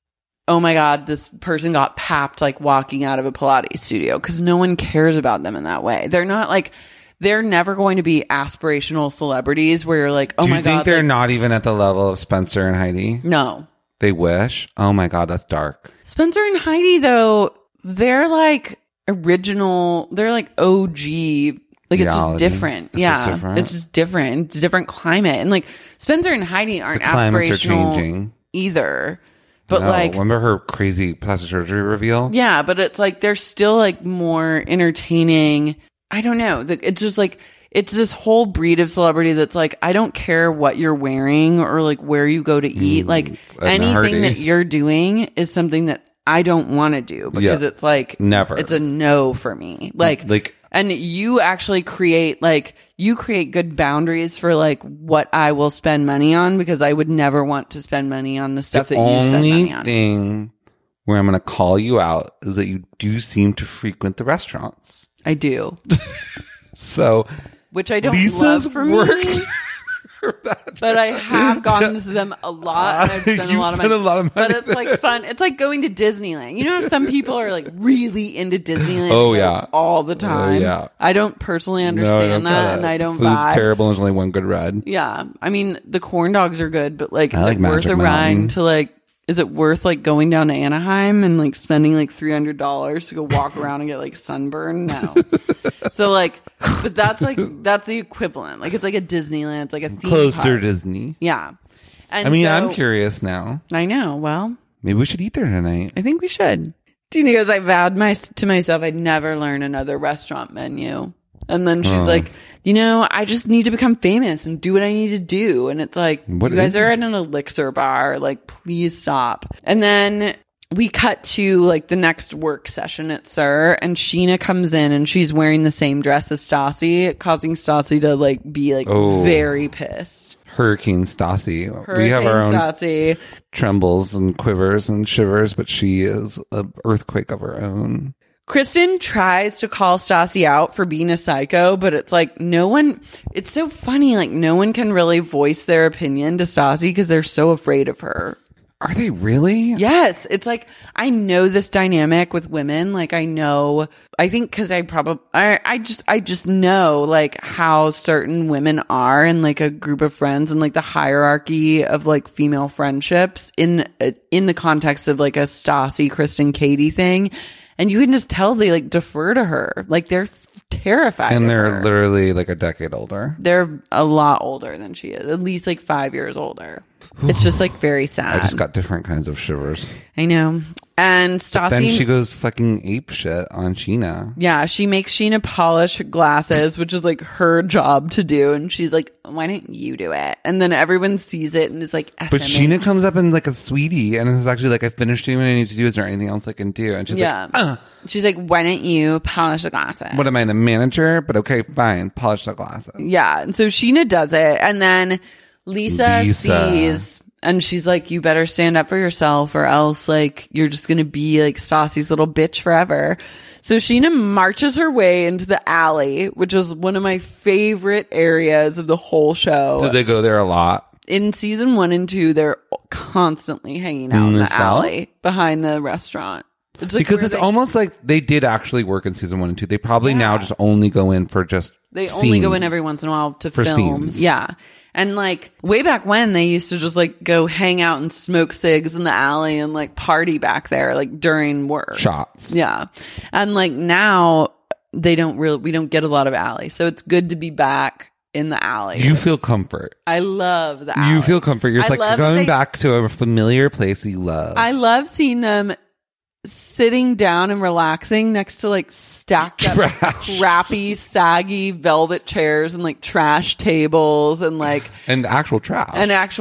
oh my God, this person got papped like walking out of a Pilates studio, because no one cares about them in that way. They're not like, they're never going to be aspirational celebrities where you're like, oh my God. Do you think they're not even at the level of Spencer and Heidi? No. They wish? Oh my God, that's dark. Spencer and Heidi, though, they're like original, they're like OG. Like, it's just different. It's just different. It's a different climate. And like, Spencer and Heidi aren't aspirational either. But like, remember her crazy plastic surgery reveal? Yeah, but it's like they're still like more entertaining. I don't know. It's just like, it's this whole breed of celebrity that's like, I don't care what you're wearing or like where you go to eat. Like, anything that you're doing is something that I don't want to do, because it's like, never. It's a no for me. Like, and you actually create good boundaries for like what I will spend money on, because I would never want to spend money on the stuff that you spend money on. The only thing where I'm going to call you out is that you do seem to frequent the restaurants. I do. So, which I don't Lisa's love for worked. me. But I have gone to them a lot, and I've spent a lot of money. But it's like fun. It's like going to Disneyland. You know, some people are like really into Disneyland all the time. Oh, yeah. I don't personally understand that, and I don't Food's vibe. terrible, and there's only one good ride. Yeah. I mean, the corn dogs are good, but like, it's like worth Magic a Mountain. ride to like, is it worth like going down to Anaheim and like spending like $300 to go walk around and get like sunburn? No. So like, but that's the equivalent. Like, it's like a Disneyland. It's like a theme Closer park. Disney. Yeah. And I mean, so, I'm curious now. I know. Well, maybe we should eat there tonight. I think we should. Tina goes, I vowed to myself I'd never learn another restaurant menu. And then she's like, you know, I just need to become famous and do what I need to do. And it's like, you guys are at an elixir bar. Like, please stop. And then we cut to like the next work session at SUR, and Sheena comes in and she's wearing the same dress as Stassi, causing Stassi to like be like very pissed. Hurricane Stassi. We have our own Stassi. Trembles and quivers and shivers, but she is an earthquake of her own. Kristen tries to call Stassi out for being a psycho, but it's like it's so funny. Like, no one can really voice their opinion to Stassi because they're so afraid of her. Are they really? Yes. It's like, I know this dynamic with women. Like, I think because I just know like how certain women are in like a group of friends, and like the hierarchy of like female friendships in the context of like a Stassi, Kristen, Katie thing. And you can just tell they like defer to her. Like, they're terrified. And of they're her. literally like a decade older. They're a lot older than she is. At least like 5 years older. It's just like very sad. I just got different kinds of shivers. I know. And Stassi, then she goes fucking ape shit on Sheena. Yeah, she makes Sheena polish her glasses, which is like her job to do. And she's like, why don't you do it? And then everyone sees it and is like, SMA. But Sheena comes up and like a sweetie, and it's actually like, I finished doing what I need to do. Is there anything else I can do? And she's like, she's like, why don't you polish the glasses? What am I, the manager? But okay, fine, polish the glasses. Yeah. And so Sheena does it. And then Lisa sees And she's like, you better stand up for yourself or else like you're just going to be like Stassi's little bitch forever. So Sheena marches her way into the alley, which is one of my favorite areas of the whole show. Do they go there a lot? In season 1 and 2, they're constantly hanging out in the alley behind the restaurant. It's like because it's almost like they did actually work in season 1 and 2. They probably now just only go in for just They scenes. only go in every once in a while to For film. scenes. Yeah. And like way back when they used to just like go hang out and smoke cigs in the alley and like party back there like during work. Shots. Yeah. And like now we don't get a lot of alley. So it's good to be back in the alley. You feel comfort. I love the alley. You feel comfort. You're just I like love going that back to a familiar place you love. I love seeing them sitting down and relaxing next to like stacked up crappy, saggy velvet chairs and like trash tables and like and actual trash.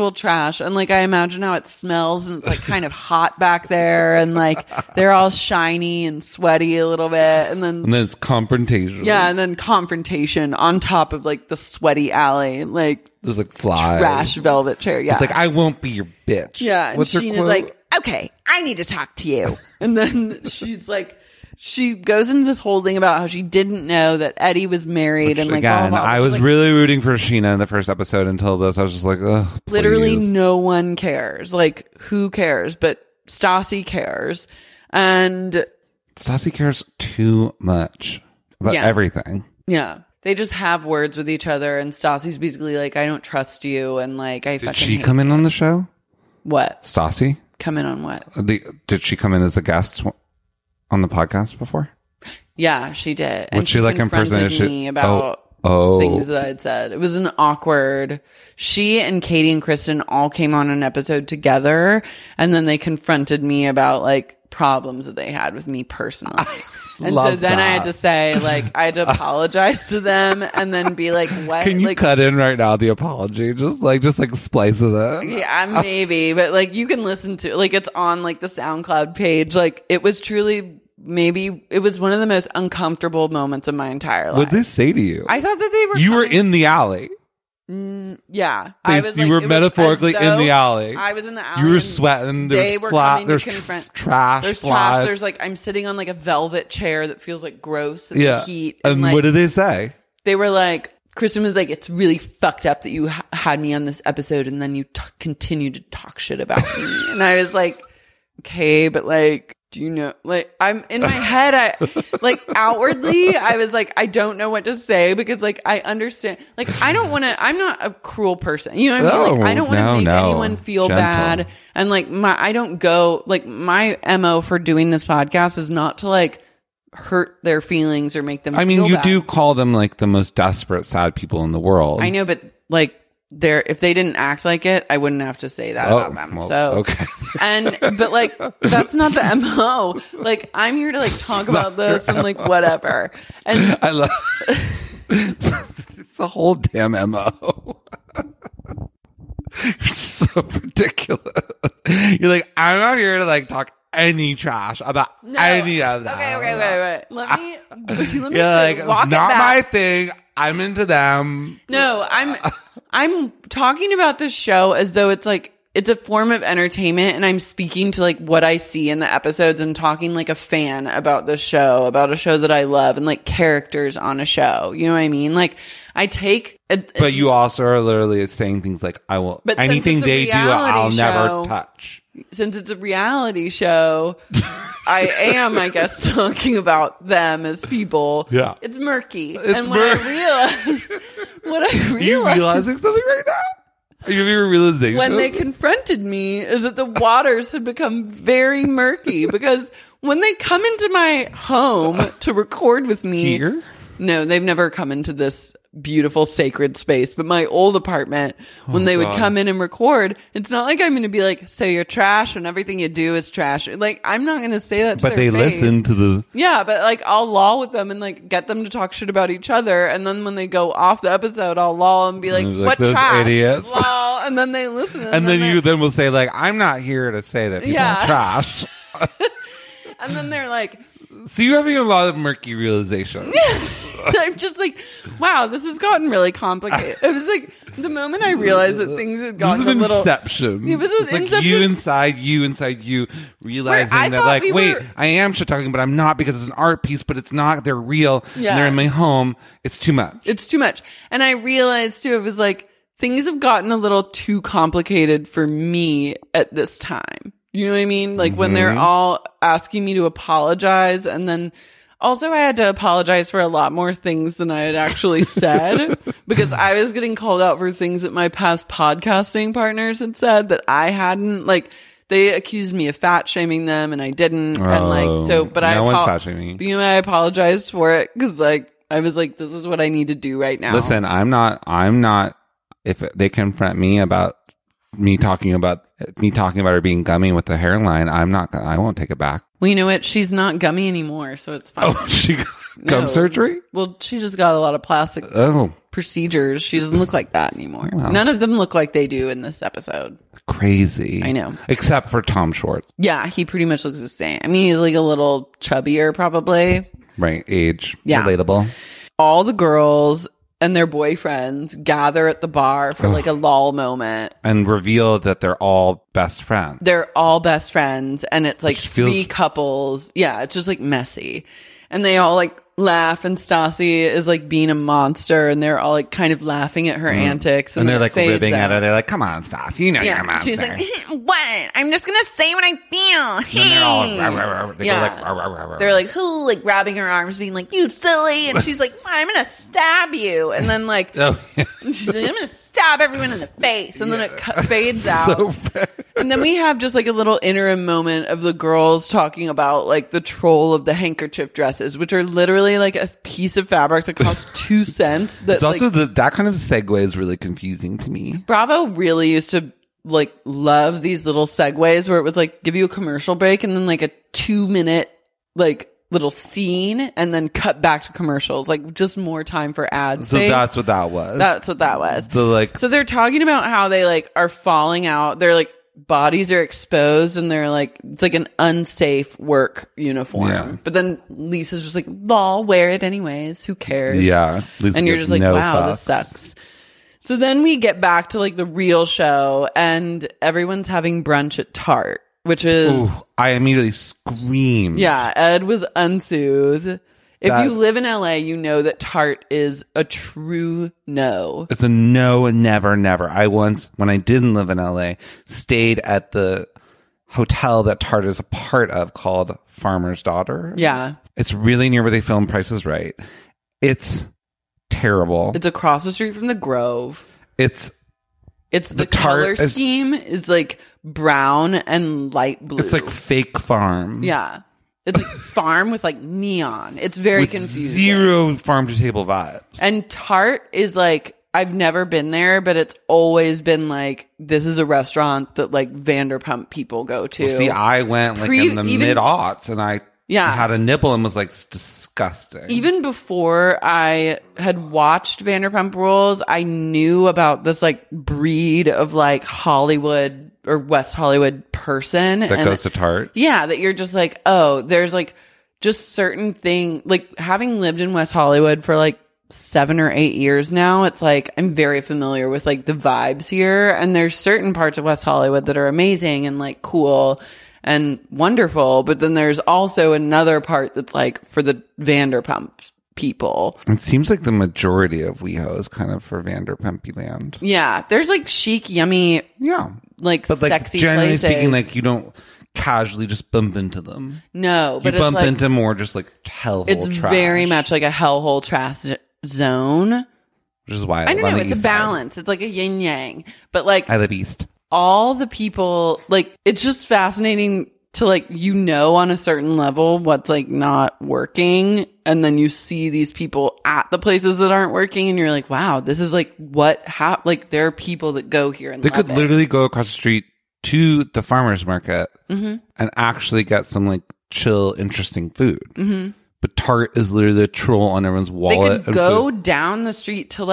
And like I imagine how it smells and it's like kind of hot back there and like they're all shiny and sweaty a little bit and then it's confrontation. Yeah, and then confrontation on top of like the sweaty alley, like there's like flies. Trash velvet chair. Yeah. It's like I won't be your bitch. Yeah. What's her Sheena's quote? like, okay, I need to talk to you. And then she's like, she goes into this whole thing about how she didn't know that Eddie was married. Which, and like, again, blah, blah, blah. I was Like, really rooting for Sheena in the first episode until this. I was just like, ugh. literally please. no one cares. Like, who cares? But Stassi cares. And Stassi cares too much about everything. yeah, they just have words with each other. And Stassi's basically like, I don't trust you. And like, I Did fucking she hate come in you. on the show? What? Stassi? Come in on what? Did she come in as a guest on the podcast before? Yeah, she did. What's she like in person? confronted me about things that I'd said. It was an awkward. She and Katie and Kristen all came on an episode together, and then they confronted me about like problems that they had with me personally. And so then I had to say, like, I had to apologize to them and then be like, what? Can you like, cut in right now the apology? Just like splice it in. Yeah, maybe. But like, you can listen to, like, it's on like the SoundCloud page. Like, it was truly, maybe it was one of the most uncomfortable moments of my entire life. What did they say to you? I thought that they were. You were in the alley. Yeah, You were metaphorically in the alley. I was in the alley. You were and sweating. They were coming to confront. Trash. There's flies. trash. There's like I'm sitting on like a velvet chair that feels like gross in the heat. And like, what did they say? They were like, Kristen was like, it's really fucked up that you had me on this episode and then you continue to talk shit about me. And I was like, okay, but like, do you know, like, I'm in my head, I like outwardly, I was like, I don't know what to say because like, I understand, like, I don't want to, I'm not a cruel person. You know what I mean? Like, I don't want to make anyone feel Gentle. bad. And like, I don't go, like, my MO for doing this podcast is not to like hurt their feelings or make them I mean, feel you bad. do call them like the most desperate, sad people in the world. I know, but like, if they didn't act like it, I wouldn't have to say that about them. Well, so, okay. but like, that's not the MO. Like, I'm here to like talk about this and like whatever. And I love it's the whole damn MO. You're so ridiculous. You're like, I'm not here to like talk any trash about any of that. Okay, wait. Let me You're like, walk it's it not back. my thing. I'm into them. No, I'm talking about this show as though it's like, it's a form of entertainment and I'm speaking to like what I see in the episodes and talking like a fan about the show, about a show that I love and like characters on a show. You know what I mean? Like I take But you also are literally saying things like, I will, But since anything it's a they do, reality I'll show- never touch. Since it's a reality show, I am, I guess, talking about them as people. Yeah. It's murky. It's and when I realize, Are you realizing something right now? Are you having a realization? when they confronted me is that the waters had become very murky because when they come into my home to record with me. Here? No, they've never come into this beautiful sacred space. But my old apartment, when they would God. come in and record, it's not like I'm going to be like, so you're trash and everything you do is trash. Like, I'm not going to say that to But their they face. listen to the. Yeah, but like I'll loll with them and like get them to talk shit about each other, and then when they go off the episode, I'll loll and be like, Like, "What those trash?" idiots. Lol, and then they listen, And then you then will say like, I'm not here to say that people Yeah. are trash. and then they're like, So you're having a lot of murky realization. I'm just like, wow, this has gotten really complicated. It was like the moment I realized that things had gotten a little inception. It was an like inception. you inside you, realizing I that thought like, we wait, were- I am shit talking, but I'm not because it's an art piece, but it's not. They're real. Yeah. And they're in my home. It's too much. It's too much. And I realized too, it was like things have gotten a little too complicated for me at this time. You know what I mean? Like when they're all asking me to apologize, and then also I had to apologize for a lot more things than I had actually said because I was getting called out for things that my past podcasting partners had said that I hadn't. Like they accused me of fat shaming them and I didn't. And like, so, but no one's fat shaming. You know, I apologized for it because like I was like, this is what I need to do right now. Listen, I'm not, if they confront me about me talking about her being gummy with the hairline, I won't take it back. Well, you know what? She's not gummy anymore, so it's fine. Oh, she got gum surgery? Well, she just got a lot of plastic procedures. She doesn't look like that anymore. Wow. None of them look like they do in this episode. Crazy. I know. Except for Tom Schwartz. Yeah, he pretty much looks the same. I mean, he's like a little chubbier probably. Right. Age. Yeah. Relatable. All the girls and their boyfriends gather at the bar for like a lull moment. And reveal that they're all best friends. They're all best friends, and it's like Which feels- three couples. Yeah, it's just like messy. And they all like laugh, and Stassi is like being a monster, and they're all like kind of laughing at her antics. And then they're it like fades ribbing out. at her. They're like, come on, Stassi, you know you're a monster. She's like, what? I'm just gonna say what I feel. And they're all, rah, rah, rah. They Yeah. go like, rah, rah, rah, rah. They're like, who? Like grabbing her arms, being like, you silly. And she's like, I'm gonna stab you. And then like, Oh, yeah. she's like, I'm gonna stab everyone in the face. And then it fades out. And then we have just like a little interim moment of the girls talking about like the troll of the handkerchief dresses, which are literally like a piece of fabric that costs 2 cents. That It's also like, that kind of segue is really confusing to me. Bravo really used to like love these little segues where it was like give you a commercial break and then like a 2-minute like little scene and then cut back to commercials, like just more time for ads. So that's what that was. That's what that was. The like, So they're talking about how they like are falling out. They're like bodies are exposed and they're like, it's like an unsafe work uniform. Yeah. But then Lisa's just like, lol, wear it anyways. Who cares? yeah. Lisa And you're gives just like, no wow, fucks. this sucks. So then we get back to like the real show and everyone's having brunch at Tarte, which is, Ooh, I immediately screamed. yeah, Ed was unsoothed. If That's- you live in LA, you know that Tarte is a true no. It's a no, never, never. I once, when I didn't live in LA, stayed at the hotel that Tarte is a part of called Farmer's Daughter. Yeah. It's really near where they film Price is Right. It's terrible. It's across the street from the Grove. It's The Tarte color is- scheme is like brown and light blue. It's like fake farm. yeah. It's like farm with like neon. It's very With confusing. zero farm to table vibes. And Tarte is like, I've never been there, but it's always been like, this is a restaurant that like Vanderpump people go to. Well, see, I went like in the even- mid-aughts and I Yeah. had a nibble and was like, it's disgusting. Even before I had watched Vanderpump Rules, I knew about this like breed of like Hollywood or West Hollywood person that goes to Tarte. Yeah, that you're just like, oh, there's like just certain thing, like having lived in West Hollywood for like 7 or 8 years now, it's like I'm very familiar with like the vibes here. And there's certain parts of West Hollywood that are amazing and like cool and wonderful. But then there's also another part that's like for the Vanderpump people. It seems like the majority of WeHo is kind of for Vanderpumpy land. Yeah, there's like chic, yummy, Yeah. like But like sexy generally places. speaking, like you don't casually just bump into them. No, You but it's bump like, into more just like hellhole it's trash. very much like a hellhole trash zone. Which is why I don't live on know. the It's a east side. balance. It's like a yin yang. But like I live east. all the people, like it's just fascinating to like, you know, on a certain level what's like not working. And then you see these people at the places that aren't working and you're like, wow, this is like what like there are people that go here and They love could it. literally go across the street to the farmer's market Mm-hmm. and actually get some like chill, interesting food. Mm-hmm. But Tarte is literally the troll on everyone's They wallet. could and go food. down the street to like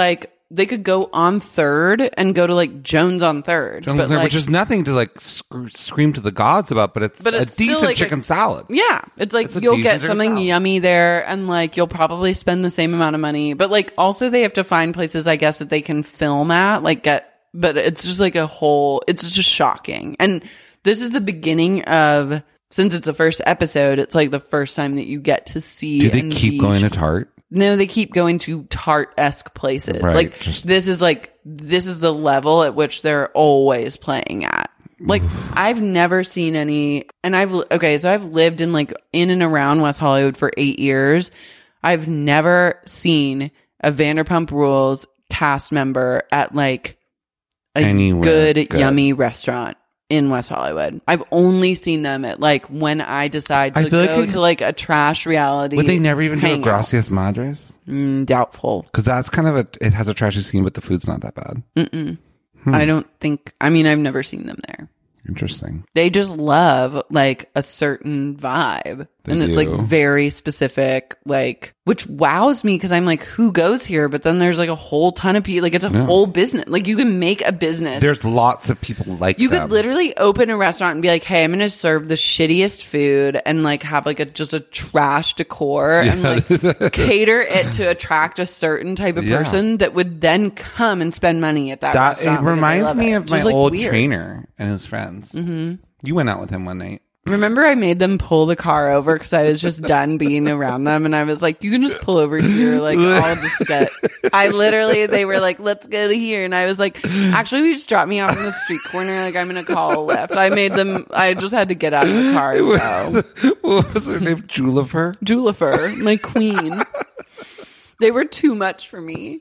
they could go on 3rd and go to like Jones on 3rd. But, like, which is nothing to like scream to the gods about, but it's a decent like chicken salad. Yeah. It's like you'll get something yummy there and like you'll probably spend the same amount of money. But like also they have to find places, I guess, that they can film at, but it's just like it's just shocking. And this is the beginning of, since it's the first episode, it's like the first time that you get to see. Do they keep going to Tarte? No, they keep going to Tarte-esque places. Right, like this is the level at which they're always playing at. Like I've never seen any, and so I've lived in and around West Hollywood for 8 years. I've never seen a Vanderpump Rules cast member at like a good, yummy restaurant in West Hollywood. I've only seen them at like when I decide to go to like a trash reality. Would they never even do a Gracias Madres? Doubtful. Because that's kind of it has a trashy scene, but the food's not that bad. I don't think, I've never seen them there. Interesting. They just love like a certain vibe. It's like very specific, like, which wows me because I'm like, who goes here? But then there's like a whole ton of people. Like it's a whole business. Like you can make a business. There's lots of people like you could literally open a restaurant and be like, hey, I'm going to serve the shittiest food and like have like just a trash decor and like cater it to attract a certain type of person that would then come and spend money at that restaurant. It reminds me of my old weird trainer and his friends. Mm-hmm. You went out with him one night. Remember I made them pull the car over because I was just done being around them and I was like, you can just pull over here. Like I'll just they were like, let's go to here. And I was like, actually, we just dropped me off in the street corner. Like I'm going to call a Lyft. I just had to get out of the car and go. What was her name? Julifer, my queen. They were too much for me.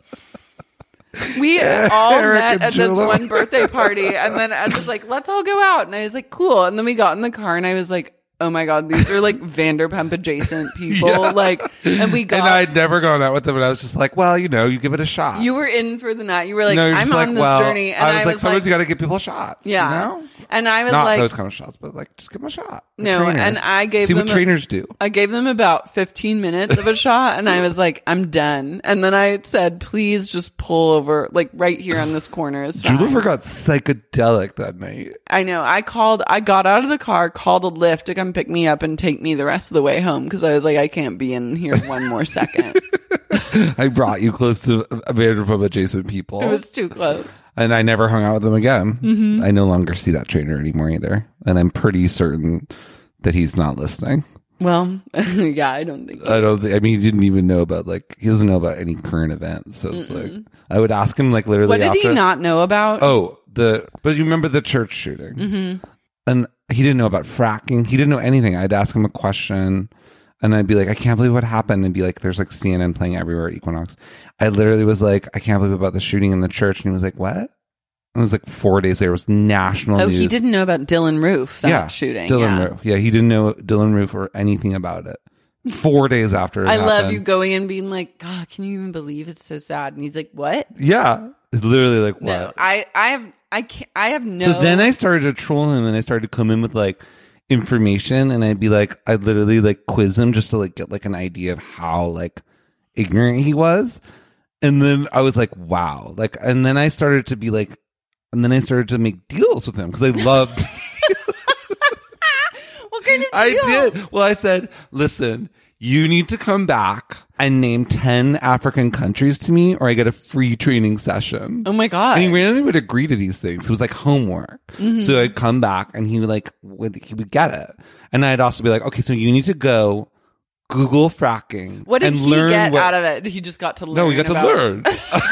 We all met at this one birthday party and then I was like, let's all go out. And I was like, cool. And then we got in the car and I was like, oh my God, these are like Vanderpump adjacent people. And I'd never gone out with them and I was just like, well, you give it a shot. You were in for the night. You were like, I'm on this journey. And I was like, sometimes you got to give people shots. Yeah. You know? And I was not like, those kind of shots, but like, just give them a shot. And I gave them what trainers do. I gave them about 15 minutes of a shot and I was like, I'm done. And then I said, please just pull over like right here on this corner is fine. Julifer got psychedelic that night. I know. I got out of the car, called a Lyft to come pick me up and take me the rest of the way home because I was like, I can't be in here one more second. I brought you close to Vanderpump adjacent people. It was too close. And I never hung out with them again. Mm-hmm. I no longer see that trainer anymore either. And I'm pretty certain that he's not listening. Well, yeah, I don't think. He didn't even know about he doesn't know about any current events. So it's like, I would ask him like literally. What did he not know about? But you remember the church shooting? Mm-hmm. And he didn't know about fracking. He didn't know anything. I'd ask him a question. And I'd be like, I can't believe what happened. And be like, there's like CNN playing everywhere at Equinox. I literally was like, I can't believe about the shooting in the church. And he was like, what? And it was like 4 days later. It was national news. Oh, he didn't know about Dylan Roof, shooting. Dylan Roof. Yeah, he didn't know Dylan Roof or anything about it. 4 days after it happened. love you going and being like, God, can you even believe it's so sad? And he's like, what? Yeah. It's literally like, what? No, I have no. So then I started to troll him and I started to come in with like information and I'd be like, I'd literally like quiz him just to like get like an idea of how like ignorant he was. And then I was like, wow. Like, and then I started to be like, and then I started to make deals with him because I loved. What kind of deal? I did. Well, I said, listen, you need to come back and name 10 African countries to me or I get a free training session. Oh my God. And he randomly would agree to these things. It was like homework. Mm-hmm. So I'd come back and he would get it. And I'd also be like, okay, so you need to go Google fracking. What did he get out of it? He just got to learn. No, we got to learn.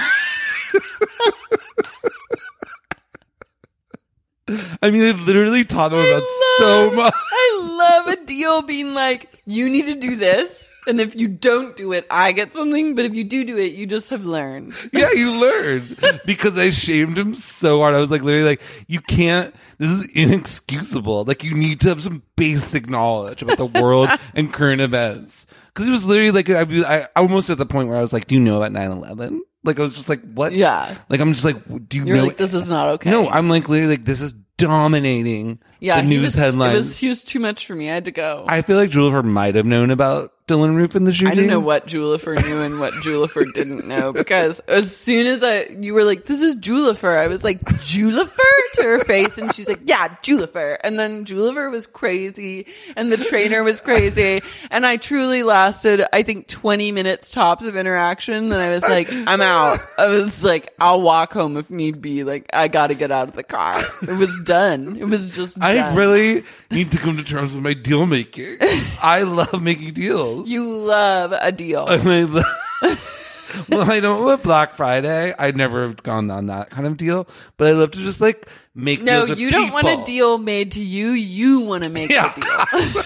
I mean, I literally taught him about so much. I love a deal being like, you need to do this. And if you don't do it, I get something. But if you do it, you just have learned. Yeah, you learned. Because I shamed him so hard. I was like, literally like, you can't, this is inexcusable. Like, you need to have some basic knowledge about the world and current events. Because he was literally like, I almost at the point where I was like, do you know about 9/11? Like, I was just like, what? Yeah. Like, I'm just like, do you You're know? like, this is not okay. No, I'm like, literally like, this is dominating the news headlines. He was too much for me. I had to go. I feel like Julifer might have known about Dylan Roof in the shooting. I don't know what Julifer knew and what Julifer didn't know, because as soon as you were like, this is Julifer, I was like, Julifer? To her face, and she's like, yeah, Julifer. And then Julifer was crazy, and the trainer was crazy, and I truly lasted, I think, 20 minutes tops of interaction. Then I was like, I'm out. I was like, I'll walk home if need be. Like, I gotta get out of the car. It was done. It was just done. I really need to come to terms with my deal making. I love making deals. You love a deal. Well, I don't love Black Friday. I'd never have gone on that kind of deal, but I love to just like make deals with you don't want a deal made to you. You want to make a deal.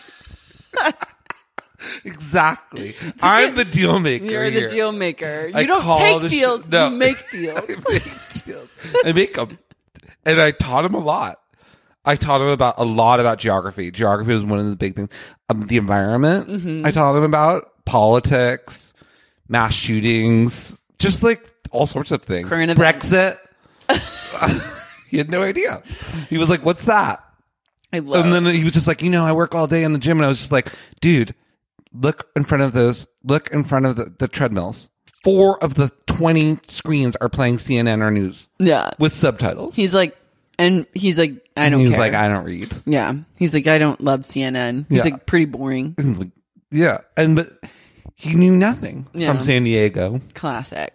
Exactly. I'm the deal maker. You're here. the deal maker. You don't take deals. No. You make deals. I make them. And I taught him a lot. I taught him a lot about geography. Geography was one of the big things. The environment. Mm-hmm. I taught him about politics, mass shootings, just like all sorts of things. Current events. Brexit. He had no idea. He was like, what's that? And then he was just like, I work all day in the gym. And I was just like, dude, look in front of the treadmills. 4 of the 20 screens are playing CNN or news. Yeah. With subtitles. He's like, I don't care. He's like, I don't read. Yeah. He's like, I don't love CNN. He's like, pretty boring. Like, yeah. But he knew nothing from San Diego. Classic.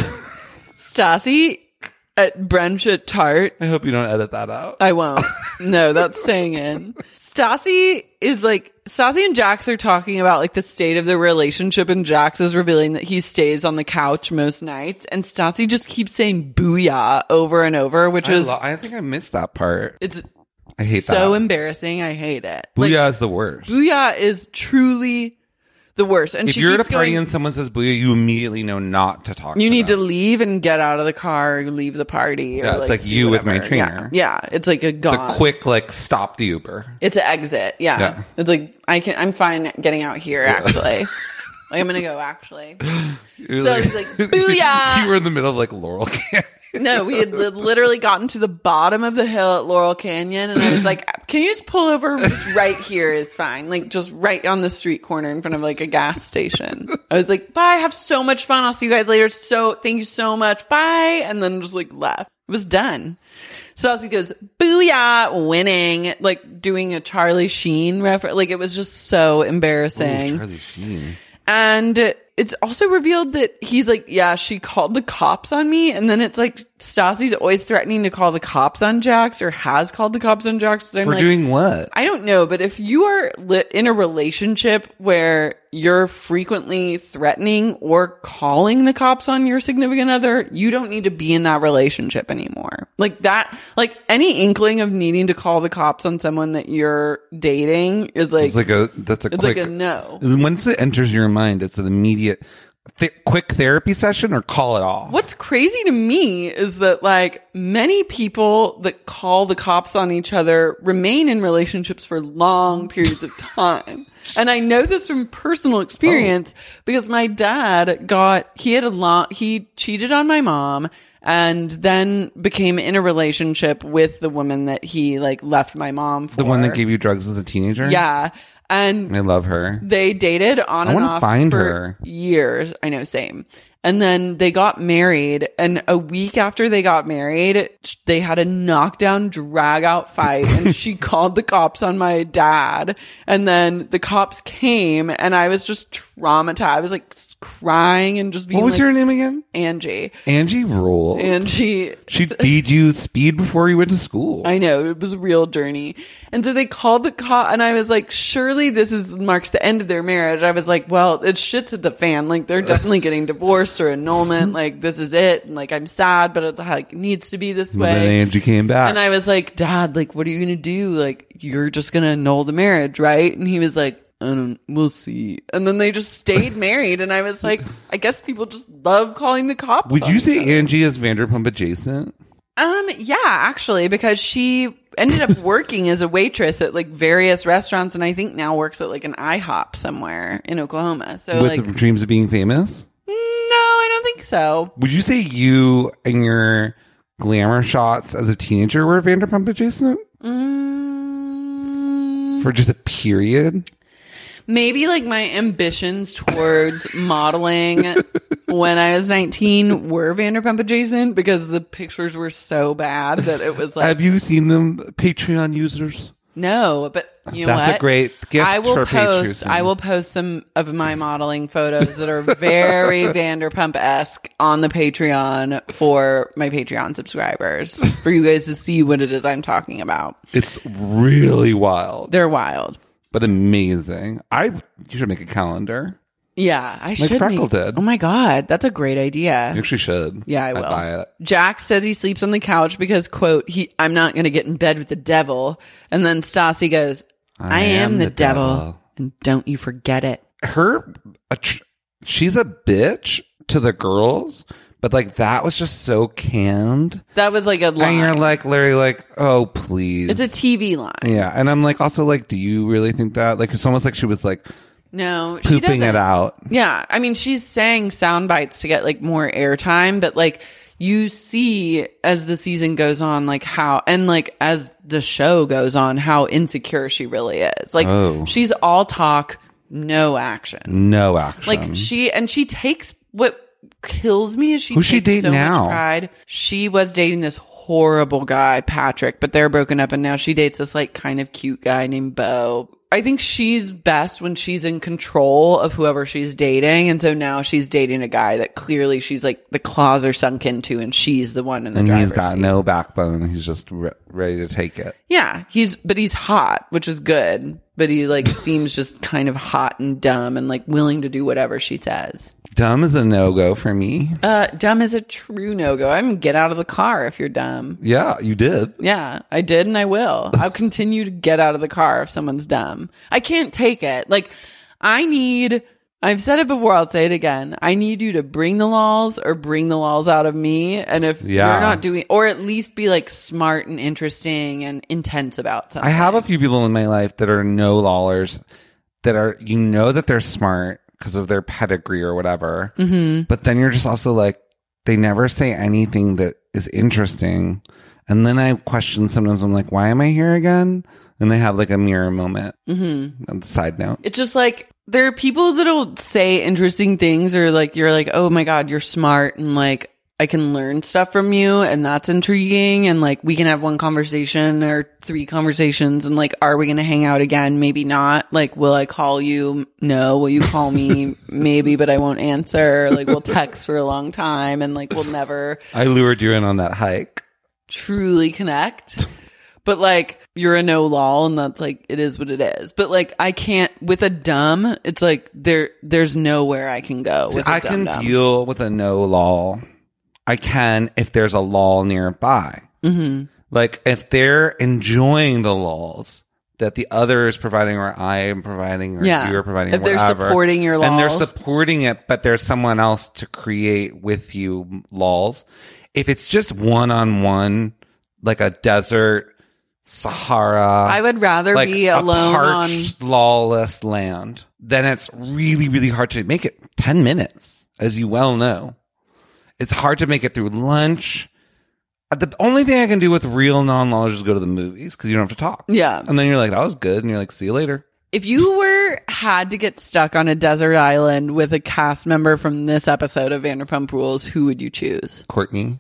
Stassi at brunch at Tarte. I hope you don't edit that out. I won't. No, that's staying in. Stassi and Jax are talking about like the state of the relationship, and Jax is revealing that he stays on the couch most nights, and Stassi just keeps saying booyah over and over, which I think I missed that part. I hate that. So embarrassing. I hate it. Booyah is the worst. Booyah is truly the worst. And if you're at a party and someone says booyah, you immediately know not to talk to them. You need to leave and get out of the car, leave the party. Yeah, or it's like you whatever. with my trainer. Yeah, it's like a gone. It's a quick, stop the Uber. It's an exit. Yeah. It's like, I'm fine getting out here, actually. Like, I'm going to go, actually. So he's like, booyah! You were in the middle of Laurel Canyon. No, we had literally gotten to the bottom of the hill at Laurel Canyon, and I was like, can you just pull over? Just right here is fine. Like, just right on the street corner in front of a gas station. I was like, bye, have so much fun. I'll see you guys later. Thank you so much. Bye. And then just left. It was done. So he goes, booyah, winning, doing a Charlie Sheen reference. It was just so embarrassing. Ooh, Charlie Sheen. And it's also revealed that he's like, yeah, she called the cops on me. And then it's like, Stassi's always threatening to call the cops on Jax, or has called the cops on Jax. So For doing what? I don't know. But if you are in a relationship where you're frequently threatening or calling the cops on your significant other, you don't need to be in that relationship anymore. Any inkling of needing to call the cops on someone that you're dating is it's like a no. Once it enters your mind, it's an immediate quick therapy session, or call it off. What's crazy to me is that many people that call the cops on each other remain in relationships for long periods of time. And I know this from personal experience because my dad he cheated on my mom and then became in a relationship with the woman that he left my mom for. The one that gave you drugs as a teenager? Yeah. And I love her. They dated on and off for years. I know, same. And then they got married, and a week after they got married, they had a knockdown, drag-out fight, and she called the cops on my dad. And then the cops came, and I was just traumatized. I was crying and just being What was your name again? Angie. Angie ruled. She'd feed you speed before you went to school. I know. It was a real journey. And so they called the cop, and I was like, surely this marks the end of their marriage. I was like, well, it's shit's at the fan. They're definitely getting divorced or annulment. This is it. And I'm sad, but it needs to be this way. Then Angie came back. And I was like, Dad, what are you going to do? You're just going to annul the marriage, right? And he was like, we'll see. And then they just stayed married. And I was like, I guess people just love calling the cops. Would you say Angie is Vanderpump adjacent? Yeah, actually, because she ended up working as a waitress at various restaurants, and I think now works at an IHOP somewhere in Oklahoma. So with the dreams of being famous? No, I don't think so. Would you say you and your glamour shots as a teenager were Vanderpump adjacent? For just a period? Maybe like my ambitions towards modeling when I was 19 were Vanderpump adjacent because the pictures were so bad that it was like. Have you seen them, Patreon users? No, but you know what? That's a great gift I will for post. Patreon. I will post some of my modeling photos that are very Vanderpump-esque on the Patreon for my Patreon subscribers for you guys to see what it is I'm talking about. It's really wild. They're wild, but amazing. You should make a calendar. Yeah, I should. Like Freckle did. Oh my God, that's a great idea. You actually should. Yeah, I will. I'd buy it. Jack says he sleeps on the couch because, quote, I'm not going to get in bed with the devil. And then Stassi goes, I am the devil. And don't you forget it. She's a bitch to the girls, but like that was just so canned. That was like a line. And you're like, Larry, like, oh, please. It's a TV line. Yeah. And I'm like, also like, do you really think that? Like, it's almost like she was like, no, she pooping doesn't. it out. Yeah. I mean, she's saying sound bites to get like more airtime, but like you see as the season goes on, like how, and like as the show goes on, how insecure she really is. Like she's all talk, no action. No action. Like she takes what kills me is Who's she dating so now? much pride. She was dating this horrible guy, Patrick, but they're broken up and now she dates this like kind of cute guy named Beau. I think she's best when she's in control of whoever she's dating. And so now she's dating a guy that clearly she's like the claws are sunk into and she's the one in the driver's he's got seat. no backbone. He's just ready to take it. Yeah. He's hot, which is good. But he like seems just kind of hot and dumb and like willing to do whatever she says. Dumb is a no-go for me. Dumb is a true no-go. I mean, get out of the car if you're dumb. Yeah, you did. Yeah, I did and I will. I'll continue to get out of the car if someone's dumb. I can't take it. Like, I've said it before, I'll say it again. I need you to bring the lols or bring the lols out of me. And if you're not doing, or at least be like smart and interesting and intense about something. I have a few people in my life that are no lollers that are, you know that they're smart because of their pedigree or whatever. Mm-hmm. But then you're just also like, they never say anything that is interesting. And then I question sometimes, I'm like, why am I here again? And they have like a mirror moment. Mm-hmm. On the side note. It's just like, there are people that'll say interesting things or like, you're like, oh my God, you're smart. And like, I can learn stuff from you and that's intriguing. And like, we can have one conversation or 3 conversations and like, are we going to hang out again? Maybe not. Like, will I call you? No. Will you call me? Maybe, but I won't answer. Like, we'll text for a long time and like, we'll never. I lured you in on that hike. Truly connect. But like, you're a no lol and that's like, it is what it is. But like, I can't, with a dumb, it's like, there's nowhere I can go with I can deal with a no lol. I can if there's a lull nearby. Mm-hmm. Like if they're enjoying the lulls that the other is providing or I am providing or you are providing or whatever. If they're supporting your lulls. And they're supporting it, but there's someone else to create with you lulls. If it's just one-on-one, like a desert, Sahara. I would rather like be alone a parched, lawless land. Then it's really, really hard to make it 10 minutes, as you well know. It's hard to make it through lunch. The only thing I can do with real non-knowledge is go to the movies because you don't have to talk. Yeah. And then you're like, that was good. And you're like, see you later. If you had to get stuck on a desert island with a cast member from this episode of Vanderpump Rules, who would you choose? Courtney.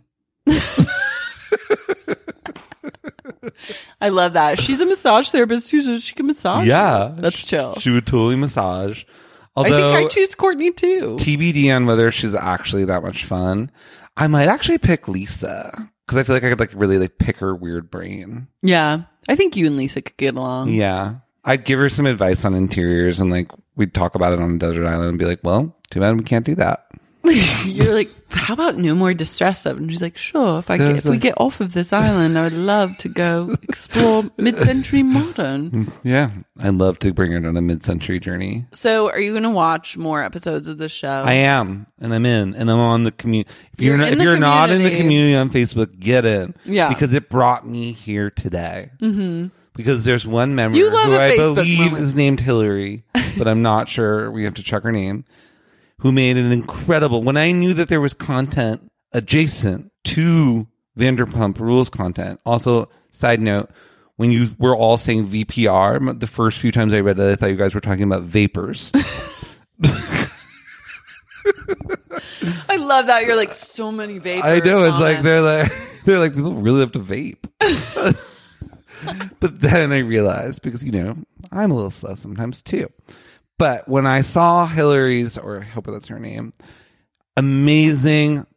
I love that. She's a massage therapist too, so she can massage. Yeah. That's chill. She would totally massage. Although, I think I choose Courtney too. TBD on whether she's actually that much fun. I might actually pick Lisa because I feel like I could like really like pick her weird brain. Yeah. I think you and Lisa could get along. Yeah. I'd give her some advice on interiors and like we'd talk about it on a desert island and be like, well, too bad we can't do that. You're like, how about no more distress stuff? And she's like, sure. If we get off of this island, I would love to go explore mid-century modern. Yeah, I'd love to bring her on a mid-century journey. So, are you going to watch more episodes of the show? I am, and I'm in, and I'm on the community. If you're not in the community on Facebook, get in. Yeah, because it brought me here today. Mm-hmm. Because there's one member who I believe is named Hillary, but I'm not sure. We have to check her name. Who made an incredible, when I knew that there was content adjacent to Vanderpump Rules content. Also, side note, when you were all saying VPR, the first few times I read it, I thought you guys were talking about vapors. I love that. You're like, so many vapors. I know. It's like they're like people really have to vape. But then I realized, because I'm a little slow sometimes too. But when I saw Hillary's, or I hope that's her name, amazing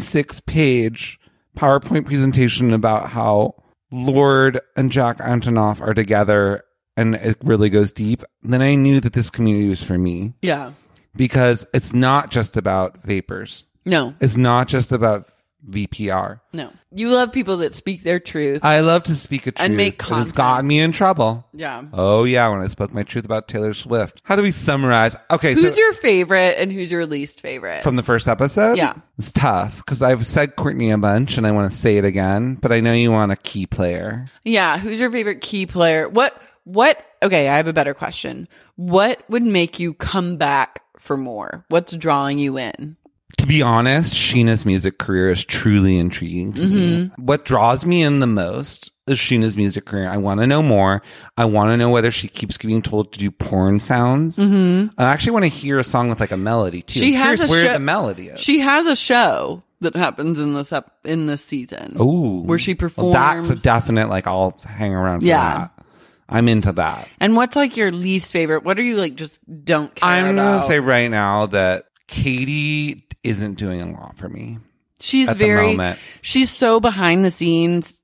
26-page PowerPoint presentation about how Lorde and Jack Antonoff are together and it really goes deep, then I knew that this community was for me. Yeah. Because it's not just about vapors. No. It's not just about VPR. No. You love people that speak their truth. I love to speak a truth. And make content. And it's gotten me in trouble. Yeah. Oh, yeah, when I spoke my truth about Taylor Swift. How do we summarize? Okay, who's your favorite and who's your least favorite? From the first episode? Yeah. It's tough because I've said Courtney a bunch and I want to say it again, but I know you want a key player. Yeah. Who's your favorite key player? What? Okay, I have a better question. What would make you come back for more? What's drawing you in? To be honest, Sheena's music career is truly intriguing to me. What draws me in the most is Sheena's music career. I want to know more. I want to know whether she keeps getting told to do porn sounds. I actually want to hear a song with like a melody too. She has where the melody is. She has a show that happens in this season. Ooh, where she performs. Well, that's a definite. Like, I'll hang around for that. I'm into that. And what's like your least favorite? What are you like just don't care I'm about? going to say right now that Katie isn't doing a lot for me. She's at the moment. She's so behind the scenes,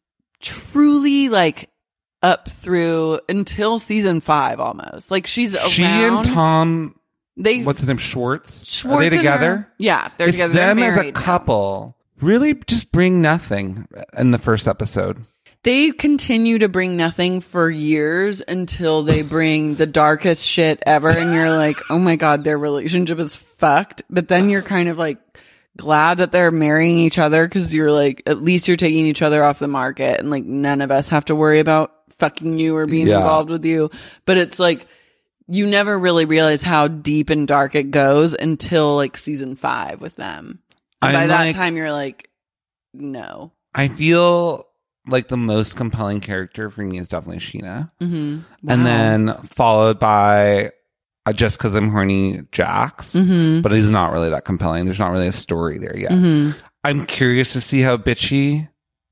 truly like up through until season 5 almost. Like she's around. She and Tom, what's his name? Schwartz? Are they together? Yeah, they're it's together. Them they're as a couple really just bring nothing in the first episode. They continue to bring nothing for years until they bring the darkest shit ever. And you're like, oh my God, their relationship is fucked. But then you're kind of like glad that they're marrying each other because you're like, at least you're taking each other off the market. And like, none of us have to worry about fucking you or being involved with you. But it's like, you never really realize how deep and dark it goes until like season 5 with them. And by that time, you're like, no. I feel like the most compelling character for me is definitely Sheena. Wow. And then followed by Just Because I'm Horny, Jax. But he's not really that compelling. There's not really a story there yet. I'm curious to see how bitchy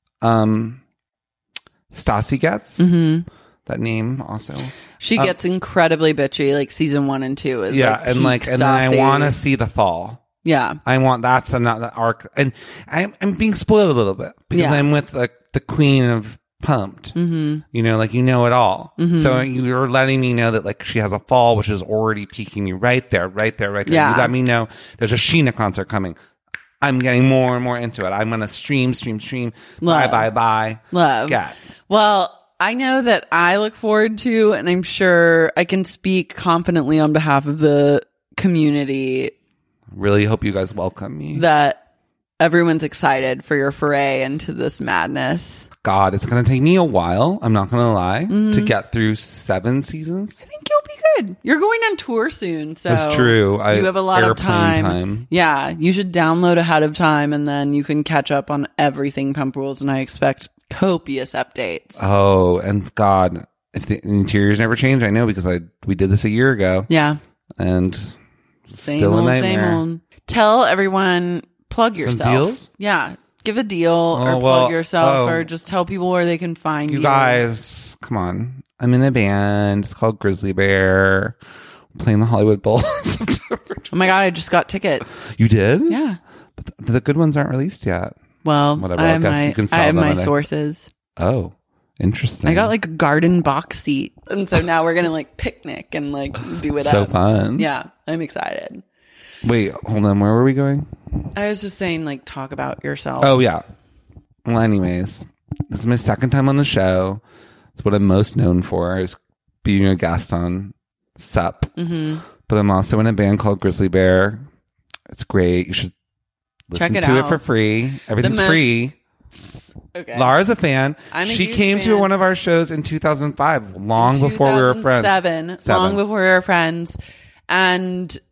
Stassi gets. That name also. She gets incredibly bitchy, like season 1 and 2 is and then I want to see the fall. Yeah. I want that's another arc. And I'm being spoiled a little bit because I'm with the queen of Pumped. Like it all. So you're letting me know that like she has a fall, which is already piquing me right there. Yeah. You let me know there's a Sheena concert coming. I'm getting more and more into it. I'm going to stream. Love. Bye. Love. Get. Well, I know that I look forward to, and I'm sure I can speak confidently on behalf of the community. Really hope you guys welcome me. That everyone's excited for your foray into this madness. God, it's going to take me a while. I'm not going to lie to get through 7 seasons. I think you'll be good. You're going on tour soon, so that's true. You have a lot of time. Yeah, you should download ahead of time, and then you can catch up on everything Pump Rules. And I expect copious updates. Oh, and God, if the interiors never change, I know because we did this a year ago. Yeah, and same still old, a nightmare. Same old. Tell everyone, plug yourself. Some deals? Yeah. Give a deal or plug yourself or just tell people where they can find you. You guys, come on. I'm in a band. It's called Grizzly Bear. We're playing the Hollywood Bowl in September. Oh my God, I just got tickets. You did? Yeah. But the good ones aren't released yet. Well, whatever. I guess you can sell I have them my sources. Oh, interesting. I got like a garden box seat. And so now we're going to like picnic and like do it so up. Fun. Yeah. I'm excited. Wait, hold on. Where were we going? I was just saying, like, talk about yourself. Oh, yeah. Well, anyways, this is my second time on the show. It's what I'm most known for is being a guest on SUP. But I'm also in a band called Grizzly Bear. It's great. You should listen to it for free. Everything's free. Okay. Lara's a fan. She came to one of our shows in 2005, long before we were friends. 2007, long before we were friends. And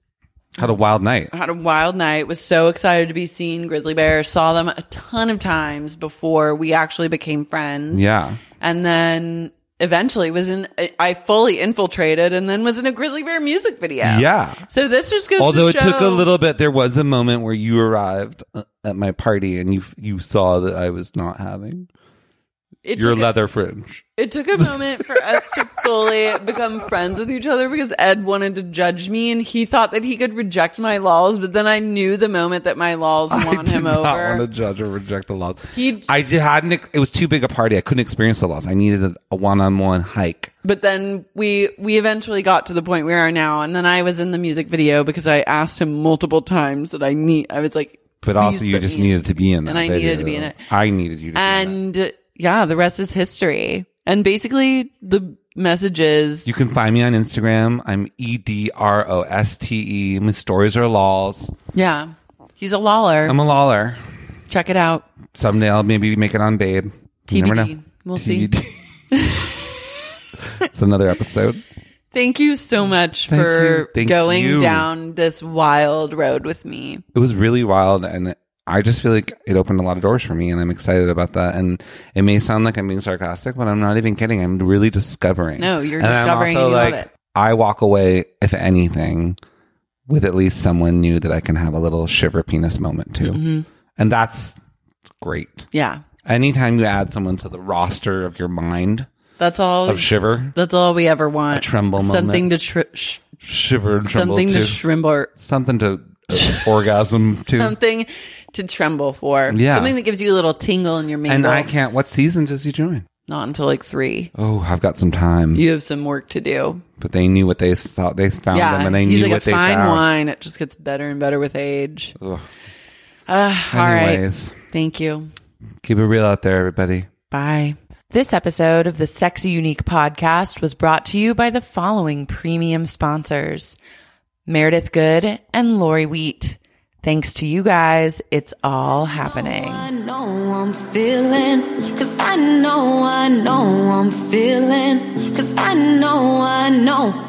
Had a wild night. Had a wild night. Was so excited to be seen Grizzly Bear. Saw them a ton of times before we actually became friends. Yeah. And then eventually I fully infiltrated and then was in a Grizzly Bear music video. Yeah. So this just goes Although to it show, took a little bit, there was a moment where you arrived at my party and you saw that I was not having your leather fringe. It took a moment for us to fully become friends with each other because Ed wanted to judge me and he thought that he could reject my laws, but then I knew the moment that my laws won him over. I did not want to judge or reject the laws. It was too big a party. I couldn't experience the laws. I needed a one-on-one hike. But then we eventually got to the point we are now, and then I was in the music video because I asked him multiple times that I was like, but also you just needed to be in that and I video. needed to be in it. I needed you to be in it. Yeah, the rest is history. And basically, the message is... You can find me on Instagram. I'm EDROSTE. My stories are lols. Yeah. He's a loller. I'm a loller. Check it out. Someday I'll maybe make it on Babe. You never know. We'll see. It's another episode. Thank you so much for going down this wild road with me. It was really wild, and I just feel like it opened a lot of doors for me, and I'm excited about that. And it may sound like I'm being sarcastic, but I'm not even kidding. I'm really discovering. No, you're discovering. And you love it. I walk away, if anything, with at least someone new that I can have a little shiver penis moment to. Mm-hmm. And that's great. Yeah. Anytime you add someone to the roster of your mind, that's all of shiver. That's all we ever want. A tremble something moment. To shiver and tremble something to. To shrimble. Something to orgasm to. Something to tremble for. Yeah. Something that gives you a little tingle in your mingle. And I can't. What season does he join? Not until like 3. Oh, I've got some time. You have some work to do. But they knew what they thought. They found them, and they knew what they found. He's like a fine wine. It just gets better and better with age. All right. Thank you. Keep it real out there, everybody. Bye. This episode of the Sexy Unique podcast was brought to you by the following premium sponsors: Meredith Good and Lori Wheat. Thanks to you guys, it's all happening. I know I'm feeling, 'cause I know I'm feeling, 'cause I know.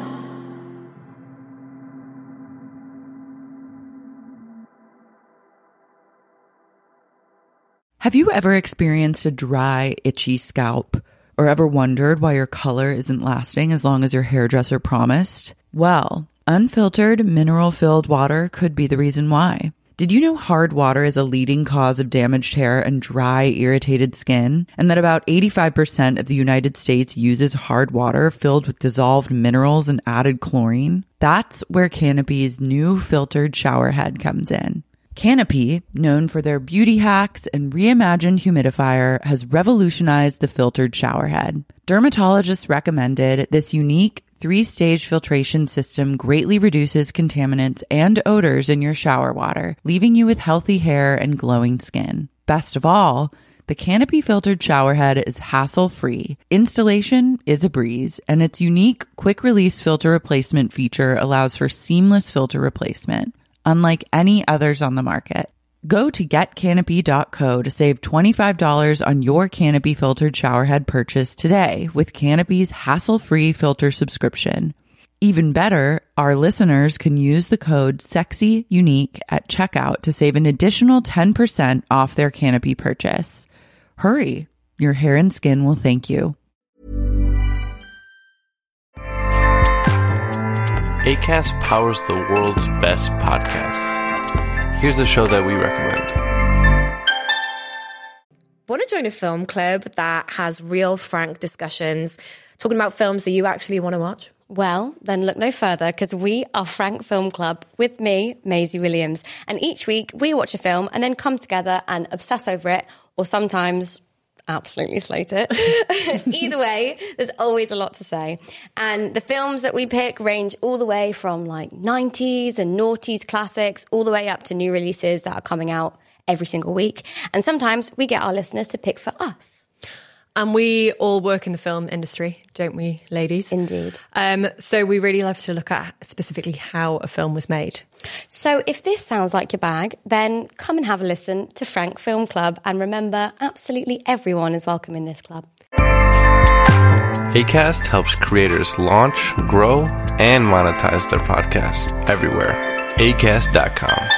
Have you ever experienced a dry, itchy scalp? Or ever wondered why your color isn't lasting as long as your hairdresser promised? Well, unfiltered, mineral-filled water could be the reason why. Did you know hard water is a leading cause of damaged hair and dry, irritated skin? And that about 85% of the United States uses hard water filled with dissolved minerals and added chlorine? That's where Canopy's new filtered shower head comes in. Canopy, known for their beauty hacks and reimagined humidifier, has revolutionized the filtered shower head. Dermatologists recommended this unique 3-stage filtration system greatly reduces contaminants and odors in your shower water, leaving you with healthy hair and glowing skin. Best of all, the Canopy filtered shower head is hassle-free. Installation is a breeze, and its unique quick-release filter replacement feature allows for seamless filter replacement, unlike any others on the market. Go to getcanopy.co to save $25 on your Canopy filtered showerhead purchase today with Canopy's hassle-free filter subscription. Even better, our listeners can use the code SEXYUNIQUE at checkout to save an additional 10% off their Canopy purchase. Hurry, your hair and skin will thank you. Acast powers the world's best podcasts. Here's a show that we recommend. Want to join a film club that has real, frank discussions, talking about films that you actually want to watch? Well, then look no further, because we are Frank Film Club with me, Maisie Williams. And each week we watch a film and then come together and obsess over it, or sometimes absolutely slate it. Either way, there's always a lot to say. And the films that we pick range all the way from like 90s and noughties classics all the way up to new releases that are coming out every single week. And sometimes we get our listeners to pick for us. And we all work in the film industry, don't we, ladies? Indeed. So we really love to look at specifically how a film was made. So if this sounds like your bag, then come and have a listen to Frank Film Club. And remember, absolutely everyone is welcome in this club. Acast helps creators launch, grow, and monetize their podcasts everywhere. ACAST.com.